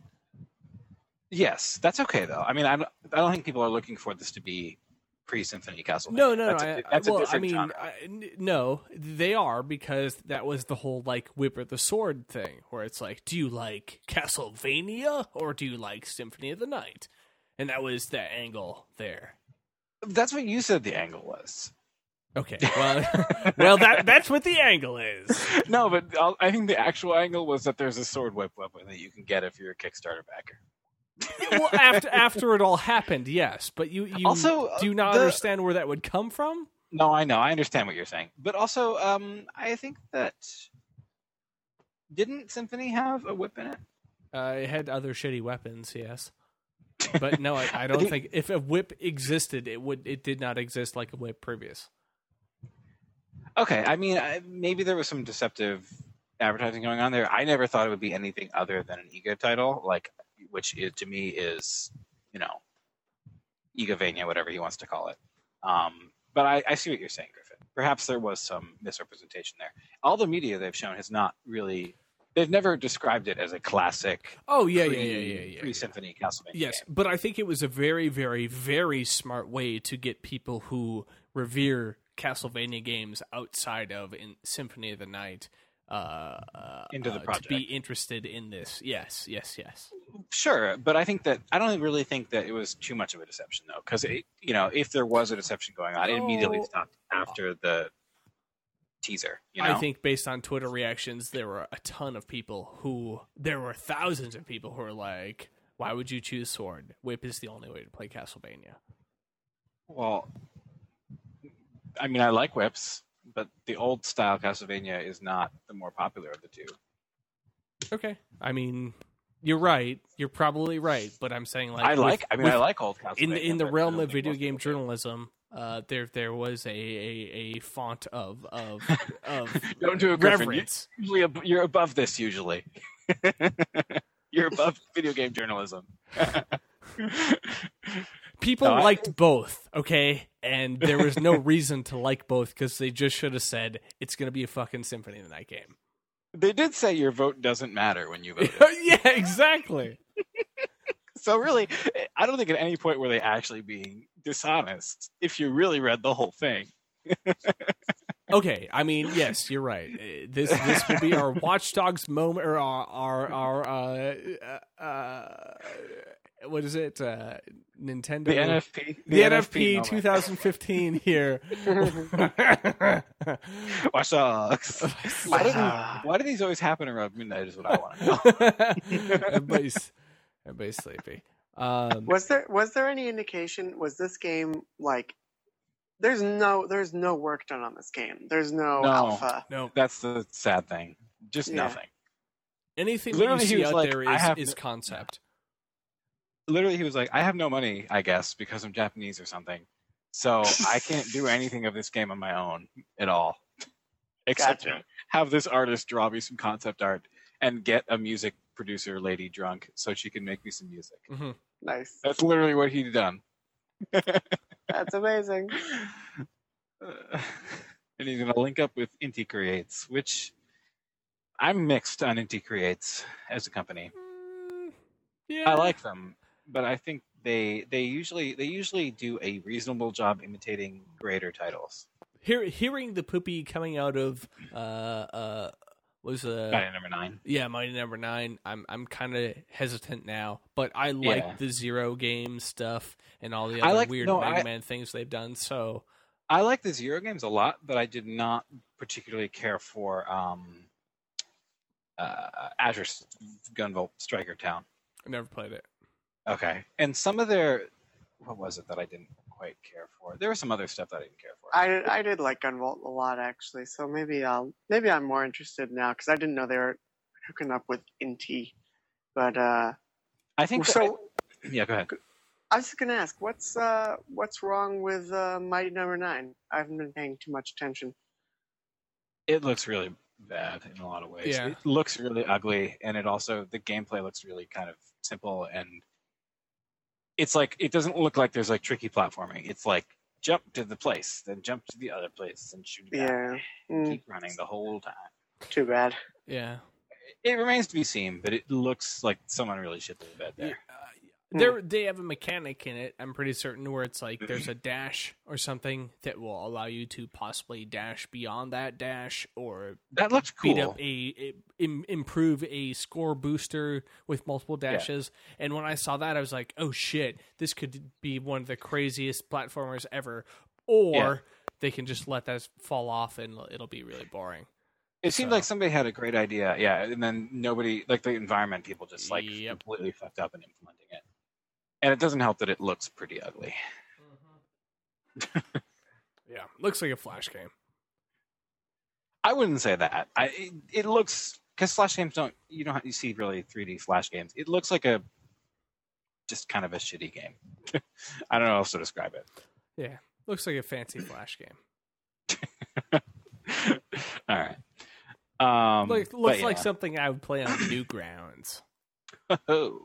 Yes, that's okay though. I mean, I don't think people are looking for this to be pre-Symphony Castlevania. No. That's a different genre. No, they are, because that was the whole like Whipper the Sword thing, where it's like, do you like Castlevania or do you like Symphony of the Night? And that was the angle there. That's what you said the angle was. Okay, well, that's what the angle is. No, but I think the actual angle was that there's a sword whip weapon that you can get if you're a Kickstarter backer. Well, after it all happened, yes, but you also do not understand where that would come from? No, I know. I understand what you're saying. But also, I think that... Didn't Symphony have a whip in it? It had other shitty weapons, yes. But no, I don't think... If a whip existed, it did not exist like a whip previous. Okay, I mean, maybe there was some deceptive advertising going on there. I never thought it would be anything other than an Ego title, which to me is, Egavania, whatever he wants to call it. But I see what you're saying, Griffin. Perhaps there was some misrepresentation there. All the media they've shown has not really they've never described it as a classic. Oh yeah. Pre-symphony Castlevania. Yes, game. but I think it was a very, very, very smart way to get people who revere Castlevania games outside of Symphony of the Night into the project to be interested in this. Yes. Sure, but I don't really think that it was too much of a deception though, because if there was a deception going on, it immediately stopped after the teaser. I think based on Twitter reactions, there were thousands of people who were like, "Why would you choose Sword? Whip is the only way to play Castlevania." Well, I mean, I like whips, but the old style Castlevania is not the more popular of the two. Okay, I mean, you're right. You're probably right, but I'm saying I like old Castlevania. In the realm of video game journalism, there was a font of don't do a Griffin. reverence. You're above this usually. You're above video game journalism. People liked both, okay? And there was no reason to like both because they just should have said it's going to be a fucking Symphony of the Night game. They did say your vote doesn't matter when you vote. Yeah, exactly. So really, I don't think at any point were they actually being dishonest if you really read the whole thing. Okay, I mean, yes, you're right. This will be our Watch Dogs moment, or our what is it? Nintendo. The NFP. The NFP moment. 2015 here. Watch Dogs. Why do these always happen around midnight is what I want to know. Everybody's sleepy. Was there any indication? Was this game like? There's no work done on this game. There's no alpha. No, that's the sad thing. Just nothing. Anything that you see out there is concept. Literally, he was like, I have no money, I guess, because I'm Japanese or something. So I can't do anything of this game on my own at all. Except have this artist draw me some concept art and get a music producer lady drunk so she can make me some music. Mm-hmm. Nice. That's literally what he'd done. That's amazing. And he's going to link up with Inti Creates, which I'm mixed on Inti Creates as a company. Yeah. I like them, but I think they usually do a reasonable job imitating greater titles. Hearing the poopy coming out of Mighty Number 9. Yeah, Mighty Number 9. I'm kind of hesitant now, but I like the Zero game stuff and all the other weird Mega Man things they've done. So I like the Zero games a lot, but I did not particularly care for Azure Gunvolt Striker Town. I never played it. Okay. And some of their, what was it that I didn't quite care for? There was some other stuff that I didn't care for. I did like Gunvolt a lot actually, so maybe I'm more interested now because I didn't know they were hooking up with Inti. But I think so. Yeah, go ahead. I was just gonna ask, what's wrong with Mighty Number 9? I haven't been paying too much attention. It looks really bad in a lot of ways. Yeah. It looks really ugly, and the gameplay looks really kind of simple, and it's like it doesn't look like there's like tricky platforming. It's like jump to the place, then jump to the other place, and shoot back. Keep running the whole time. Too bad. Yeah. It remains to be seen, but it looks like someone really shit the bed there. They have a mechanic in it, I'm pretty certain, where it's like there's a dash or something that will allow you to possibly dash beyond that dash, or that looks cool. Beat up improve a score booster with multiple dashes. Yeah. And when I saw that, I was like, oh shit, this could be one of the craziest platformers ever. Or they can just let that fall off and it'll be really boring. It seemed like somebody had a great idea, and then nobody, like the environment people, just completely fucked up in implementing it. And it doesn't help that it looks pretty ugly. Mm-hmm. Yeah, looks like a Flash game. I wouldn't say that. It looks, because Flash games you see really 3D Flash games. It looks like just kind of a shitty game. I don't know how else to describe it. Yeah, looks like a fancy Flash game. All right. Looks like something I would play on Newgrounds. Oh.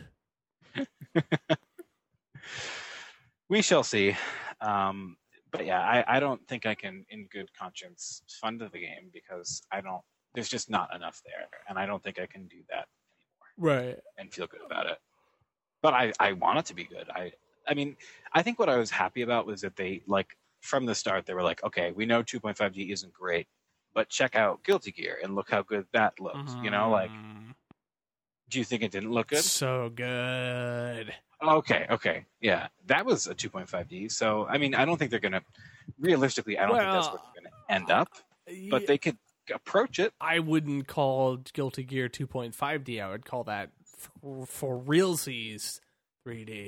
We shall see. But yeah, I don't think I can, in good conscience, fund the game because I don't there's just not enough there, and I don't think I can do that Right. and feel good about it. But I want it to be good. I mean, I think what I was happy about was that they, like, from the start, they were like, okay, we know 2.5D isn't great, but check out Guilty Gear and look how good that looks. You know, like, do you think it didn't look good? So good. Okay. Yeah, that was a 2.5D. So, I mean, I don't think they're going to, realistically, I don't think that's where they're going to end up, but they could approach it. I wouldn't call Guilty Gear 2.5D. I would call that for realsies 3D.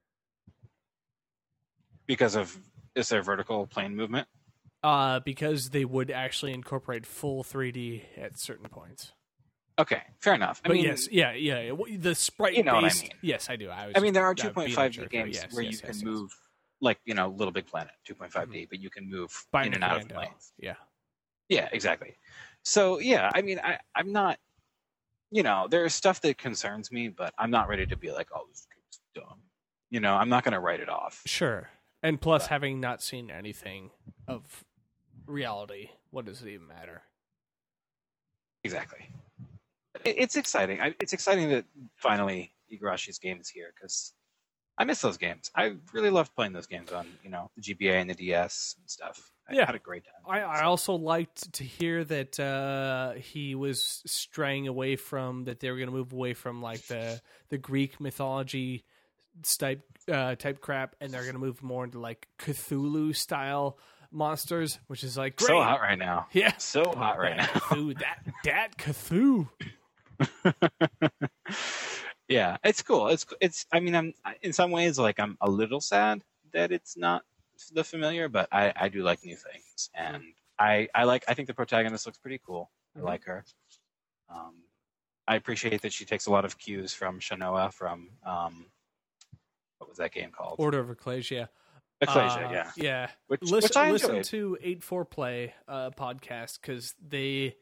Because of, is there vertical plane movement? Because they would actually incorporate full 3D at certain points. Okay, fair enough. I But mean, yes, yeah. The sprite You know what I based. mean. Yes, I do. I mean, there are being a 2.5D jerk. games Yes, where yes, you can yes. move, like, you know, Little Big Planet, 2.5D, but you can move By in and out of Nintendo. planes. Yeah. Yeah, exactly. So, yeah, I mean, I'm not, you know, there's stuff that concerns me, but I'm not ready to be like, oh, this game's dumb. You know, I'm not going to write it off. Sure. And plus, But- having not seen anything of reality, what does it even matter? Exactly. It's exciting. It's exciting that finally Igarashi's game is here because I miss those games. I really loved playing those games on, you know, the GBA and the DS and stuff. I Yeah. had a great time. I also liked to hear that he was straying away from that. They were going to move away from like the Greek mythology type crap, and they're going to move more into like Cthulhu style monsters, which is like great. So hot right now. Yeah, So hot right now. Cthulhu, that Cthulhu. Yeah, it's cool. It's. I mean, I'm in some ways like I'm a little sad that it's not the familiar, but I do like new things, and I think the protagonist looks pretty cool. I like her. I appreciate that she takes a lot of cues from Shanoa from what was that game called? Order of Ecclesia. Ecclesia, yeah. Yeah. Which Listen, I listen enjoyed. to 84Play podcast because they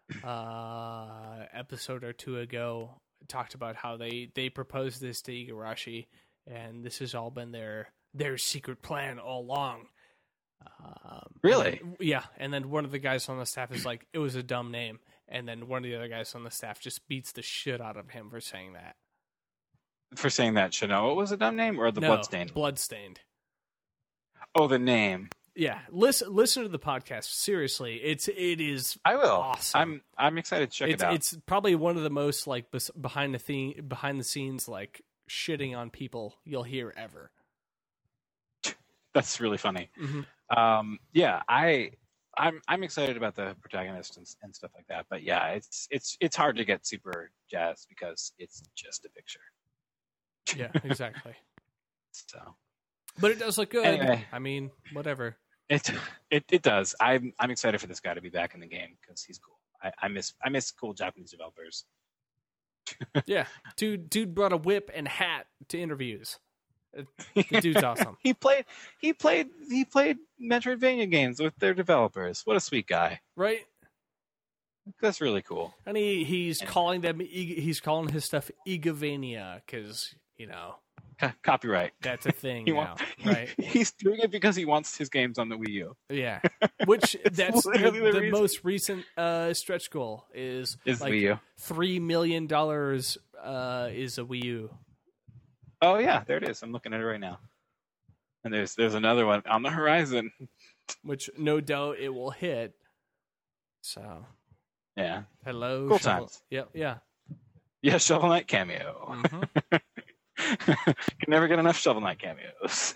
episode or two ago talked about how they proposed this to Igarashi, and this has all been their secret plan all along. Really? Yeah. And then one of the guys on the staff is like, it was a dumb name, and then one of the other guys on the staff just beats the shit out of him for saying that. For saying that Shanoa was a dumb name or the No, Bloodstained? Bloodstained. Oh, the name. Yeah, listen to the podcast. Seriously, it is. I will. Awesome. I'm excited to check it out. It's probably one of the most like behind the scenes like shitting on people you'll hear ever. That's really funny. Mm-hmm. Yeah, I'm excited about the protagonist and stuff like that. But yeah, it's hard to get super jazzed because it's just a picture. Yeah, exactly. So, But it does look good. Anyway. I mean, whatever. it does. I'm excited for this guy to be back in the game because he's cool. I miss cool Japanese developers. Yeah, dude brought a whip and hat to interviews. The dude's awesome. He played Metroidvania games with their developers. What a sweet guy. Right? That's really cool. And he's calling his stuff Igavania because, you know, Copyright. that's a thing He now, wants, right? He's doing it because he wants his games on the Wii U. Yeah, which that's literally the the reason. most recent stretch goal is like Wii U. $3 million is a Wii U. Oh yeah, there it is. I'm looking at it right now. And there's another one on the horizon. Which no doubt it will hit. So Yeah. hello, Cool Shovel- times. Yep, yeah. Yeah, Shovel Knight cameo. Mhm. Can never get enough Shovel Knight cameos.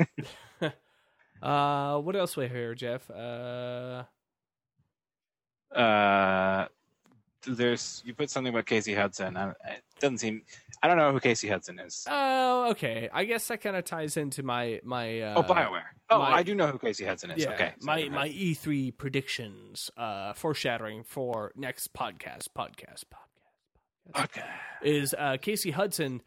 What else we hear, Jeff? There's you put something about Casey Hudson. It doesn't seem. I don't know who Casey Hudson is. Oh, okay. I guess that kind of ties into my BioWare. Oh, my- I do know who Casey Hudson is. Yeah, Okay. my Sorry. my E3 predictions, foreshadowing for next podcast Okay. is Casey Hudson,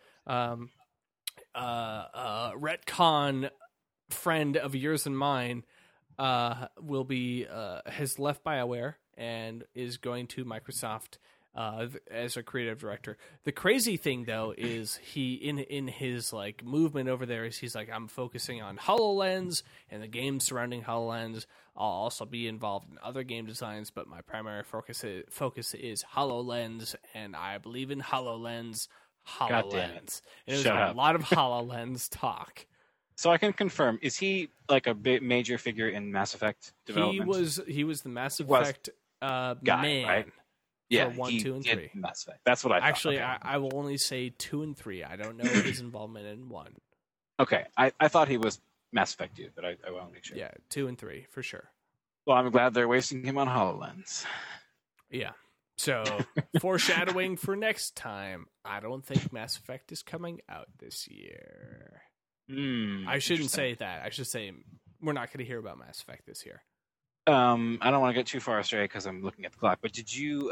retcon friend of yours and mine, will be has left BioWare and is going to Microsoft as a creative director. The crazy thing though is he in his like movement over there is he's like, I'm focusing on HoloLens and the games surrounding HoloLens. I'll also be involved in other game designs, but my primary focus is HoloLens, and I believe in HoloLens. God damn it. HoloLens. And it was Shut a up. lot of HoloLens talk. So I can confirm: is he like a major figure in Mass Effect development? He was the Mass He was Effect guy, man. right? Yeah, for 1, he 2, and did 3. Mass Effect. That's what I thought. Actually, Okay. I will only say 2 and 3. I don't know his involvement in 1. Okay, I thought he was Mass Effect dude, but I want to make sure. Yeah, 2 and 3 for sure. Well, I'm glad they're wasting him on HoloLens. Yeah. So, foreshadowing for next time. I don't think Mass Effect is coming out this year. I shouldn't say that. I should say we're not going to hear about Mass Effect this year. I don't want to get too far astray because I'm looking at the clock. But did you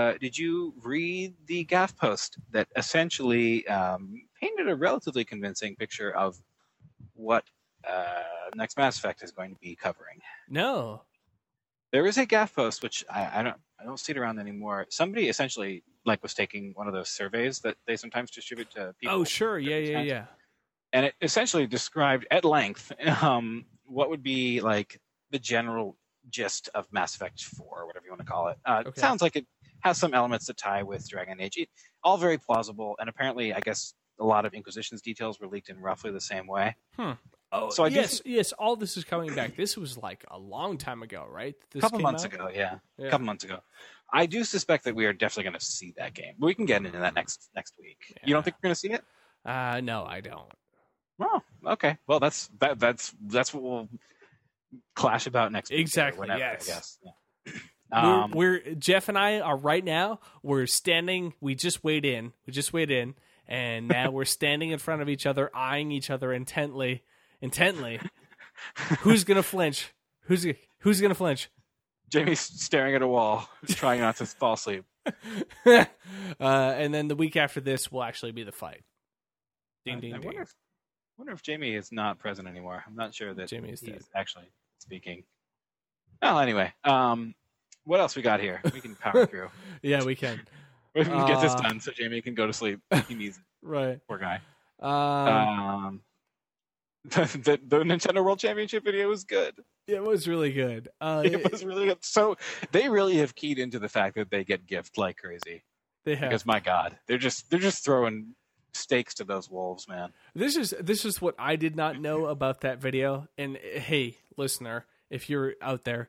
read the Gaff post that essentially painted a relatively convincing picture of what next Mass Effect is going to be covering? No. There is a Gaff post which I don't see it around anymore. Somebody essentially like was taking one of those surveys that they sometimes distribute to people. Oh, sure. Yeah. And it essentially described at length what would be like the general gist of Mass Effect 4, or whatever you want to call it. It sounds like it has some elements that tie with Dragon Age. All very plausible, and apparently, I guess, a lot of Inquisition's details were leaked in roughly the same way. Oh, So I yes. All this is coming back. This was like a long time ago, right? A couple months ago, yeah. A couple months ago. I do suspect that we are definitely going to see that game. We can get into that next week. Yeah. You don't think we're going to see it? No, I don't. Oh, okay. Well, that's what we'll clash about next week. Exactly, Whenever, yes. I guess. Yeah. We're Jeff and I are right now. We're standing. We just weighed in, and now we're standing in front of each other, eyeing each other intently. Who's gonna flinch? Who's gonna flinch? Jamie's staring at a wall, trying not to fall asleep. And then the week after this will actually be the fight. Ding, ding, I ding. wonder if Jamie is not present anymore. I'm not sure that Jamie is he's dead. actually speaking. Well, anyway, what else we got here? We can power through. Yeah, we can. We can get this done so Jamie can go to sleep. He needs it. Right. Poor guy. The Nintendo World Championship video was good. It was really good. It was really good. So they really have keyed into the fact that they get gift like crazy. They have. Because my God, they're just throwing stakes to those wolves, man. This is what I did not know about that video. And hey, listener, if you're out there,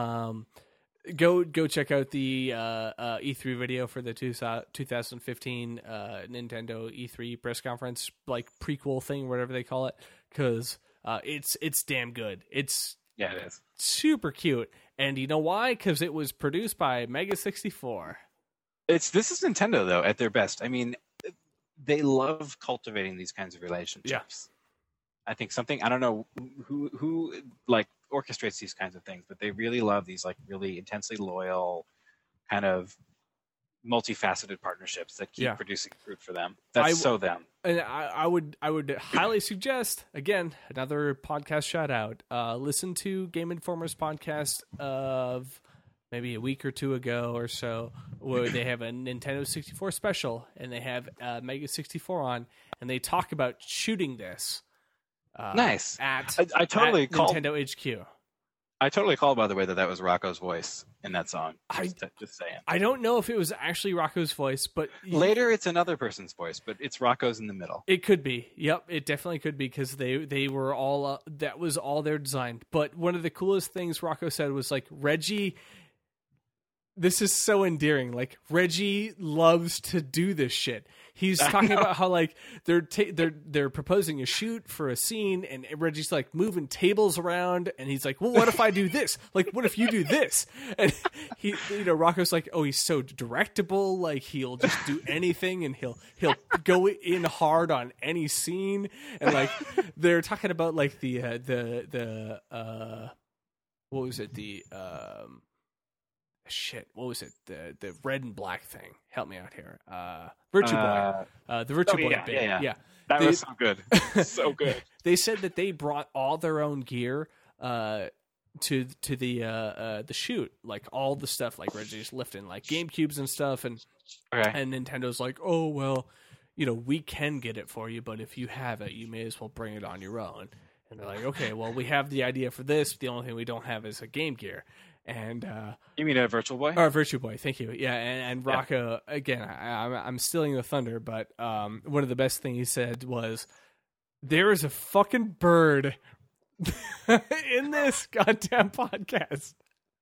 go check out the E3 video for the 2015 Nintendo E3 press conference, like prequel thing, whatever they call it, because it's damn good. It is super cute, and you know why? Because it was produced by Mega 64. This is Nintendo though at their best. I mean, they love cultivating these kinds of relationships. Yeah. I think I don't know who like orchestrates these kinds of things, but they really love these like really intensely loyal kind of multifaceted partnerships that keep producing fruit for them. That's so them. And I would highly suggest, again, another podcast shout out, listen to Game Informer's podcast of maybe a week or two ago or so, where they have a Nintendo 64 special and they have Mega 64 on, and they talk about shooting this. Nice. I totally called Nintendo HQ. I totally called, by the way, that was Rocco's voice in that song. Just saying. I don't know if it was actually Rocco's voice, but later it's another person's voice, but it's Rocco's in the middle. It could be. Yep, it definitely could be, because they were all that was all their design. But one of the coolest things Rocco said was like, Reggie. This is so endearing. Like, Reggie loves to do this shit. He's talking about how like they're proposing a shoot for a scene, and Reggie's like moving tables around, and he's like, "Well, what if I do this? Like, what if you do this?" And he, Rocco's like, "Oh, he's so directable. Like, he'll just do anything, and he'll go in hard on any scene." And like, they're talking about like the what was it? What was it? The red and black thing. Help me out here. Virtue Boy. The Virtue Boy bit. Yeah. That was so good. So good. They said that they brought all their own gear to the shoot, like all the stuff like Reggie's lifting, like GameCubes and stuff, and Nintendo's like, oh well, we can get it for you, but if you have it, you may as well bring it on your own. And they're like, okay, well, we have the idea for this. The only thing we don't have is a Game Gear. And you mean a Virtual Boy? Or a Virtual Boy, thank you. Yeah, and Rocco, again, I'm stealing the thunder, but one of the best things he said was, there is a fucking bird in this goddamn podcast.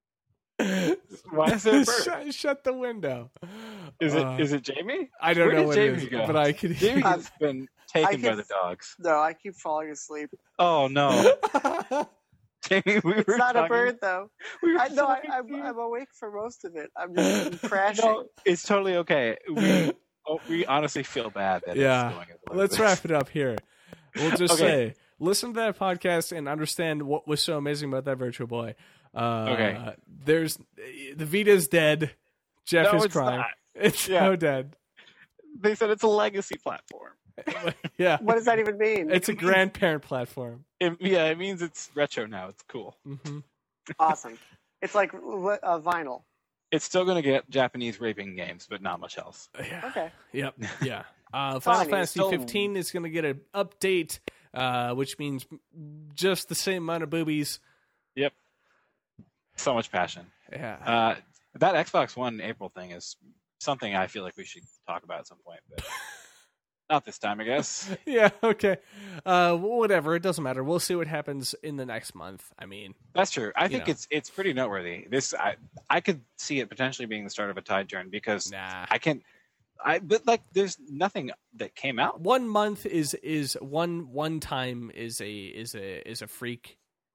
Why is there a bird? Shut the window. Is it Jamie? I don't know what Jamie it is, go? but I could. Jamie has been taken by the dogs. No, I keep falling asleep. Oh no. Jamie, It's not a bird, though. I'm awake for most of it. I'm just crashing. No, it's totally okay. We honestly feel bad that it's going like Let's this. wrap it up here. We'll just say, listen to that podcast and understand what was so amazing about that Virtual Boy. There's the Vita's dead. Jeff is crying. Not. It's so dead. They said it's a legacy platform. Yeah. What does that even mean? It's a grandparent platform. It means it's retro now. It's cool. Mm-hmm. Awesome. It's like vinyl. It's still going to get Japanese raping games, but not much else. Yeah. Okay. Yep. Yeah. Final Fantasy 15 is going to get an update, which means just the same amount of boobies. Yep. So much passion. Yeah. That Xbox One April thing is something I feel like we should talk about at some point, but not this time, I guess. Yeah, okay. Whatever, it doesn't matter. We'll see what happens in the next month. I mean, that's true. I think it's pretty noteworthy. I could see it potentially being the start of a tide turn because but like there's nothing that came out. 1 month is one time is a freak.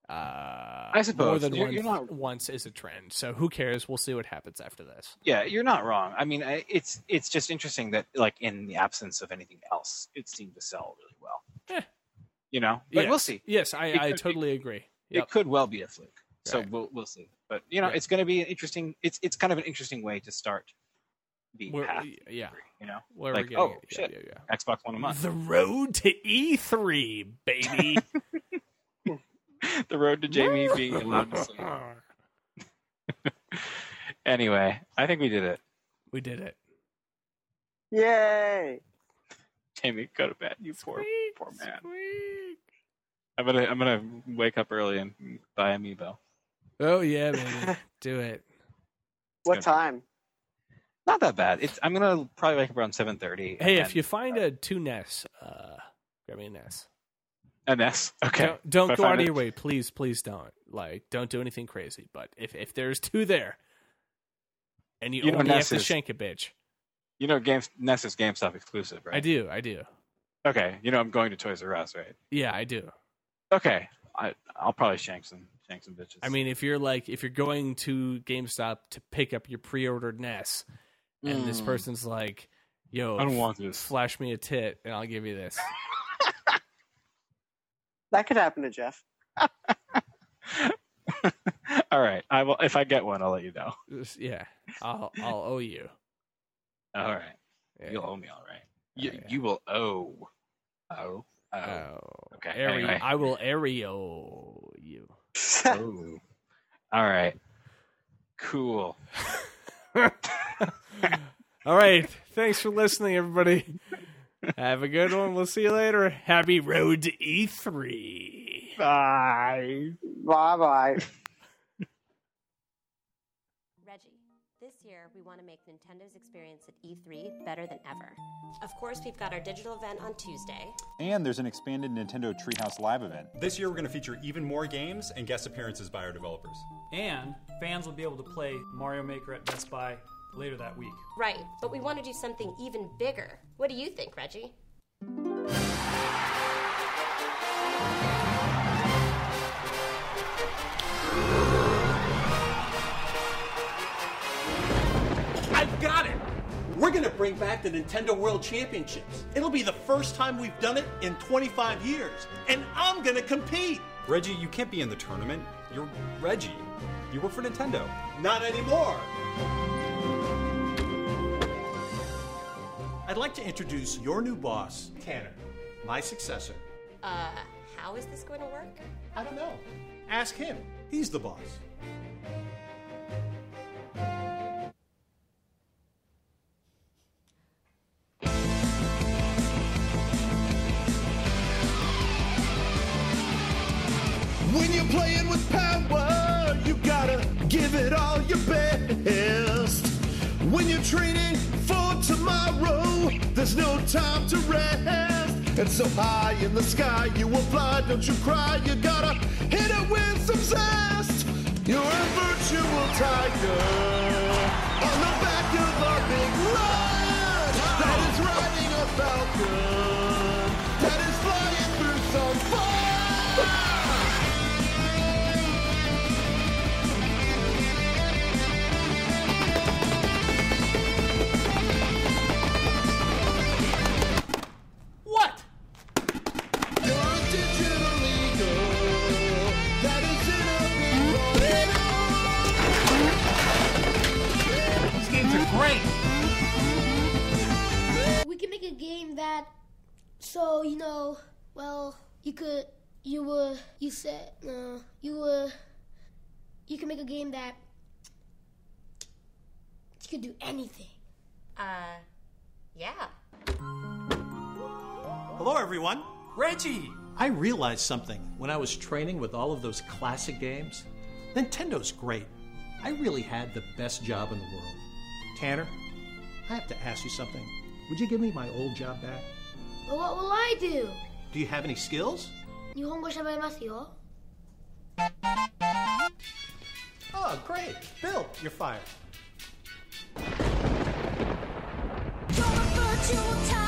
I suppose more than you're not... once is a trend. So who cares? We'll see what happens after this. Yeah, you're not wrong. I mean, it's just interesting that like in the absence of anything else, it seemed to sell really well. But we'll see. Yes, I totally agree. Yep. It could well be a fluke. So Right. we'll see. But it's going to be an interesting. It's kind of an interesting way to start the path. Yeah. Where like, we're getting shit. Yeah. Xbox One a month. The road to E3, baby. The road to Jamie being allowed to sleep. Anyway, I think we did it. We did it. Yay! Jamie, go to bed. You poor man. Sweet. I'm gonna wake up early and buy Amiibo. Oh yeah, baby. Do it. What time? Not that bad. I'm gonna probably wake up around 7:30. Hey, if you find a 2 NES, grab me a NES. A NES. Okay. Don't go out of your way, please don't. Like, don't do anything crazy. But if there's 2 there, and you only have to shank a bitch. NES is GameStop exclusive, right? I do. Okay. I'm going to Toys R Us, right? Yeah, I do. Okay. I'll probably shank some bitches. I mean, if you're going to GameStop to pick up your pre-ordered NES, and this person's like, "Yo, I don't want this. Flash me a tit, and I'll give you this." That could happen to Jeff. All right. I will. If I get one, I'll let you know. Yeah, I'll owe you. All right. Yeah. You'll owe me. All right. You will owe. Oh. Okay. Anyway. I will Aereo you. Oh. All right. Cool. All right. Thanks for listening, everybody. Have a good one. We'll see you later. Happy road to E3. Bye. Bye-bye. Reggie, this year we want to make Nintendo's experience at E3 better than ever. Of course, we've got our digital event on Tuesday. And there's an expanded Nintendo Treehouse Live event. This year we're going to feature even more games and guest appearances by our developers. And fans will be able to play Mario Maker at Best Buy later that week. Right, but we want to do something even bigger. What do you think, Reggie? I've got it! We're gonna bring back the Nintendo World Championships. It'll be the first time we've done it in 25 years. And I'm gonna compete! Reggie, you can't be in the tournament. You're Reggie. You work for Nintendo. Not anymore! I'd like to introduce your new boss, Tanner, my successor. How is this going to work? I don't know. Ask him. He's the boss. When you're playing with power, you gotta give it all your best. When you're training for tomorrow, there's no time to rest. And so high in the sky you will fly, don't you cry, you gotta hit it with some zest. You're a virtual tiger on the back of a big lion that is riding a falcon, that is flying through some fire. What? You're a digital eagle that is in a big These games are great. We can make a game that, so you know, well, you can make a game that you could do anything. Yeah. Hello, everyone. Reggie! I realized something when I was training with all of those classic games. Nintendo's great. I really had the best job in the world. Tanner, I have to ask you something. Would you give me my old job back? But what will I do? Do you have any skills? 日本語喋れますよ。 Oh, great. Bill, you're fired. You're a virtual tiger.